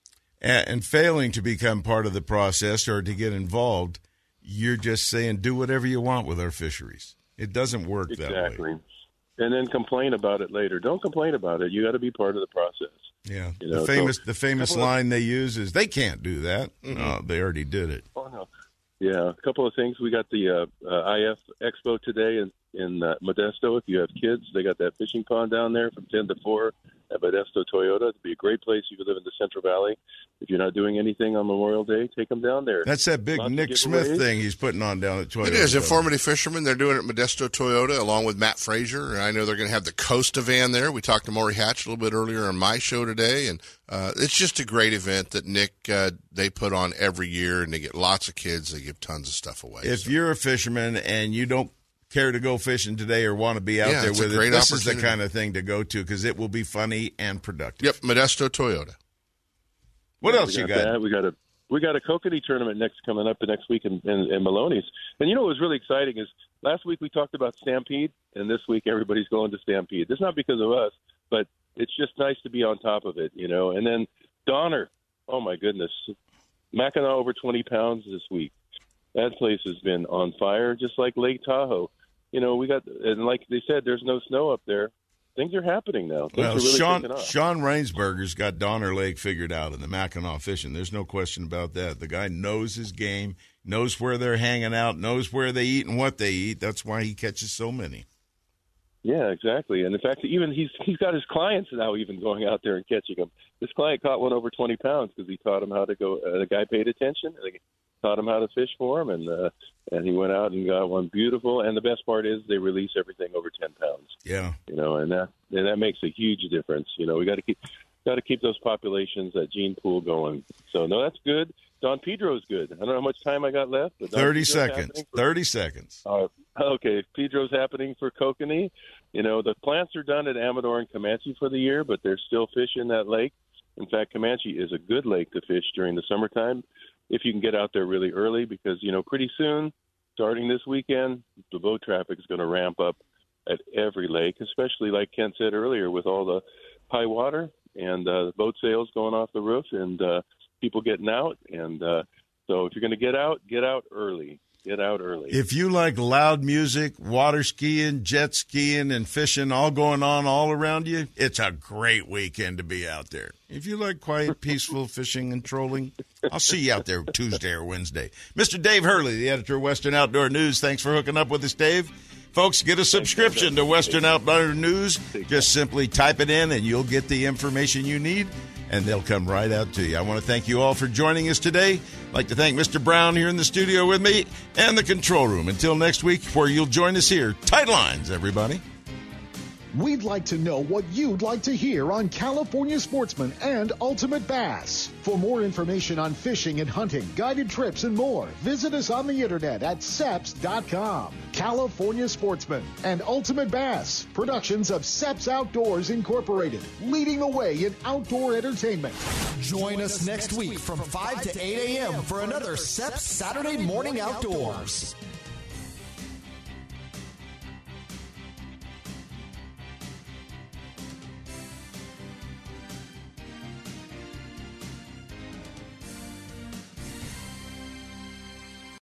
And, and failing to become part of the process or to get involved, you're just saying do whatever you want with our fisheries. It doesn't work that way. Exactly. And then complain about it later. Don't complain about it. You got to be part of the process. Yeah. You know, the famous so, the famous line they use is they can't do that. Mm-hmm. No, they already did it. Oh no. Yeah, a couple of things. We got the uh, uh, I F Expo today in in uh, Modesto. If you have kids, they got that fishing pond down there from ten to four at Modesto Toyota. It'd be a great place if you live in the Central Valley. If you're not doing anything on Memorial Day, take them down there. That's that big Lots Nick Smith thing he's putting on down at Toyota. It is. Informative Fishermen. They're doing it at Modesto Toyota along with Matt Frazier. I know they're going to have the Costa van there. We talked to Maury Hatch a little bit earlier on my show today. And uh, it's just a great event that Nick, uh, they put on every year. And they get lots of kids. They give tons of stuff away. If so. You're a fisherman and you don't care to go fishing today or want to be out yeah, there it's with a great it, this is the opportunity. kind of thing to go to because it will be funny and productive. Yep, Modesto Toyota. What Yeah, else we you got? got? That. We got a we got a Kokanee tournament next coming up the next week in, in, in Maloney's. And you know what was really exciting is last week we talked about Stampede, and this week everybody's going to Stampede. It's not because of us, but it's just nice to be on top of it, you know. And then Donner, oh my goodness, Mackinac over twenty pounds this week. That place has been on fire, just like Lake Tahoe. You know, we got, and like they said, there's no snow up there. Things are happening now. Things Well, are really Sean taking off. Sean Rainsberger's got Donner Lake figured out in the Mackinac fishing. There's no question about that. The guy knows his game, knows where they're hanging out, knows where they eat and what they eat. That's why he catches so many. Yeah, exactly. And in fact, even he's he's got his clients now even going out there and catching them. This client caught one over twenty pounds because he taught him how to go. Uh, the guy paid attention. And he taught him how to fish for him, and uh, and he went out and got one beautiful. And the best part is they release everything over ten pounds. Yeah, you know, and that and that makes a huge difference. You know, we got to keep got to keep those populations at Gene Pool going. So no, that's good. Don Pedro's good. I don't know how much time I got left. But Don Thirty Pedro's seconds. for- Thirty seconds. Uh, okay, Pedro's happening for Kokanee. You know, the plants are done at Amador and Comanche for the year, but there's still fish in that lake. In fact, Comanche is a good lake to fish during the summertime if you can get out there really early because, you know, pretty soon, starting this weekend, the boat traffic is going to ramp up at every lake, especially like Ken said earlier with all the high water and uh, the boat sails going off the roof and uh, people getting out. And uh, so if you're going to get out, get out early. Get out early. If you like loud music, water skiing, jet skiing, and fishing all going on all around you, it's a great weekend to be out there. If you like quiet, peaceful fishing and trolling, I'll see you out there Tuesday or Wednesday. Mister Dave Hurley, the editor of Western Outdoor News, thanks for hooking up with us, Dave. Folks, get a subscription to Western Outdoor News. Just simply type it in, and you'll get the information you need, and they'll come right out to you. I want to thank you all for joining us today. I'd like to thank Mister Brown here in the studio with me and the control room. Until next week, where you'll join us here. Tight lines, everybody. We'd like to know what you'd like to hear on California Sportsman and Ultimate Bass. For more information on fishing and hunting, guided trips, and more, visit us on the internet at seps dot com. California Sportsman and Ultimate Bass, productions of Seps Outdoors Incorporated, leading the way in outdoor entertainment. Join us next week from five to eight a.m. for another Seps Saturday Morning Outdoors.